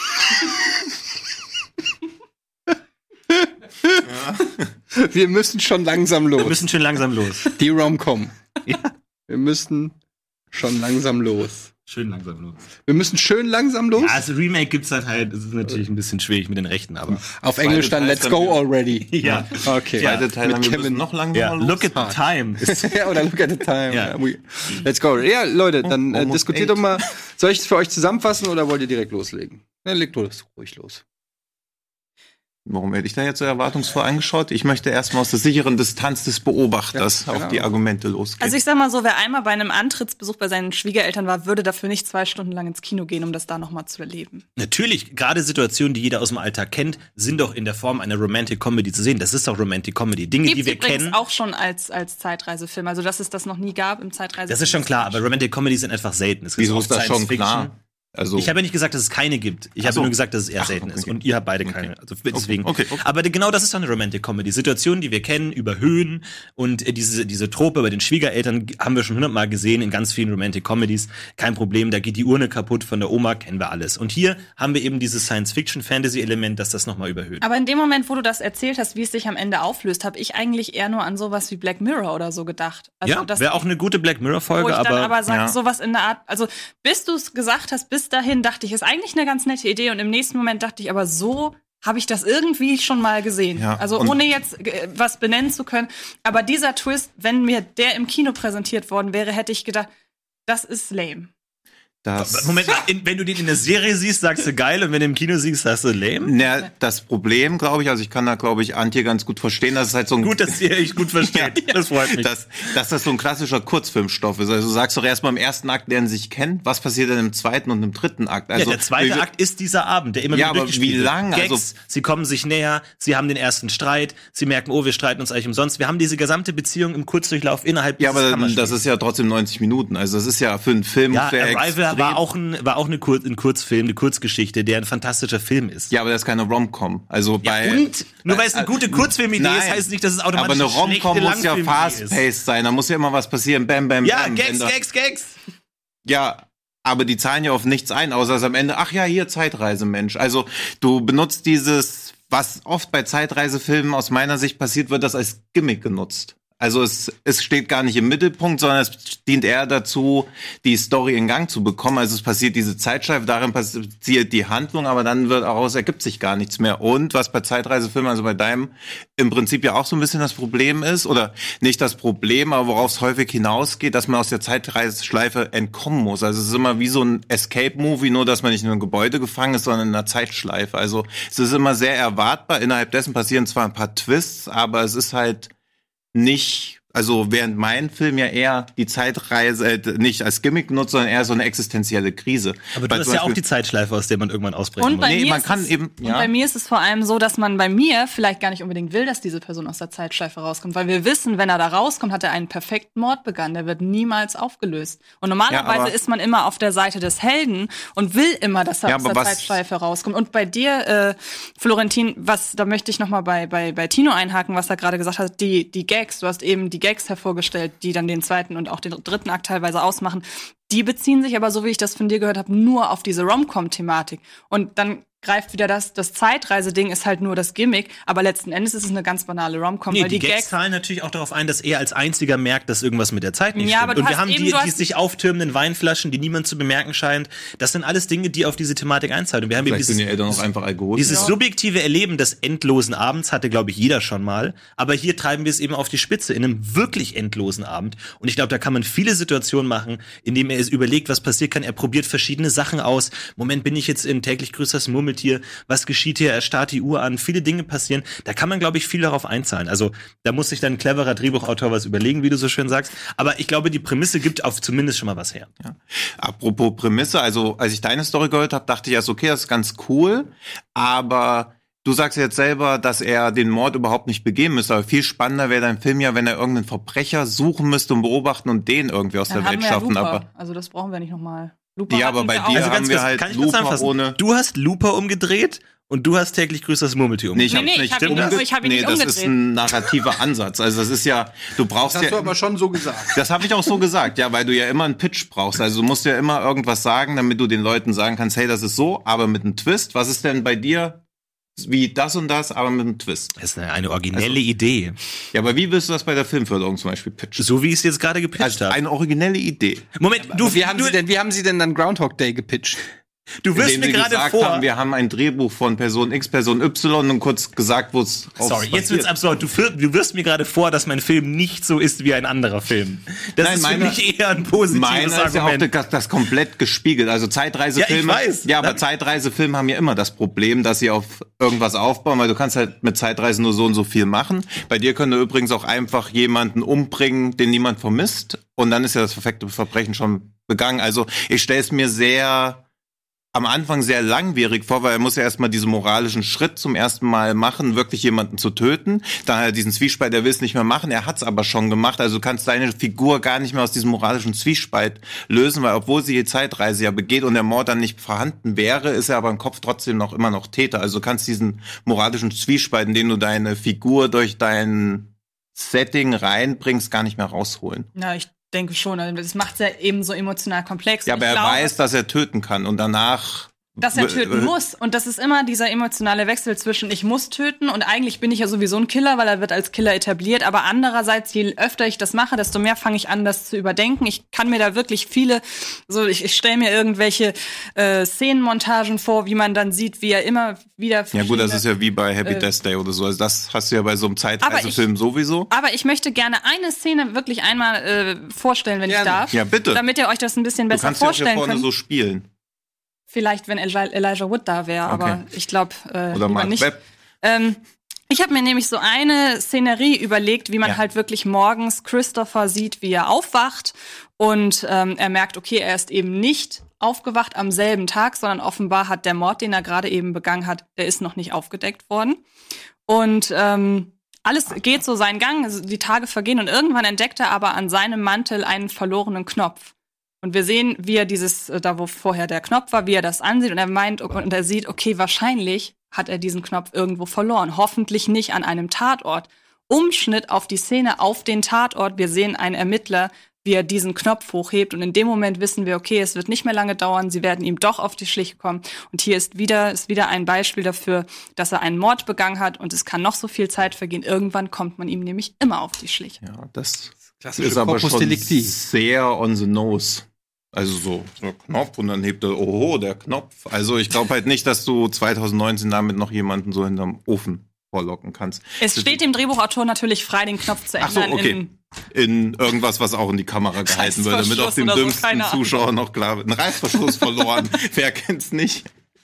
Wir müssen schon langsam los. Wir müssen schon langsam los. Die Rom-Com. Ja. Wir müssen schon langsam los. Schön langsam los. Wir müssen schön langsam los. Ja, also Remake gibt's dann halt, es ist natürlich ein bisschen schwierig mit den Rechten, aber. Auf Englisch dann Teil Let's dann go wieder. already. Ja. Okay. Zweite Teil, Mit haben wir Kevin. müssen noch langsamer Ja, los. look at the time. ja, oder look at the time. Ja. We- Let's go. Ja, Leute, dann äh, Almost diskutiert eight. doch mal. Soll ich es für euch zusammenfassen oder wollt ihr direkt loslegen? Ja, legt los, ruhig los. Warum hätte ich da jetzt so erwartungsvoll angeschaut? Ich möchte erstmal aus der sicheren Distanz des Beobachters Ja, auf genau. die Argumente losgehen. Also ich sag mal so, wer einmal bei einem Antrittsbesuch bei seinen Schwiegereltern war, würde dafür nicht zwei Stunden lang ins Kino gehen, um das da nochmal zu erleben. Natürlich, gerade Situationen, die jeder aus dem Alltag kennt, sind doch in der Form einer Romantic Comedy zu sehen. Das ist doch Romantic Comedy. Dinge, Gibt's die wir übrigens kennen. auch schon als, als Zeitreisefilm. Also dass es das noch nie gab im Zeitreisefilm. Das ist schon klar, aber Romantic Comedy sind einfach selten. Es gibt Wieso auch ist das Science schon Fiction. klar? Also, Ich habe ja nicht gesagt, dass es keine gibt. Ich Ach habe so. nur gesagt, dass es eher Ach, selten okay. ist. Und ihr habt beide keine. Also deswegen. okay, okay. Aber genau das ist doch eine Romantic Comedy. Situationen, die wir kennen, überhöhen. Und äh, diese, diese Trope bei den Schwiegereltern haben wir schon hundertmal gesehen in ganz vielen Romantic Comedies. Kein Problem, da geht die Urne kaputt von der Oma, kennen wir alles. Und hier haben wir eben dieses Science-Fiction-Fantasy-Element, das das nochmal überhöht. Aber in dem Moment, wo du das erzählt hast, wie es sich am Ende auflöst, habe ich eigentlich eher nur an sowas wie Black Mirror oder so gedacht. Also, ja, das- wäre auch eine gute Black Wo Mirror-Folge, ich dann aber, aber sag, ja. sowas in der Art, also bis du es gesagt hast, bis dahin dachte ich, ist eigentlich eine ganz nette Idee und im nächsten Moment dachte ich, aber so habe ich das irgendwie schon mal gesehen. Ja, Also und- ohne jetzt äh, was benennen zu können. Aber dieser Twist, wenn mir der im Kino präsentiert worden wäre, hätte ich gedacht, das ist lame. das, Moment, in, wenn du den in der Serie siehst, sagst du geil und wenn du im Kino siehst, sagst du lame? na, das Problem, glaube ich, also ich kann da, glaube ich, Antje ganz gut verstehen, dass es halt so ein Gut, dass ihr euch gut versteht. Das freut mich. Dass, dass das so ein klassischer Kurzfilmstoff ist. Also du sagst doch erstmal im ersten Akt, lernen sie sich kennen. Was passiert denn im zweiten und im dritten Akt? Also, ja, der zweite wie- Akt ist dieser Abend, der immer Ja, wieder aber durchgespielt wie wird. lang? Gags, Also- sie kommen sich näher, sie haben den ersten Streit, sie merken, oh, wir streiten uns eigentlich umsonst. Wir haben diese gesamte Beziehung im Kurzdurchlauf innerhalb Ja, dieses aber Kammerspiels. das ist ja trotzdem neunzig Minuten. Also das ist ja für einen Film. ja, für Arrival extrem- war auch ein, war auch eine Kur ein Kurzfilm, eine Kurzgeschichte, der ein fantastischer Film ist. Ja, aber das ist keine Rom-Com. Also bei Und nur weil es eine gute Kurzfilmidee ist, Nein. heißt nicht, dass es aber automatisch eine eine schlechte Rom-Com muss ja Langfilmidee ist. fast-paced sein. Da muss ja immer was passieren. Bam, bam, Ja, bam. Gags, Wenn da- Gags, Gags. Ja, aber die zahlen ja auf nichts ein, außer dass am Ende, ach ja, hier Zeitreisemensch. Also du benutzt dieses, was oft bei Zeitreisefilmen aus meiner Sicht passiert, wird das als Gimmick genutzt. Also es, es steht gar nicht im Mittelpunkt, sondern es dient eher dazu, die Story in Gang zu bekommen. Also es passiert diese Zeitschleife, darin passiert die Handlung, aber dann wird daraus ergibt sich gar nichts mehr. Und was bei Zeitreisefilmen, also bei deinem, im Prinzip ja auch so ein bisschen das Problem ist, oder nicht das Problem, aber worauf es häufig hinausgeht, dass man aus der Zeitreiseschleife entkommen muss. Also es ist immer wie so ein Escape-Movie, nur dass man nicht in einem Gebäude gefangen ist, sondern in einer Zeitschleife. Also es ist immer sehr erwartbar. Innerhalb dessen passieren zwar ein paar Twists, aber es ist halt nicht Also während mein Film ja eher die Zeitreise äh, nicht als Gimmick nutzt, sondern eher so eine existenzielle Krise. Aber du Weil hast zum ja auch Beispiel- die Zeitschleife, aus der man irgendwann ausbrechen Und muss. bei Nee, mir man ist kann es, eben- Und ja. bei mir ist es vor allem so, dass man bei mir vielleicht gar nicht unbedingt will, dass diese Person aus der Zeitschleife rauskommt. Weil wir wissen, wenn er da rauskommt, hat er einen perfekten Mord begangen. Der wird niemals aufgelöst. Und normalerweise Ja, aber- ist man immer auf der Seite des Helden und will immer, dass er Ja, aus aber der was- Zeitschleife rauskommt. Und bei dir, äh, Florentin, was, da möchte ich noch mal bei, bei, bei Tino einhaken, was er gerade gesagt hat, die, die Gags, du hast eben die Gags hervorgestellt, die dann den zweiten und auch den dritten Akt teilweise ausmachen. Die beziehen sich aber, so wie ich das von dir gehört habe, nur auf diese Rom-Com-Thematik. Und dann greift wieder das, das Zeitreise-Ding ist halt nur das Gimmick, aber letzten Endes ist es eine ganz banale Rom-Com, Nee, weil die, die Gags Gags zahlen natürlich auch darauf ein, dass er als einziger merkt, dass irgendwas mit der Zeit nicht Ja, aber stimmt. du Und wir hast haben eben- die, du die hast- sich auftürmenden Weinflaschen, die niemand zu bemerken scheint. Das sind alles Dinge, die auf diese Thematik einzahlen. Und wir haben eben Vielleicht sind dieses, die Eltern auch einfach Alkoholiker. dieses subjektive Erleben des endlosen Abends hatte, glaube ich, jeder schon mal. Aber hier treiben wir es eben auf die Spitze in einem wirklich endlosen Abend. Und ich glaube, da kann man viele Situationen machen, indem er es überlegt, was passieren kann. Er probiert verschiedene Sachen aus. Moment, bin ich jetzt in täglich grüßt das Murmeltier? Was geschieht hier? Er starrt die Uhr an. Viele Dinge passieren. Da kann man, glaube ich, viel darauf einzahlen. Also da muss sich dann ein cleverer Drehbuchautor was überlegen, wie du so schön sagst. Aber ich glaube, die Prämisse gibt auf zumindest schon mal was her. Ja. Apropos Prämisse, also als ich deine Story gehört habe, dachte ich erst, okay, das ist ganz cool, aber du sagst jetzt selber, dass er den Mord überhaupt nicht begehen müsste, aber viel spannender wäre dein Film ja, wenn er irgendeinen Verbrecher suchen müsste und beobachten und den irgendwie aus dann der haben Welt wir ja schaffen. Looper. Aber Also das brauchen wir nicht nochmal. Looper Ja, aber hatten bei wir dir auch. Also haben wir kurz, halt kann ich kurz Looper zusammenfassen? ohne- Du hast Looper umgedreht und du hast täglich grüßt das Murmeltier Nee, ich umgedreht. hab's Nee, nee, nicht ich hab ihn umge- nicht- ich hab ihn nee, nicht das umgedreht. ist ein narrativer Ansatz. Also das ist ja, du brauchst Das hast ja, du aber schon so gesagt. das habe ich auch so gesagt, ja, weil du ja immer einen Pitch brauchst. Also du musst ja immer irgendwas sagen, damit du den Leuten sagen kannst, hey, das ist so, aber mit einem Twist. Was ist denn bei dir wie das und das, aber mit einem Twist? Das ist eine, eine originelle Also- Idee. Ja, aber wie willst du das bei der Filmförderung zum Beispiel pitchen? So wie ich es jetzt gerade gepitcht Also habe. eine originelle Idee. Moment, du, Wie haben, du, sie denn, wie haben Sie denn dann Groundhog Day gepitcht? du wirst Indem mir sie gerade gesagt vor. haben, wir haben ein Drehbuch von Person X, Person Y und kurz gesagt, wo es Sorry, jetzt wird's absurd. Du, führ, du wirst mir gerade vor, dass mein Film nicht so ist wie ein anderer Film. Das Nein, ist für meine- mich eher ein positives Meiner ist ja auch Argument. das, das komplett gespiegelt. Also Zeitreisefilme. Ja, ich weiß. Ja, aber Dann- Zeitreisefilme haben ja immer das Problem, dass sie auf irgendwas aufbauen, weil du kannst halt mit Zeitreisen nur so und so viel machen. Bei dir könnte übrigens auch einfach jemanden umbringen, den niemand vermisst. Und dann ist ja das perfekte Verbrechen schon begangen. Also ich stelle es mir sehr am Anfang sehr langwierig vor, weil er muss ja erstmal diesen moralischen Schritt zum ersten Mal machen, wirklich jemanden zu töten. Dann hat er diesen Zwiespalt, er will es nicht mehr machen, er hat es aber schon gemacht. Also du kannst deine Figur gar nicht mehr aus diesem moralischen Zwiespalt lösen, weil obwohl sie die Zeitreise ja begeht und der Mord dann nicht vorhanden wäre, ist er aber im Kopf trotzdem noch immer noch Täter. Also du kannst diesen moralischen Zwiespalt, in den du deine Figur durch dein Setting reinbringst, gar nicht mehr rausholen. Ja, ich denke schon. Also das macht es ja eben so emotional komplex. Ja, Und aber ich er glaube, weiß, dass er töten kann und danach dass er w- töten äh, muss. Und das ist immer dieser emotionale Wechsel zwischen ich muss töten und eigentlich bin ich ja sowieso ein Killer, weil er wird als Killer etabliert. Aber andererseits, je öfter ich das mache, desto mehr fange ich an, das zu überdenken. Ich kann mir da wirklich viele, so ich, ich stelle mir irgendwelche äh, Szenenmontagen vor, wie man dann sieht, wie er immer wieder Ja gut, das verschiedene- ist ja wie bei Happy äh, Death Day oder so. Also das hast du ja bei so einem Aber Zeitreisefilm sowieso. Aber ich möchte gerne eine Szene wirklich einmal äh, vorstellen, wenn Gerne. ich darf. Ja, bitte. Damit ihr euch das ein bisschen Du besser kannst ja auch hier vorstellen vorne könnt. so spielen. Vielleicht, wenn Elijah, Elijah Wood da wäre, Okay. aber ich glaube äh, Oder lieber Mark nicht. Webb. Ähm, ich habe mir nämlich so eine Szenerie überlegt, wie man Ja. halt wirklich morgens Christopher sieht, wie er aufwacht und ähm, er merkt, okay, er ist eben nicht aufgewacht am selben Tag, sondern offenbar hat der Mord, den er gerade eben begangen hat, der ist noch nicht aufgedeckt worden. Und ähm, alles geht so seinen Gang, also die Tage vergehen und irgendwann entdeckt er aber an seinem Mantel einen verlorenen Knopf. Und wir sehen, wie er dieses, äh, da wo vorher der Knopf war, wie er das ansieht und er meint, und er sieht, okay, wahrscheinlich hat er diesen Knopf irgendwo verloren. Hoffentlich nicht an einem Tatort. Umschnitt auf die Szene, auf den Tatort. Wir sehen einen Ermittler, wie er diesen Knopf hochhebt und in dem Moment wissen wir, okay, es wird nicht mehr lange dauern, sie werden ihm doch auf die Schliche kommen. Und hier ist wieder, ist wieder ein Beispiel dafür, dass er einen Mord begangen hat und es kann noch so viel Zeit vergehen. Irgendwann kommt man ihm nämlich immer auf die Schliche. Ja, das Klassische ist aber Corpus schon Delicti. sehr on the nose. Also so, so Knopf und dann hebt er, oh, der Knopf. Also ich glaube halt nicht, dass du zwanzig neunzehn damit noch jemanden so hinterm Ofen vorlocken kannst. Es steht dem Drehbuchautor natürlich frei, den Knopf zu Ach so, ändern. okay. in In irgendwas, was auch in die Kamera gehalten wird, damit auch Reißverschluss dem oder so, dümmsten keine Ahnung. Zuschauer noch klar wird. Ein Reißverschluss verloren. Wer kennt's nicht?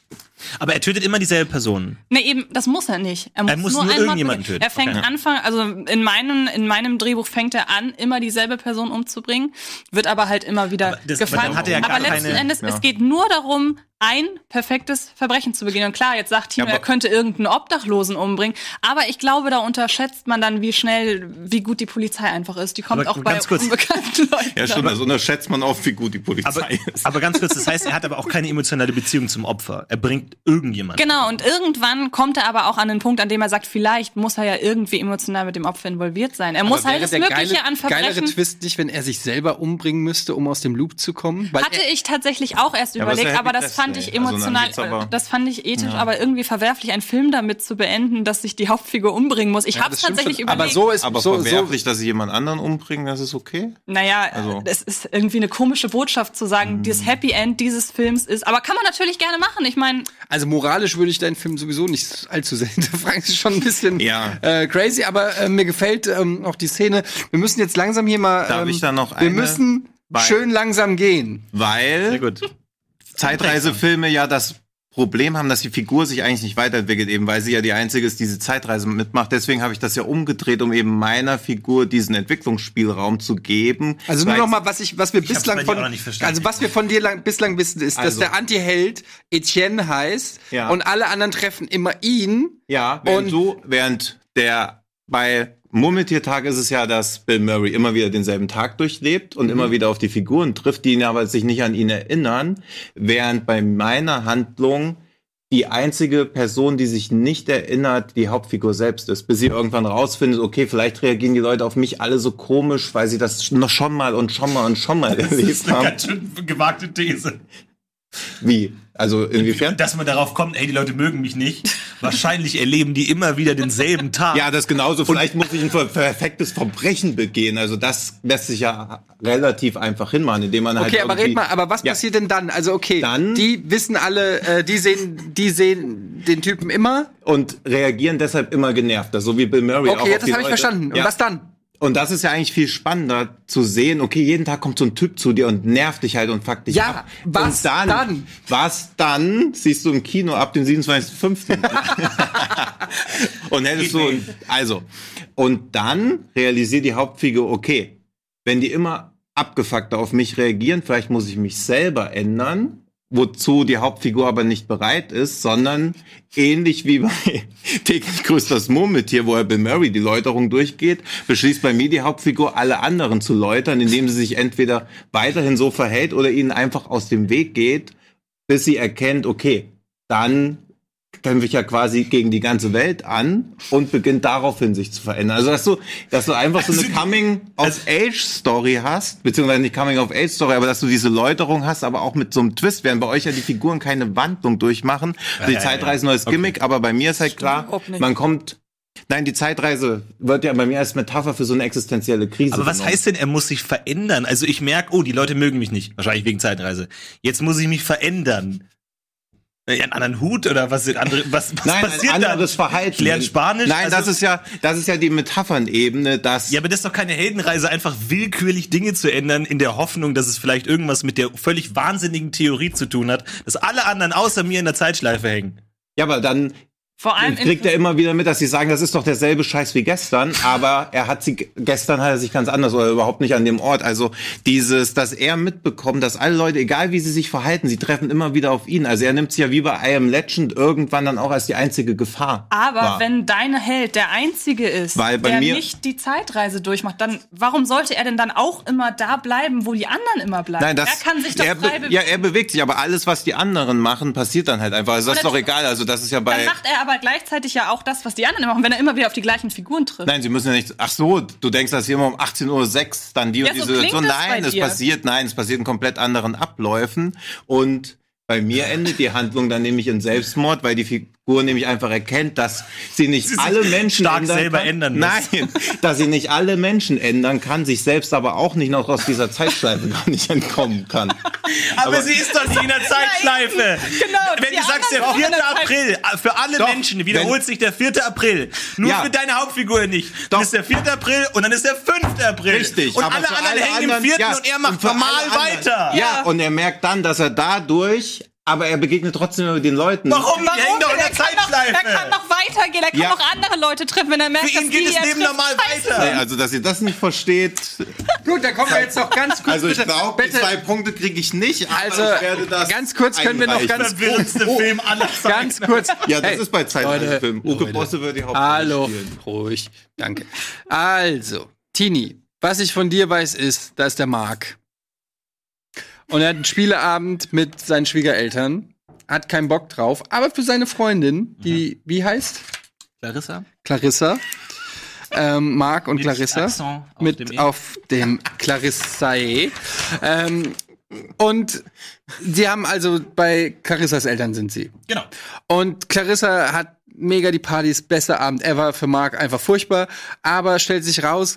Aber er tötet immer dieselbe Person. Ne, eben, das muss er nicht. Er muss, Er muss nur, nur einmal irgendjemanden töten. töten. Er fängt Okay. Anfang, also in meinem, in meinem Drehbuch fängt er an, immer dieselbe Person umzubringen, wird aber halt immer wieder Aber das- gefangen. aber dann hat er ja gar aber letzten keine- Endes, ja. es geht nur darum, ein perfektes Verbrechen zu begehen. Und klar, jetzt sagt Tino, Ja, aber- er könnte irgendeinen Obdachlosen umbringen, aber ich glaube, da unterschätzt man dann, wie schnell, wie gut die Polizei einfach ist. Die kommt Aber auch bei ganz kurz. unbekannten Leuten. Ja, stimmt, das unterschätzt man oft, wie gut die Polizei Aber, ist. aber ganz kurz, das heißt, er hat aber auch keine emotionale Beziehung zum Opfer. Er bringt irgendjemanden. Genau, und irgendwann kommt er aber auch an den Punkt, an dem er sagt, vielleicht muss er ja irgendwie emotional mit dem Opfer involviert sein. Er muss Aber halt wäre das der Mögliche geile, an geilere Verbrechen. Twist nicht, wenn er sich selber umbringen müsste, um aus dem Loop zu kommen? Weil Hatte er, ich tatsächlich auch erst Ja, aber überlegt, ist ja aber Happy das fand Death ich Day. Also dann emotional, geht's aber- äh, das fand ich ethisch, aber irgendwie verwerflich, einen Film damit zu beenden, dass sich die Hauptfigur umbringen muss. Ich Ja, habe das es stimmt tatsächlich schon. überlegt. Aber so ist Aber so, so verwerflich, dass sie jemand anderen umbringen, das ist okay? Naja, Also- es ist irgendwie eine komische Botschaft zu sagen, das Happy End dieses Films ist, aber kann man natürlich gerne machen. Ich meine, Also moralisch würde ich deinen Film sowieso nicht allzu sehr hinterfragen. Das ist schon ein bisschen Ja. äh, crazy, aber äh, mir gefällt ähm, auch die Szene. Wir müssen jetzt langsam hier mal. Darf ähm, ich da noch Wir eine? müssen Weil- schön langsam gehen. Weil Sehr gut. Zeitreisefilme ja das Problem haben, dass die Figur sich eigentlich nicht weiterentwickelt, eben weil sie ja die einzige ist, die diese Zeitreise mitmacht. Deswegen habe ich das ja umgedreht, um eben meiner Figur diesen Entwicklungsspielraum zu geben. Also nur Weil- noch mal, was ich, was wir hab's bei bislang dir von, auch noch nicht verstanden. also was wir von dir lang, bislang wissen, ist, dass Also. der Anti-Held Etienne heißt Ja. und alle anderen treffen immer ihn. Ja, während Und- du, während der bei Murmeltiertag ist es ja, dass Bill Murray immer wieder denselben Tag durchlebt und immer wieder auf die Figuren trifft, die ihn aber sich nicht an ihn erinnern, während bei meiner Handlung die einzige Person, die sich nicht erinnert, die Hauptfigur selbst ist, bis sie irgendwann rausfindet, okay, vielleicht reagieren die Leute auf mich alle so komisch, weil sie das noch schon mal und schon mal und schon mal erlebt haben. schön gewagte These. Wie? Also inwiefern? Dass man darauf kommt, ey, die Leute mögen mich nicht. Wahrscheinlich erleben die immer wieder denselben Tag. Ja, das genauso. Vielleicht muss ich ein per- perfektes Verbrechen begehen. Also das lässt sich ja relativ einfach hinmachen, indem man halt Okay, aber irgendwie- red mal, aber was Ja. passiert denn dann? Also okay, Dann- die wissen alle, äh, die sehen, die sehen den Typen immer. und reagieren deshalb immer genervter, so wie Bill Murray auch Okay, auf das die habe ich Leute. verstanden. Und Ja. was dann? Und das ist ja eigentlich viel spannender zu sehen, okay, jeden Tag kommt so ein Typ zu dir und nervt dich halt und fuckt dich Ja, ab. was und dann, dann? Was dann siehst du im Kino ab dem siebenundzwanzigsten fünften Und hättest du, also, und dann realisiert die Hauptfigur, okay, wenn die immer abgefuckter auf mich reagieren, vielleicht muss ich mich selber ändern, wozu die Hauptfigur aber nicht bereit ist, sondern ähnlich wie bei täglich grüßt das Murmeltier, wo er Bill Murray die Läuterung durchgeht, beschließt bei mir die Hauptfigur, alle anderen zu läutern, indem sie sich entweder weiterhin so verhält oder ihnen einfach aus dem Weg geht, bis sie erkennt, okay, dann kämpfe ich ja quasi gegen die ganze Welt an und beginnt daraufhin sich zu verändern. Also, dass du, dass du einfach so eine Coming-of-Age-Story hast, beziehungsweise nicht Coming-of-Age-Story, aber dass du diese Läuterung hast, aber auch mit so einem Twist, während bei euch ja die Figuren keine Wandlung durchmachen. Also die ja, Zeitreise ja. neues Gimmick, aber bei mir ist halt klar, überhaupt nicht. man kommt, nein, die Zeitreise wird ja bei mir als Metapher für so eine existenzielle Krise Aber was genommen. heißt denn, er muss sich verändern? Also ich merke, oh, die Leute mögen mich nicht. Wahrscheinlich wegen Zeitreise. Jetzt muss ich mich verändern. Ja, einen anderen Hut oder was sind andere, was, was Nein, passiert ein anderes dann? Verhalten. Ich lerne Spanisch? Nein, Also- das ist ja, das ist ja die Metaphernebene, dass Ja, aber das ist doch keine Heldenreise, einfach willkürlich Dinge zu ändern, in der Hoffnung, dass es vielleicht irgendwas mit der völlig wahnsinnigen Theorie zu tun hat, dass alle anderen außer mir in der Zeitschleife hängen. ja, aber dann vor allem kriegt er immer wieder mit, dass sie sagen, das ist doch derselbe Scheiß wie gestern, aber er hat sie, gestern hat er sich ganz anders oder überhaupt nicht an dem Ort. Also dieses, dass er mitbekommt, dass alle Leute, egal wie sie sich verhalten, sie treffen immer wieder auf ihn. Also er nimmt sie ja wie bei I Am Legend irgendwann dann auch als die einzige Gefahr Aber wahr. wenn dein Held der Einzige ist, Weil bei der mir- nicht die Zeitreise durchmacht, dann warum sollte er denn dann auch immer da bleiben, wo die anderen immer bleiben? Nein, das, er kann sich doch er, frei be- bewegen. ja, er bewegt sich, aber alles, was die anderen machen, passiert dann halt einfach. Also das ist Und doch dann- egal. Also das ist ja bei... Dann macht er aber gleichzeitig ja auch das, was die anderen machen, wenn er immer wieder auf die gleichen Figuren trifft. Nein, sie müssen ja nicht. Ach so, du denkst, dass hier immer um achtzehn Uhr sechs dann die Ja, und die so Situation. klingt das bei Nein, es dir. passiert, nein, es passiert in komplett anderen Abläufen. Und bei mir endet die Handlung dann nämlich in Selbstmord, weil die Figur nämlich einfach erkennt, dass sie nicht sich alle Menschen stark ändern selber kann. ändern muss. Nein, dass sie nicht alle Menschen ändern kann, sich selbst aber auch nicht noch aus dieser Zeitschleife gar nicht entkommen kann. Aber, Aber- sie ist doch nicht in der Zeitschleife. Genau, Wenn die du sagst, der anderen auch in vierte der Zeit- April, für alle Doch, Menschen wiederholt wenn- sich der vierte April. Nur Ja. für deine Hauptfigur nicht. Dann Doch. ist der vierte April und dann ist der fünfte April. Richtig, Und aber alle für anderen alle hängen anderen- im vierten ja, und er und macht für normal alle anderen- weiter. Ja, und er merkt dann, dass er dadurch Aber er begegnet trotzdem immer den Leuten. Warum? Warum? Die hängen doch in Der der kann, noch, der Zeitschleife. kann noch weitergehen, er kann Ja. noch andere Leute treffen, wenn er merkt, Für ihn dass geht die, das er Leben trifft, normal scheiße weiter. sind. Nee, also, dass ihr das nicht versteht. Gut, dann kommen wir jetzt noch ganz kurz. Also, ich bitte- glaube, die bitte- zwei Punkte kriege ich nicht, aber Also, ich werde das ganz kurz können wir noch einreichen. ganz Verwirrendste Film aller Zeiten. Ganz kurz. Ja, das Hey, ist bei Zeitreisefilmen. Leute, Uke Leute. Bosse wird die Hauptrolle Hallo, spielen. ruhig, danke. Also, Tini, was ich von dir weiß, ist, da ist der Marc. Und er hat einen Spieleabend mit seinen Schwiegereltern, hat keinen Bock drauf, aber für seine Freundin, die, wie heißt? Clarissa? Clarissa. Ähm, Marc und Mit Clarissa. Akzent auf mit dem E. auf dem Clarissae. ähm, und sie haben also bei Clarissas Eltern sind sie. Genau. Und Clarissa hat mega die Partys, bester Abend ever, für Marc einfach furchtbar, aber stellt sich raus,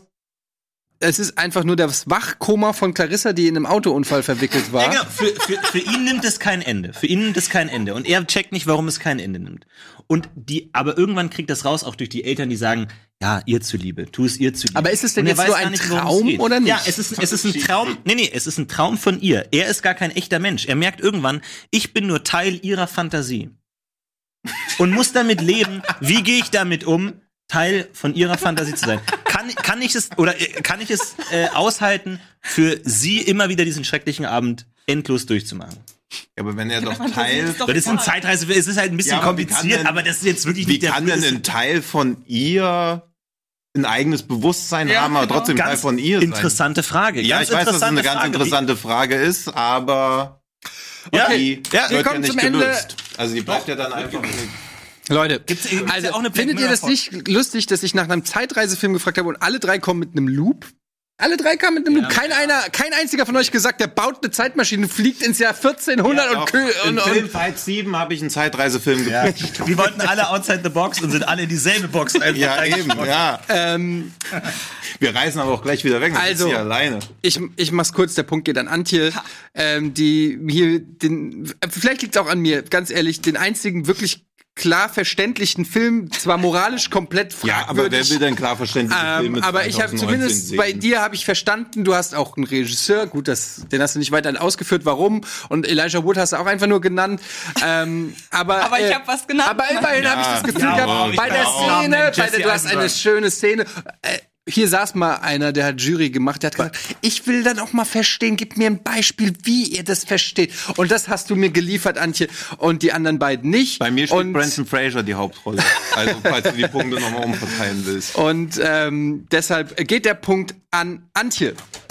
es ist einfach nur das Wachkoma von Clarissa, die in einem Autounfall verwickelt war. Ja, genau. Für, für, für ihn nimmt es kein Ende. Für ihn nimmt es kein Ende. Und er checkt nicht, warum es kein Ende nimmt. Und die, aber irgendwann kriegt das raus, auch durch die Eltern, die sagen, ja, ihr zuliebe, tu es ihr zuliebe. Aber ist es denn Und er jetzt weiß nur gar ein nicht, worum es Traum geht. oder nicht? Ja, es ist, es ist ein Traum. Nee, nee, es ist ein Traum von ihr. Er ist gar kein echter Mensch. Er merkt irgendwann, ich bin nur Teil ihrer Fantasie. Und muss damit leben, wie gehe ich damit um, Teil von ihrer Fantasie zu sein. Kann, kann ich es, oder äh, kann ich es äh, aushalten, für sie immer wieder diesen schrecklichen Abend endlos durchzumachen? Ja, aber wenn er doch Teil. doch Das ist ein egal. Zeitreise, es ist halt ein bisschen Ja, aber wie kompliziert, kann denn- aber das ist jetzt wirklich Wie nicht der kann denn das ist ein Teil von ihr ein eigenes Bewusstsein Ja, haben, aber genau. trotzdem Teil ganz von ihr sein? interessante Frage. Ja, Ganz ich weiß, dass es eine interessante ganz Frage. interessante Frage ist, aber Ja, die ja, wir wird ja kommen nicht zum Ende. gelöst. Also die bleibt ja dann einfach. Leute, Gibt's- gibt's also ja auch eine Black findet ihr das Mirror nicht lustig, dass ich nach einem Zeitreisefilm gefragt habe und alle drei kommen mit einem Loop? Alle drei kamen mit einem Loop. Kein einer, kein einziger von euch gesagt, der baut eine Zeitmaschine, fliegt ins Jahr vierzehnhundert und, kö- In und, Film und Fight sieben habe ich einen Zeitreisefilm gepitcht. Wir wollten alle outside the box und sind alle in dieselbe Box einfach Ja, reingesprochen. eben, ja. ähm, Wir reisen aber auch gleich wieder weg. Also- Also hier alleine. ich, ich mach's kurz, der Punkt geht an Antje, ähm, die hier den, vielleicht liegt's auch an mir, ganz ehrlich, den einzigen wirklich klar verständlichen Film, zwar moralisch komplett Ja, aber wer fragwürdig, will denn klar verständliche Ähm, Filme aber ich habe zweitausendneunzehn zumindest sehen? bei dir habe ich verstanden, du hast auch einen Regisseur, gut, das, den hast du nicht weiter ausgeführt, warum. Und Elijah Wood hast du auch einfach nur genannt. Ähm, aber Aber ich äh, hab was genannt. Aber immerhin habe ich das Gefühl Ja, gehabt, aber bei ich der kann auch Namen Szene, nennen, bei Jesse der, du hast eine Eisenberg. schöne Szene. Äh, hier saß mal einer, der hat Jury gemacht, der hat gesagt, ich will dann auch mal verstehen, gib mir ein Beispiel, wie ihr das versteht. Und das hast du mir geliefert, Antje, und die anderen beiden nicht. Bei mir spielt und, Branson Fraser die Hauptrolle. Also falls du die Punkte nochmal umverteilen willst. Und ähm, deshalb geht der Punkt an Antje.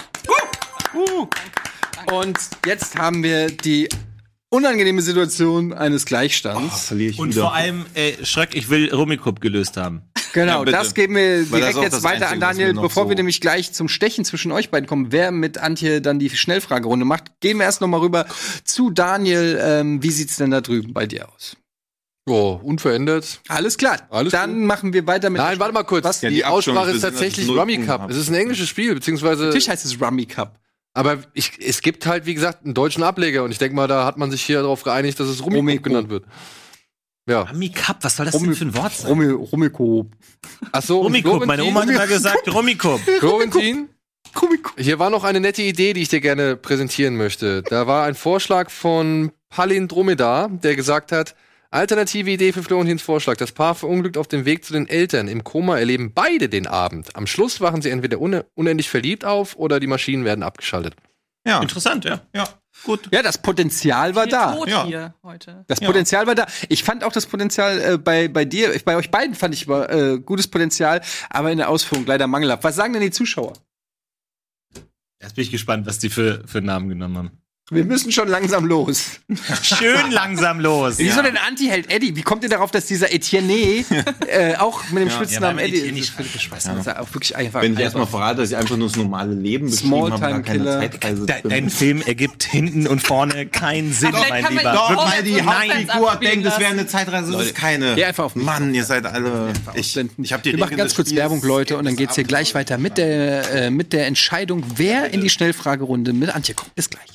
Und jetzt haben wir die unangenehme Situation eines Gleichstands. Verliere ich Und wieder. vor allem, äh, Schröck, ich will Rummikub gelöst haben. Genau, Ja, bitte. das geben wir Weil das direkt ist auch jetzt das weiter Einzige, an was Daniel, mir noch bevor so- wir nämlich gleich zum Stechen zwischen euch beiden kommen, wer mit Antje dann die Schnellfragerunde macht. Gehen wir erst noch mal rüber zu Daniel. Ähm, wie sieht's denn da drüben bei dir aus? Oh, unverändert. Alles klar. Alles dann machen wir weiter mit. Nein, warte mal kurz. Was? Ja, die die Aussprache Abstimmung, ist wir sind tatsächlich null Rummy Punkte Cup. haben. Es ist ein englisches Spiel, beziehungsweise. Natürlich heißt es Rummy Cup. Aber ich, es gibt halt, wie gesagt, einen deutschen Ableger und ich denke mal, da hat man sich hier darauf geeinigt, dass es Rummy Rummy Cup genannt wird. Ja. Rummy Cup, was soll das denn für ein Wort sein? Rummy, Rummiko. Ach so, und Rummikub, meine Oma hat Florentin- immer gesagt Rummikub. Florentin, Rummiko. hier war noch eine nette Idee, die ich dir gerne präsentieren möchte. Da war ein Vorschlag von Palindromedar, der gesagt hat, alternative Idee für Florentins Vorschlag. Das Paar verunglückt auf dem Weg zu den Eltern. Im Koma erleben beide den Abend. Am Schluss wachen sie entweder une- unendlich verliebt auf oder die Maschinen werden abgeschaltet. Ja, Interessant, ja. ja, gut. Ja, das Potenzial war Viel da. Tod Ja. hier heute. Das Potenzial war da. Ich fand auch das Potenzial äh, bei, bei dir, bei euch beiden fand ich war, äh, gutes Potenzial, aber in der Ausführung leider mangelhaft. Was sagen denn die Zuschauer? Jetzt bin ich gespannt, was die für, für Namen genommen haben. Wir müssen schon langsam los. Schön langsam los. Wieso denn Anti-Held Eddie? Wie kommt ihr darauf, dass dieser Etienne äh, auch mit dem Spitznamen Ja, weil Eddie Etienne ist? nicht Ich weiß nicht, das ist auch wirklich einfach. Wenn ich einfach. erstmal verrate, dass ich einfach nur das normale Leben beschrieben habe, gar keine Small-Time-Killer. Zeitreise De dein Film ergibt hinten und vorne keinen Sinn, Vielleicht mein kann man Lieber. doch- Doch, weil die Nein. Hauptfigur Abspielen denkt, es wäre lassen. eine Zeitreise, das ist keine. Geh einfach auf mich. Mann, ihr seid alle. Ich, Senden. ich hab die Wir machen Regeln ganz des kurz Spiels- Werbung, Leute, und dann geht's hier gleich weiter mit der, äh, mit der Entscheidung, wer in die Schnellfragerunde mit Antje kommt. Bis gleich.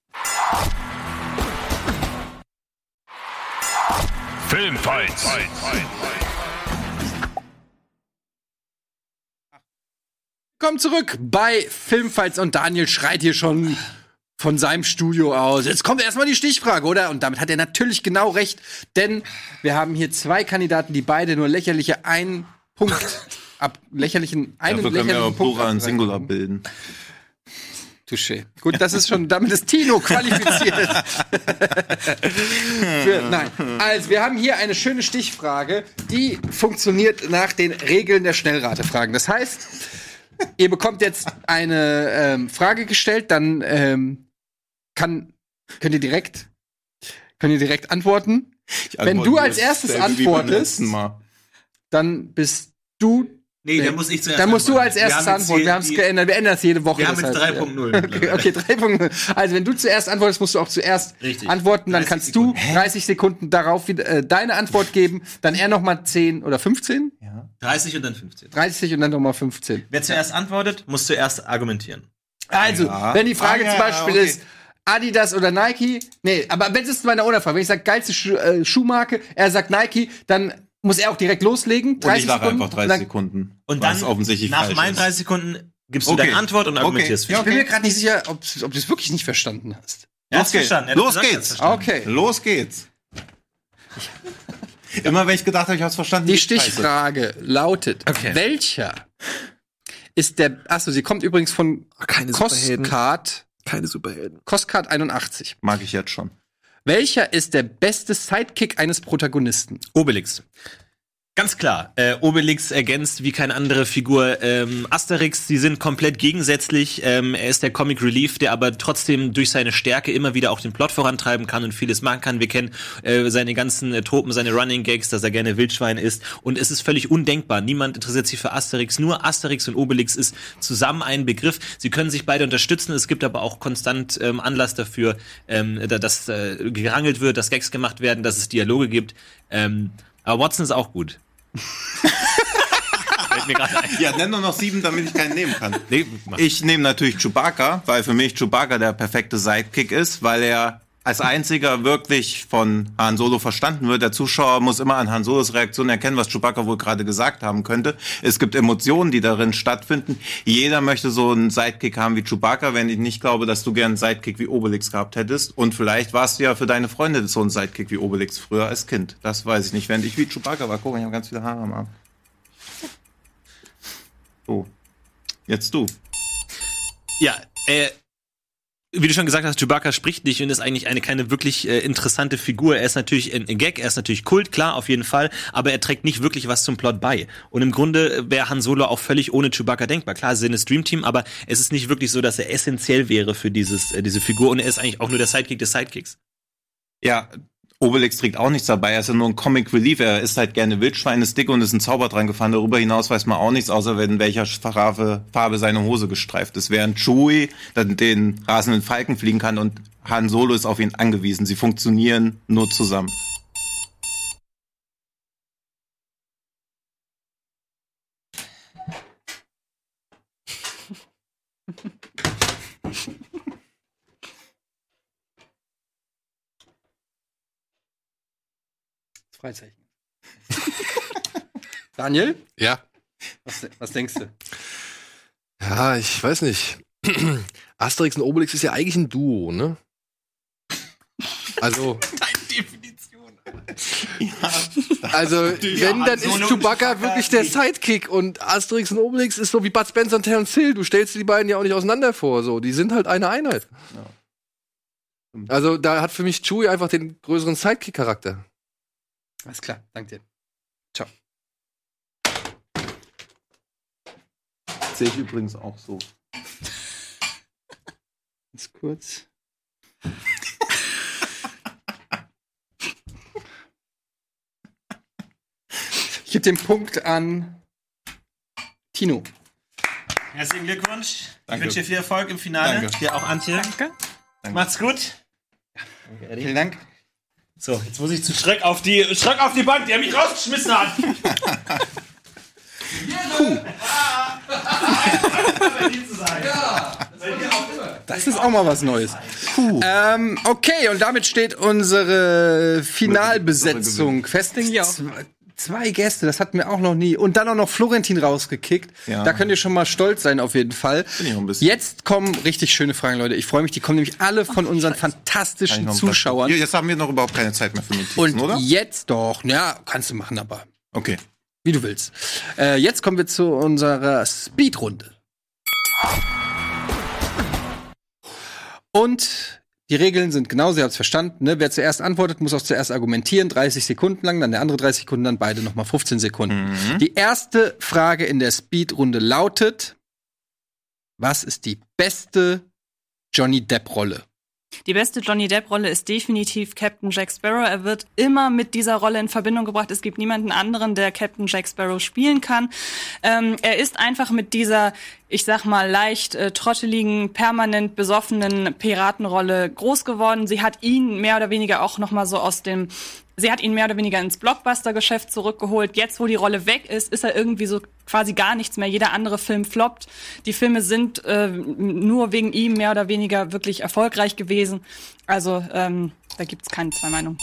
Filmfights. Kommt zurück bei Filmfights und Daniel schreit hier schon von seinem Studio aus. Jetzt kommt erstmal die Stichfrage, oder? Und damit hat er natürlich genau recht, denn wir haben hier zwei Kandidaten, die beide nur lächerliche einen Punkt ab lächerlichen einen Dafür können wir aber lächerlichen Punkt Plural und abreißen. Singular bilden. Touché. Gut, das ist schon, damit ist Tino qualifiziert. Für, nein. Also, wir haben hier eine schöne Stichfrage, die funktioniert nach den Regeln der Schnellratefragen. Das heißt, ihr bekommt jetzt eine ähm, Frage gestellt, dann ähm, kann, könnt ihr direkt, könnt ihr direkt antworten. Ich Wenn antworte du als jetzt erstes dasselbe wie beim antwortest, letzten Mal. dann bist du. Nee, dann muss ich zuerst Dann musst du antworten. als erstes Wir haben jetzt antworten. hier Wir haben es die- geändert. Wir ändern es jede Woche. Wir haben das jetzt heißt, drei ja. Punkt null. Okay, okay, drei Punkt null. Also, wenn du zuerst antwortest, musst du auch zuerst Richtig. antworten. Dann dreißig kannst Sekunden. du dreißig Sekunden darauf wieder, äh, deine Antwort geben. Dann er noch mal zehn oder fünfzehn. dreißig und dann fünfzehn. dreißig und dann noch mal fünfzehn. Wer zuerst antwortet, muss zuerst argumentieren. Also, Ja. wenn die Frage Ah, ja, zum Beispiel okay. ist, Adidas oder Nike, nee, aber wenn es ist meine Oder-Frage, wenn ich sage, geilste Schu äh, Schuhmarke, er sagt Nike, dann muss er auch direkt loslegen. Und ich lache einfach und dreißig dann- Sekunden. Und was dann, offensichtlich nach falsch meinen ist. dreißig Sekunden, gibst Okay. du deine Antwort und Okay. argumentierst für Ja, Ich bin mir gerade nicht sicher, ob, ob du es wirklich nicht verstanden hast. Er hat's Los geht's. verstanden. Er hat Los gesagt, er hat's geht's. verstanden. Okay. Los geht's. Immer wenn ich gedacht habe, ich hab's verstanden. Die geht's scheiße. Stichfrage lautet, Okay. welcher ist der, achso, sie kommt übrigens von Keine Superhelden. Costcard, Keine Superhelden. Costcard einundachtzig. Mag ich jetzt schon. Welcher ist der beste Sidekick eines Protagonisten? Obelix. Ganz klar, äh, Obelix ergänzt wie keine andere Figur ähm, Asterix. Sie sind komplett gegensätzlich. Ähm, er ist der Comic Relief, der aber trotzdem durch seine Stärke immer wieder auch den Plot vorantreiben kann und vieles machen kann. Wir kennen äh, seine ganzen äh, Tropen, seine Running Gags, dass er gerne Wildschwein isst. Und es ist völlig undenkbar. Niemand interessiert sich für Asterix. Nur Asterix und Obelix ist zusammen ein Begriff. Sie können sich beide unterstützen. Es gibt aber auch konstant ähm, Anlass dafür, ähm, da- dass äh, gerangelt wird, dass Gags gemacht werden, dass es Dialoge gibt. Ähm, aber Watson ist auch gut. Fällt mir gerade ein. Ja, nenn nur noch sieben, damit ich keinen nehmen kann. Nee, mach. Ich nehme natürlich Chewbacca, weil für mich Chewbacca der perfekte Sidekick ist, weil er als einziger wirklich von Han Solo verstanden wird. Der Zuschauer muss immer an Han Solos Reaktion erkennen, was Chewbacca wohl gerade gesagt haben könnte. Es gibt Emotionen, die darin stattfinden. Jeder möchte so einen Sidekick haben wie Chewbacca, wenn ich nicht glaube, dass du gern einen Sidekick wie Obelix gehabt hättest. Und vielleicht warst du ja für deine Freunde so ein Sidekick wie Obelix früher als Kind. Das weiß ich nicht. Während ich wie Chewbacca war, guck, ich habe ganz viele Haare am Arm. So, jetzt du. Ja, äh, wie du schon gesagt hast, Chewbacca spricht nicht und ist eigentlich eine keine wirklich äh, interessante Figur. Er ist natürlich ein, ein Gag, er ist natürlich Kult, klar, auf jeden Fall, aber er trägt nicht wirklich was zum Plot bei. Und im Grunde wäre Han Solo auch völlig ohne Chewbacca denkbar. Klar, sie sind das Dream Team, aber es ist nicht wirklich so, dass er essentiell wäre für dieses äh, diese Figur und er ist eigentlich auch nur der Sidekick des Sidekicks. Ja, Obelix trägt auch nichts dabei, er ist ja nur ein Comic Relief, er isst halt gerne Wildschwein, ist dick und ist ein Zauber dran gefahren. Darüber hinaus weiß man auch nichts, außer in welcher Farbe, Farbe seine Hose gestreift ist. Während Chewie dann den rasenden Falken fliegen kann und Han Solo ist auf ihn angewiesen. Sie funktionieren nur zusammen. Freizeichen. Daniel, Ja. was, was denkst du? Ja, ich weiß nicht. Asterix und Obelix ist ja eigentlich ein Duo, ne? Also, Deine Definition. also wenn, dann ist Chewbacca wirklich der Sidekick und Asterix und Obelix ist so wie Bud Spencer und Terence Hill. Du stellst die beiden ja auch nicht auseinander vor, so. Die sind halt eine Einheit. Also, da hat für mich Chewie einfach den größeren Sidekick-Charakter. Alles klar, danke dir. Ciao. Sehe ich übrigens auch so. Ganz kurz. Ich gebe den Punkt an Tino. Herzlichen Glückwunsch. Danke. Ich wünsche dir viel Erfolg im Finale. Danke. Dir auch, Antje. Danke. Macht's gut. Danke, Eddie. Vielen Dank. So, jetzt muss ich zu Schreck auf die Schreck auf die Bank, der mich rausgeschmissen hat. Das ist auch mal was Neues. Ähm, okay, und damit steht unsere Finalbesetzung fest. Ja. Z- zwei Gäste, das hatten wir auch noch nie. Und dann auch noch Florentin rausgekickt. Ja. Da könnt ihr schon mal stolz sein, auf jeden Fall. Bin ich auch ein bisschen. Jetzt kommen richtig schöne Fragen, Leute. Ich freue mich, die kommen nämlich alle von unseren fantastischen Zuschauern. Hier, jetzt haben wir noch überhaupt keine Zeit mehr für Notizen, Und oder? jetzt doch, ja, kannst du machen, aber Okay. wie du willst. Äh, jetzt kommen wir zu unserer Speedrunde. Und die Regeln sind genauso, ihr habt es verstanden. Ne? Wer zuerst antwortet, muss auch zuerst argumentieren, dreißig Sekunden lang, dann der andere dreißig Sekunden, dann beide nochmal fünfzehn Sekunden. Mhm. Die erste Frage in der Speedrunde lautet: Was ist die beste Johnny Depp-Rolle? Die beste Johnny Depp-Rolle ist definitiv Captain Jack Sparrow. Er wird immer mit dieser Rolle in Verbindung gebracht. Es gibt niemanden anderen, der Captain Jack Sparrow spielen kann. Ähm, er ist einfach mit dieser, ich sag mal, leicht äh, trotteligen, permanent besoffenen Piratenrolle groß geworden. Sie hat ihn mehr oder weniger auch noch mal so aus dem Sie hat ihn mehr oder weniger ins Blockbuster-Geschäft zurückgeholt. Jetzt, wo die Rolle weg ist, ist er irgendwie so quasi gar nichts mehr. Jeder andere Film floppt. Die Filme sind äh, nur wegen ihm mehr oder weniger wirklich erfolgreich gewesen. Also ähm, da gibt's keine zwei Meinungen.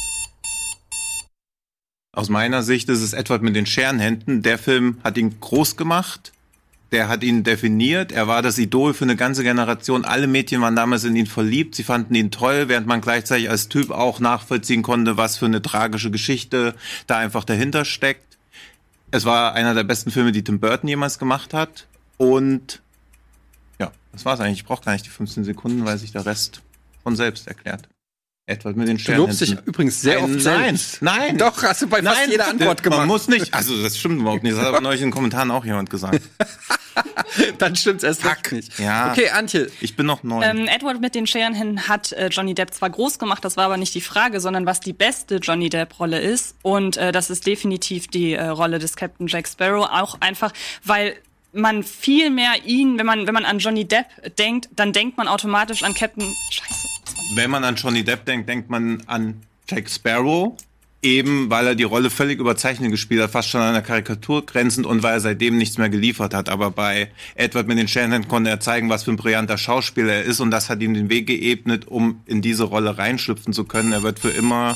Aus meiner Sicht ist es Edward mit den Scherenhänden. Der Film hat ihn groß gemacht. Der hat ihn definiert. Er war das Idol für eine ganze Generation. Alle Mädchen waren damals in ihn verliebt. Sie fanden ihn toll, während man gleichzeitig als Typ auch nachvollziehen konnte, was für eine tragische Geschichte da einfach dahinter steckt. Es war einer der besten Filme, die Tim Burton jemals gemacht hat. Und ja, das war's eigentlich. Ich brauche gar nicht die fünfzehn Sekunden, weil sich der Rest von selbst erklärt. Edward mit den Du lobst dich Scherenhänden. übrigens sehr Nein, oft nein, selbst. nein. Doch, hast du bei fast Nein, jeder Antwort gemacht. Man muss nicht. Also das stimmt überhaupt nicht. Das hat aber neulich in den Kommentaren auch jemand gesagt. Dann stimmt's erst recht nicht. Ja. Okay, Antje. Ich bin noch neu. Ähm, Edward mit den Scherenhänden hat äh, Johnny Depp zwar groß gemacht, das war aber nicht die Frage, sondern was die beste Johnny Depp-Rolle ist. Und äh, das ist definitiv die äh, Rolle des Captain Jack Sparrow. Auch einfach, weil man viel mehr ihn, wenn man wenn man an Johnny Depp denkt, dann denkt man automatisch an Captain... Scheiße. Wenn man an Johnny Depp denkt, denkt man an Jack Sparrow. Eben, weil er die Rolle völlig überzeichnet gespielt hat, fast schon an der Karikatur grenzend und weil er seitdem nichts mehr geliefert hat. Aber bei Edward mit den Scherenhänden konnte er zeigen, was für ein brillanter Schauspieler er ist und das hat ihm den Weg geebnet, um in diese Rolle reinschlüpfen zu können. Er wird für immer...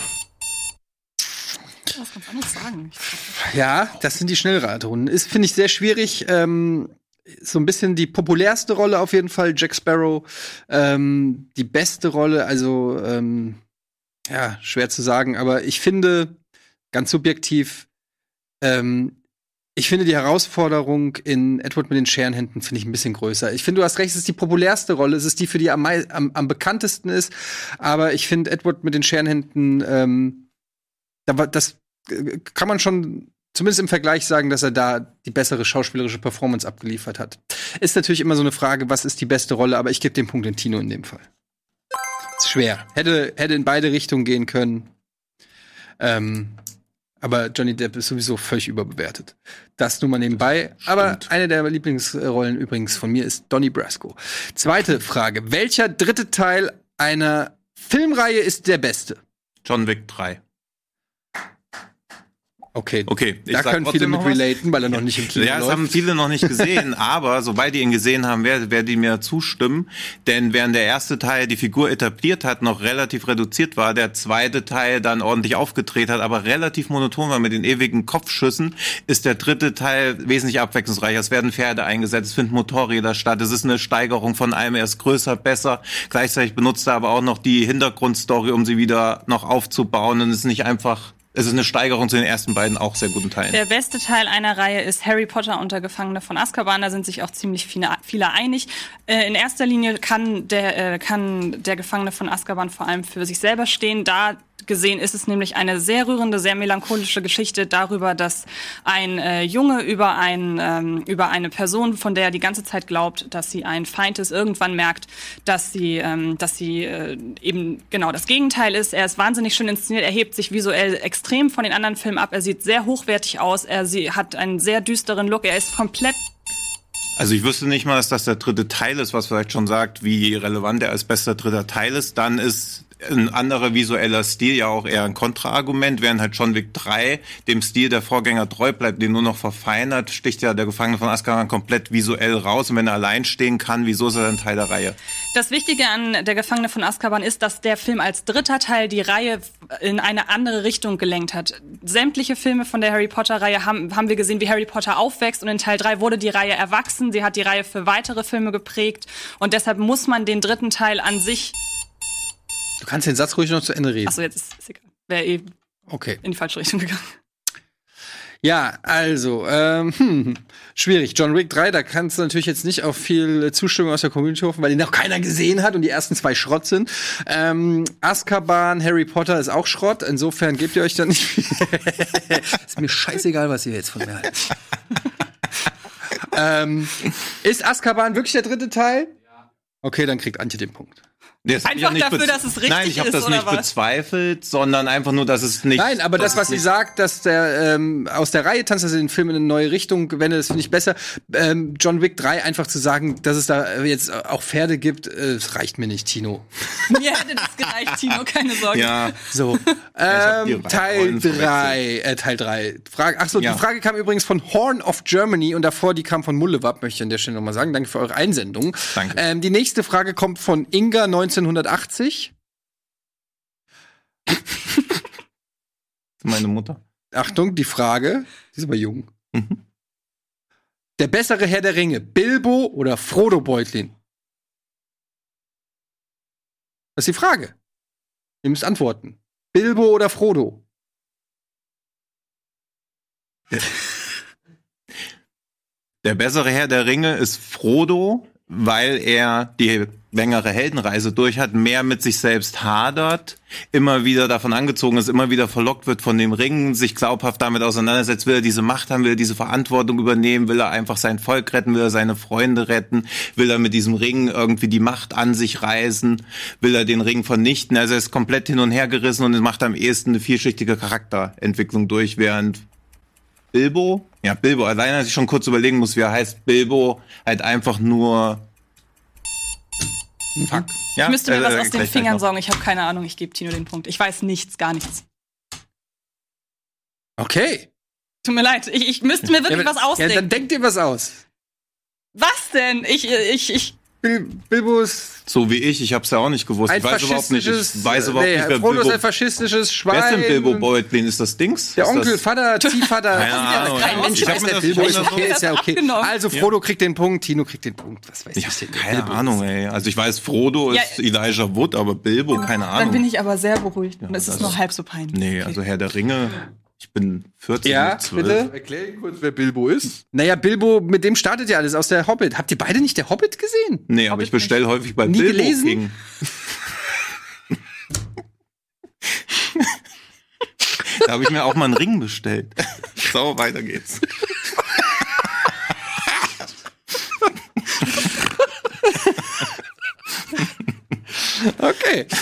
Was kannst du anderes sagen? Ja, das sind die Schnellradrunden. Ist, finde ich, sehr schwierig. Ähm, so ein bisschen die populärste Rolle auf jeden Fall, Jack Sparrow. Ähm, die beste Rolle, also ähm, ja, schwer zu sagen, aber ich finde, ganz subjektiv, ähm, ich finde die Herausforderung in Edward mit den Scherenhänden finde ich ein bisschen größer. Ich finde, du hast recht, es ist die populärste Rolle, es ist die, für die am, mei- am, am bekanntesten ist, aber ich finde Edward mit den Scherenhänden, ähm, da war, das äh, kann man schon zumindest im Vergleich sagen, dass er da die bessere schauspielerische Performance abgeliefert hat. Ist natürlich immer so eine Frage, was ist die beste Rolle, aber ich gebe den Punkt den Tino in dem Fall. Ist schwer. Hätte, hätte in beide Richtungen gehen können. Ähm, aber Johnny Depp ist sowieso völlig überbewertet. Das nur mal nebenbei. Aber eine der Lieblingsrollen übrigens von mir ist Donnie Brasco. Zweite Frage. Welcher dritte Teil einer Filmreihe ist der beste? John Wick drei. Okay, Okay, ich da sag können viele trotzdem mit noch was. relaten, weil er noch nicht im Kino Ja, das haben läuft. viele noch nicht gesehen, aber sobald die ihn gesehen haben, werden werd die mir zustimmen. Denn während der erste Teil die Figur etabliert hat, noch relativ reduziert war, der zweite Teil dann ordentlich aufgedreht hat, aber relativ monoton war mit den ewigen Kopfschüssen, ist der dritte Teil wesentlich abwechslungsreicher. Es werden Pferde eingesetzt, es finden Motorräder statt, es ist eine Steigerung von allem, er ist größer, besser. Gleichzeitig benutzt er aber auch noch die Hintergrundstory, um sie wieder noch aufzubauen und es ist nicht einfach... Es ist eine Steigerung zu den ersten beiden auch sehr guten Teilen. Der beste Teil einer Reihe ist Harry Potter und der Gefangene von Azkaban. Da sind sich auch ziemlich viele, viele einig. Äh, in erster Linie kann der, äh, kann der Gefangene von Azkaban vor allem für sich selber stehen. Da gesehen ist es nämlich eine sehr rührende, sehr melancholische Geschichte darüber, dass ein äh, Junge über, ein, ähm, über eine Person, von der er die ganze Zeit glaubt, dass sie ein Feind ist, irgendwann merkt, dass sie, ähm, dass sie äh, eben genau das Gegenteil ist. Er ist wahnsinnig schön inszeniert, er hebt sich visuell extrem von den anderen Filmen ab, er sieht sehr hochwertig aus, er sie, hat einen sehr düsteren Look, er ist komplett... Also ich wüsste nicht mal, dass das der dritte Teil ist, was vielleicht schon sagt, wie relevant er als bester dritter Teil ist. Dann ist ein anderer visueller Stil ja auch eher ein Kontraargument, während halt John Wick drei dem Stil der Vorgänger treu bleibt, den nur noch verfeinert, sticht ja der Gefangene von Azkaban komplett visuell raus. Und wenn er allein stehen kann, wieso ist er dann Teil der Reihe? Das Wichtige an der Gefangene von Azkaban ist, dass der Film als dritter Teil die Reihe in eine andere Richtung gelenkt hat. Sämtliche Filme von der Harry Potter-Reihe haben, haben wir gesehen, wie Harry Potter aufwächst, und in Teil drei wurde die Reihe erwachsen. Sie hat die Reihe für weitere Filme geprägt, und deshalb muss man den dritten Teil an sich... Du kannst den Satz ruhig noch zu Ende reden. Achso, jetzt ist es egal. Wäre eh okay. in die falsche Richtung gegangen. Ja, also, ähm, hm, schwierig. John Wick drei, da kannst du natürlich jetzt nicht auf viel Zustimmung aus der Community hoffen, weil den noch keiner gesehen hat und die ersten zwei Schrott sind. Ähm, Azkaban, Harry Potter ist auch Schrott. Insofern gebt ihr euch da nicht viel. Ist mir scheißegal, was ihr jetzt von mir haltet. ähm, ist Azkaban wirklich der dritte Teil? Ja. Okay, dann kriegt Antje den Punkt. Das einfach nicht dafür, dass es richtig ist, Nein, ich habe das nicht was? bezweifelt, sondern einfach nur, dass es nicht... Nein, aber das, was sie sagt, dass der ähm, aus der Reihe tanzt, dass er den Film in eine neue Richtung wendet, das finde ich besser. Ähm, John Wick drei einfach zu sagen, dass es da jetzt auch Pferde gibt, äh, das reicht mir nicht, Tino. Mir hätte das gereicht, Tino, keine Sorge. Ja. So, ähm, Teil drei, äh, Teil drei. Frage, ach so, Ja. die Frage kam übrigens von Horn of Germany und davor, die kam von Mullewab, möchte ich an der Stelle nochmal sagen. Danke für eure Einsendung. Danke. Ähm, die nächste Frage kommt von Inga neunzehnhundertachtzig. Meine Mutter. Achtung, die Frage, die ist aber jung. Mhm. Der bessere Herr der Ringe, Bilbo oder Frodo Beutlin? Das ist die Frage. Ihr müsst antworten. Bilbo oder Frodo? Der bessere Herr der Ringe ist Frodo, weil er die längere Heldenreise durch hat, mehr mit sich selbst hadert, immer wieder davon angezogen ist, immer wieder verlockt wird von dem Ring, sich glaubhaft damit auseinandersetzt, will er diese Macht haben, will er diese Verantwortung übernehmen, will er einfach sein Volk retten, will er seine Freunde retten, will er mit diesem Ring irgendwie die Macht an sich reißen, will er den Ring vernichten, also er ist komplett hin und her gerissen und macht am ehesten eine vielschichtige Charakterentwicklung durch, während Bilbo, ja Bilbo, alleine als ich schon kurz überlegen muss, wie er heißt, Bilbo halt einfach nur Fuck. Ja, Ich müsste mir äh, was äh, aus den gleich, Fingern gleich saugen. Ich habe keine Ahnung. Ich gebe Tino den Punkt. Ich weiß nichts, gar nichts. Okay. Tut mir leid. Ich, ich müsste mir wirklich ja, was ausdenken. Ja, dann denkt ihr was aus. Was denn? Ich, ich, ich. Bil Bilbo ist So wie ich, ich hab's ja auch nicht gewusst. ein Ich weiß überhaupt nicht, faschistisches, ich weiß überhaupt nee, nicht, wer Frodo Bilbo... ist ein faschistisches Schwein. Wer ist denn Bilbo Beutlin? Ist das Dings? Der ist Onkel, das Vater, Ziehvater. Keine Ahnung. Kein Mensch Ich hab weiß, mir der das- Bilbo ich ist hab mir okay, das ist ja okay. abgenommen. Also Frodo kriegt den Punkt, Tino kriegt den Punkt. Was weiß Ich ich denn? hab keine Bilbo Ahnung, ist- ey. Also ich weiß, Frodo Ja, ist Elijah Wood, aber Bilbo, keine Dann bin Ahnung. ich aber sehr beruhigt. Und es ist das- noch halb so peinlich. Nee, also Herr der Ringe, ich bin vierzehn, Ja, zwölf. bitte? Erklär kurz, wer Bilbo ist. Naja, Bilbo, mit dem startet ja alles aus der Hobbit. Habt ihr beide nicht der Hobbit gesehen? Nee, aber ich bestelle häufig bei Nie Bilbo gelesen? gegen. Da habe ich mir auch mal einen Ring bestellt. So, weiter geht's. Okay.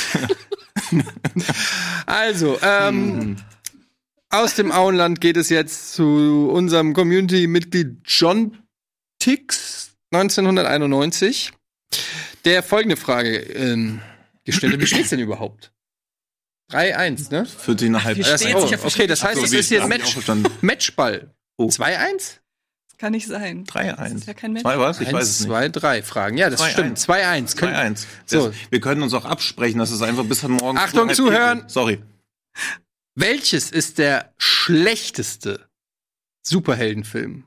Also, ähm, aus dem Auenland geht es jetzt zu unserem Community-Mitglied John Tix neunzehnhunderteinundneunzig, der folgende Frage ähm, gestellt hat. Wie steht's denn überhaupt? drei eins, ne? vierzehneinhalb. Wie Das, steht's? oh, Ich hab okay, das heißt, So, es wie ist hier hab ein ich Match, auch verstanden. Matchball. Oh. zwei eins? Das kann nicht sein. drei Das eins. ist ja kein Mensch. Zwei was? Ich weiß Eins, es nicht. zwei, drei Fragen. Ja, das Zwei, stimmt. eins. zwei eins. drei eins. So. Das- Wir können uns auch absprechen, das ist einfach bis heute Morgen. Achtung, früh halb zuhören. vier. Sorry. Welches ist der schlechteste Superheldenfilm?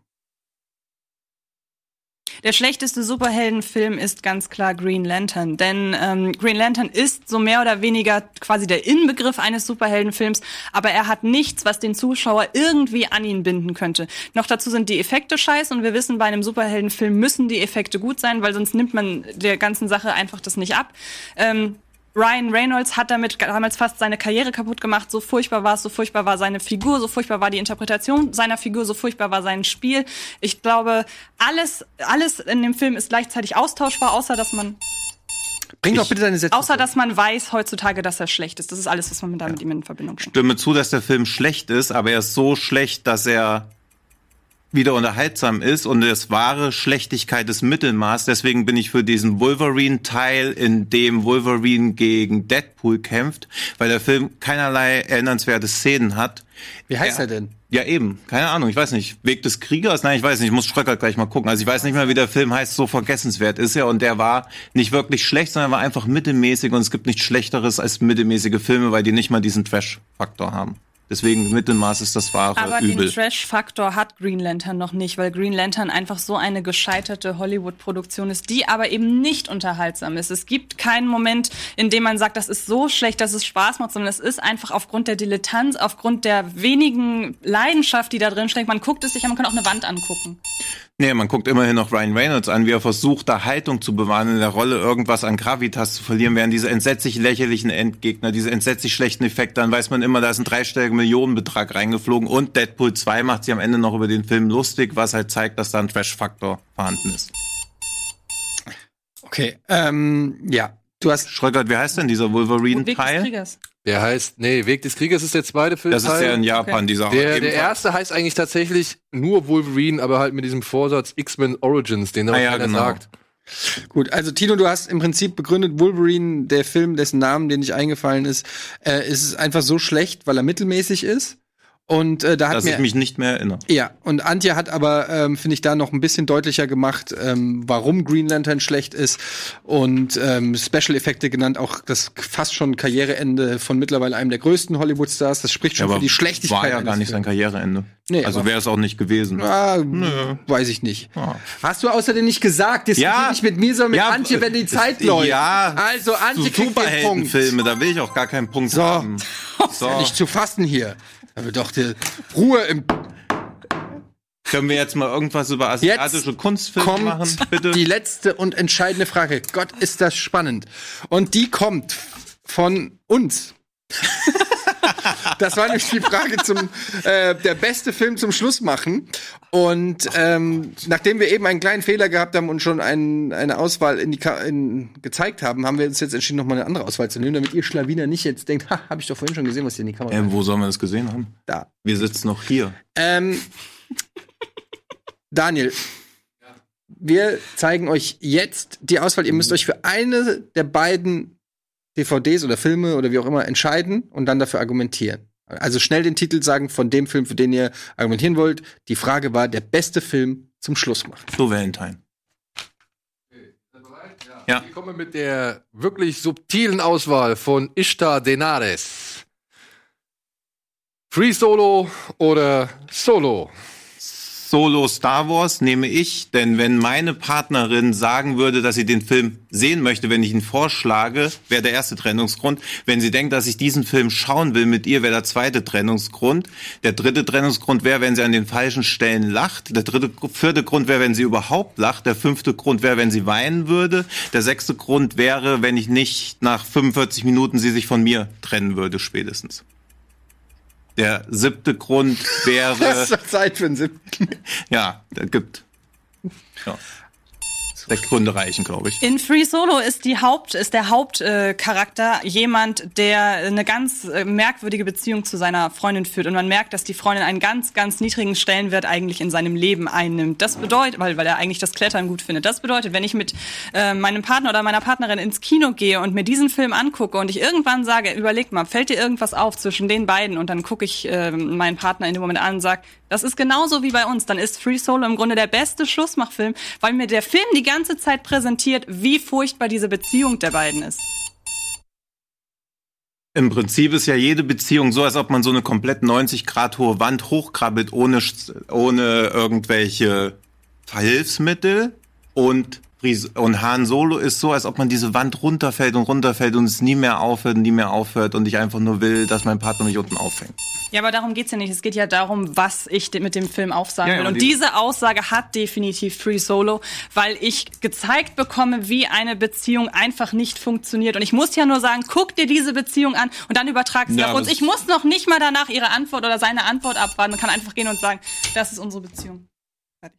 Der schlechteste Superheldenfilm ist ganz klar Green Lantern, denn ähm, Green Lantern ist so mehr oder weniger quasi der Inbegriff eines Superheldenfilms, aber er hat nichts, was den Zuschauer irgendwie an ihn binden könnte. Noch dazu sind die Effekte scheiße und wir wissen, bei einem Superheldenfilm müssen die Effekte gut sein, weil sonst nimmt man der ganzen Sache einfach das nicht ab. Ähm, Ryan Reynolds hat damit damals fast seine Karriere kaputt gemacht. So furchtbar war es, so furchtbar war seine Figur, so furchtbar war die Interpretation seiner Figur, so furchtbar war sein Spiel. Ich glaube, alles, alles in dem Film ist gleichzeitig austauschbar, außer dass man, Bring doch bitte deine Sätze. außer dass man weiß heutzutage, dass er schlecht ist. Das ist alles, was man da mit ihm in Verbindung bringt. Stimme zu, dass der Film schlecht ist, aber er ist so schlecht, dass er wieder unterhaltsam ist und das wahre Schlechtigkeit des Mittelmaß. Deswegen bin ich für diesen Wolverine-Teil, in dem Wolverine gegen Deadpool kämpft, weil der Film keinerlei erinnernswerte Szenen hat. Wie heißt Ja. er denn? Ja, eben. Keine Ahnung. Ich weiß nicht. Weg des Kriegers? Nein, ich weiß nicht. Ich muss Schröckert gleich mal gucken. Also ich weiß nicht mehr, wie der Film heißt. So vergessenswert ist er. Und der war nicht wirklich schlecht, sondern war einfach mittelmäßig. Und es gibt nichts Schlechteres als mittelmäßige Filme, weil die nicht mal diesen Trash-Faktor haben. Deswegen Mittelmaß ist das wahre Aber Übel. den Trash-Faktor hat Green Lantern noch nicht, weil Green Lantern einfach so eine gescheiterte Hollywood-Produktion ist, die aber eben nicht unterhaltsam ist. Es gibt keinen Moment, in dem man sagt, das ist so schlecht, dass es Spaß macht, sondern es ist einfach aufgrund der Dilettanz, aufgrund der wenigen Leidenschaft, die da drin steckt. Man guckt es sich an, man kann auch eine Wand angucken. Nee, man guckt immerhin noch Ryan Reynolds an, wie er versucht, da Haltung zu bewahren, in der Rolle irgendwas an Gravitas zu verlieren, während diese entsetzlich lächerlichen Endgegner, diese entsetzlich schlechten Effekte, dann weiß man immer, da ist ein dreistelliger Millionenbetrag reingeflogen und Deadpool zwei macht sich am Ende noch über den Film lustig, was halt zeigt, dass da ein Trash-Faktor vorhanden ist. Okay, ähm, ja. Du hast Schröckert, wie heißt denn dieser Weg des Wolverine-Teil? Kriegers. Der heißt, nee, Weg des Kriegers ist der zweite Film. Das ist ja in Japan, Okay. dieser Der, der ebenfalls- erste heißt eigentlich tatsächlich nur Wolverine, aber halt mit diesem Vorsatz X-Men Origins, den da Ah ja, keiner genau. sagt. Gut, also Tino, du hast im Prinzip begründet, Wolverine, der Film, dessen Namen dir nicht eingefallen ist, äh, ist einfach so schlecht, weil er mittelmäßig ist. Und äh, da hat dass mir ich mich nicht mehr erinnere. ja, und Antje hat aber, ähm, finde ich, da noch ein bisschen deutlicher gemacht, ähm, warum Green Lantern schlecht ist und ähm, Special-Effekte genannt, auch das fast schon Karriereende von mittlerweile einem der größten Hollywood-Stars. Das spricht schon Ja, für die Schlechtigkeit. war ja eines gar nicht sein Films. Karriereende. Nee, also aber- wäre es auch nicht gewesen. Ah, weiß ich nicht. Ah. Hast du außerdem nicht gesagt, diskutier Ja. nicht mit mir, sondern mit Ja, Antje, wenn die Zeit ja, läuft. Ja, Also Antje so kriegt den Punkt. Superheldenfilme, da will ich auch gar keinen Punkt So. haben. So. Nicht zu fassen hier. Aber doch die Ruhe im Können wir jetzt mal irgendwas über asiatische Jetzt Kunstfilme kommt machen, bitte? die letzte und entscheidende Frage. Gott, ist das spannend. Und die kommt von uns. Das war nämlich die Frage zum äh, der beste Film zum Schluss machen. Und ähm, nachdem wir eben einen kleinen Fehler gehabt haben und schon ein, eine Auswahl in die Ka in, gezeigt haben, haben wir uns jetzt entschieden, noch mal eine andere Auswahl zu nehmen, damit ihr Schlawiner nicht jetzt denkt, ha, habe ich doch vorhin schon gesehen, was hier in die Kamera Ähm, wo sollen wir das gesehen haben? da. Wir sitzen noch hier. Ähm, Daniel, wir zeigen euch jetzt die Auswahl. Ihr müsst euch für eine der beiden D V Ds oder Filme oder wie auch immer entscheiden und dann dafür argumentieren. Also schnell den Titel sagen von dem Film, für den ihr argumentieren wollt. Die Frage war, der beste Film zum Schluss machen. So Valentine. Ja. Ich komme mit der wirklich subtilen Auswahl von Ishtar Denares. Free Solo oder Solo? Solo Star Wars nehme ich, denn wenn meine Partnerin sagen würde, dass sie den Film sehen möchte, wenn ich ihn vorschlage, wäre der erste Trennungsgrund. Wenn sie denkt, dass ich diesen Film schauen will mit ihr, wäre der zweite Trennungsgrund. Der dritte Trennungsgrund wäre, wenn sie an den falschen Stellen lacht. Der dritte, vierte Grund wäre, wenn sie überhaupt lacht. Der fünfte Grund wäre, wenn sie weinen würde. Der sechste Grund wäre, wenn ich nicht nach fünfundvierzig Minuten sie sich von mir trennen würde, spätestens. Der siebte Grund wäre, Das ist doch Zeit für einen siebten. ja, da gibt, ja, sechs Gründe reichen, glaube ich. In Free Solo ist die Haupt ist der Hauptcharakter äh, Charakter jemand, der eine ganz äh, merkwürdige Beziehung zu seiner Freundin führt und man merkt, dass die Freundin einen ganz ganz niedrigen Stellenwert eigentlich in seinem Leben einnimmt. Das bedeutet, weil weil er eigentlich das Klettern gut findet. Das bedeutet, wenn ich mit äh, meinem Partner oder meiner Partnerin ins Kino gehe und mir diesen Film angucke und ich irgendwann sage, überleg mal, fällt dir irgendwas auf zwischen den beiden und dann gucke ich äh, meinen Partner in dem Moment an und sage, das ist genauso wie bei uns, dann ist Free Solo im Grunde der beste Schlussmachfilm, weil mir der Film die ganze Zeit präsentiert, wie furchtbar diese Beziehung der beiden ist. Im Prinzip ist ja jede Beziehung so, als ob man so eine komplett neunzig Grad hohe Wand hochkrabbelt, ohne, ohne irgendwelche Verhilfsmittel. Und, und Han Solo ist so, als ob man diese Wand runterfällt und runterfällt und es nie mehr aufhört und nie mehr aufhört und ich einfach nur will, dass mein Partner mich unten auffängt. Ja, aber darum geht's ja nicht. Es geht ja darum, was ich mit dem Film aufsagen Ja, ja, will. Und die- diese Aussage hat definitiv Free Solo, weil ich gezeigt bekomme, wie eine Beziehung einfach nicht funktioniert. Und ich muss ja nur sagen, guck dir diese Beziehung an und dann übertrag sie Ja, auf aber uns. es- Ich muss noch nicht mal danach ihre Antwort oder seine Antwort abwarten. Man kann einfach gehen und sagen, das ist unsere Beziehung. Fertig.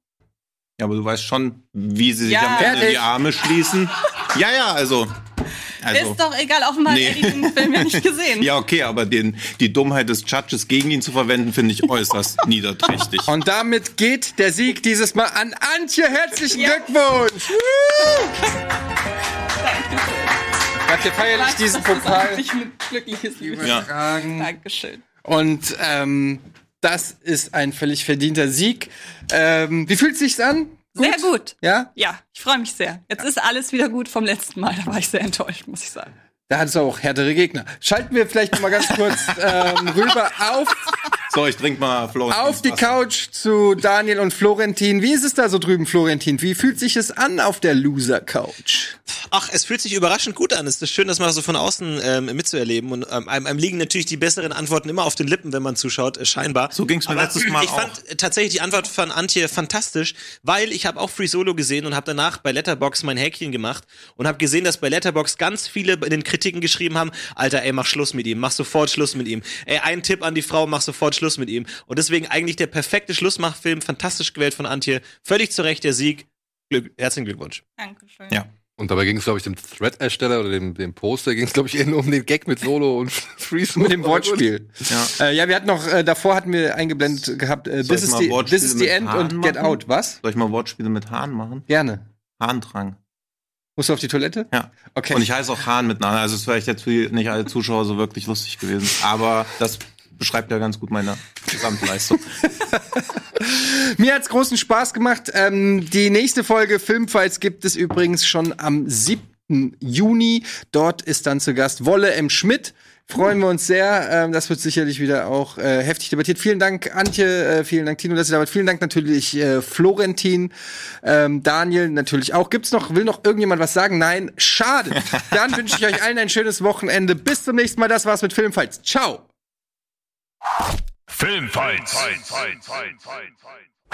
Ja, aber du weißt schon, wie sie sich Ja. am Ende Fertig. die Arme schließen. Ja, ja, also. Also, ist doch egal, offenbar nee. hat Eddie den Film ja nicht gesehen. Ja, okay, aber den, die Dummheit des Judges gegen ihn zu verwenden, finde ich äußerst niederträchtig. Und damit geht der Sieg dieses Mal an Antje. Herzlichen Ja. Glückwunsch! Habt ihr feierlich diesen Pokal Ich mit glückliches Liebe. Ja. tragen. Dankeschön. Und ähm, das ist ein völlig verdienter Sieg. Ähm, wie fühlt es sich an? Sehr gut. Ja? Ja, ich freue mich sehr. Jetzt ist alles wieder gut vom letzten Mal. Da war ich sehr enttäuscht, muss ich sagen. Da hat es auch härtere Gegner. Schalten wir vielleicht noch mal ganz kurz ähm, rüber auf, So, ich trink mal Flo. auf die Couch zu Daniel und Florentin. Wie ist es da so drüben, Florentin? Wie fühlt sich es an auf der Loser-Couch? Ach, es fühlt sich überraschend gut an. Es ist schön, das mal so von außen ähm, mitzuerleben. Und ähm, einem, einem liegen natürlich die besseren Antworten immer auf den Lippen, wenn man zuschaut, äh, scheinbar. So ging's mir Aber letztes Mal ich auch. fand äh, tatsächlich die Antwort von Antje fantastisch, weil ich habe auch Free Solo gesehen und habe danach bei Letterboxd mein Häkchen gemacht und habe gesehen, dass bei Letterboxd ganz viele in den Kritiken geschrieben haben, Alter, ey, mach Schluss mit ihm, mach sofort Schluss mit ihm. Ey, ein Tipp an die Frau, mach sofort Schluss mit ihm. Und deswegen eigentlich der perfekte Schlussmachfilm, fantastisch gewählt von Antje. Völlig zu Recht der Sieg. Glück, herzlichen Glückwunsch. Dankeschön. Ja. Und dabei ging es, glaube ich, dem Thread-Ersteller oder dem, dem Poster ging es, glaube ich, eher nur um den Gag mit Solo und Freeze. Mit dem Wortspiel. Ja. Äh, ja, wir hatten noch, äh, davor hatten wir eingeblendet gehabt, äh, Soll this, ich is mal the, Wortspiele this is the mit End Hahn und Get machen? Out. Was? Soll ich mal Wortspiele mit Hahn machen? Gerne. Hahndrang. Musst du auf die Toilette? Ja. Okay. Und ich heiße auch Hahn mit Namen. Also es ist vielleicht jetzt für nicht alle Zuschauer so wirklich lustig gewesen. Aber das beschreibt ja ganz gut meine Gesamtleistung. Mir hat's großen Spaß gemacht. Ähm, die nächste Folge Filmfights gibt es übrigens schon am siebten Juni. Dort ist dann zu Gast Wolle M. Schmidt. Freuen wir uns sehr. Ähm, das wird sicherlich wieder auch äh, heftig debattiert. Vielen Dank, Antje. Äh, vielen Dank, Tino, dass ihr da wart. Vielen Dank natürlich, äh, Florentin. Ähm, Daniel natürlich auch. Gibt's noch, will noch irgendjemand was sagen? Nein? Schade. Dann wünsche ich euch allen ein schönes Wochenende. Bis zum nächsten Mal. Das war's mit Filmfights. Ciao. Filmfights.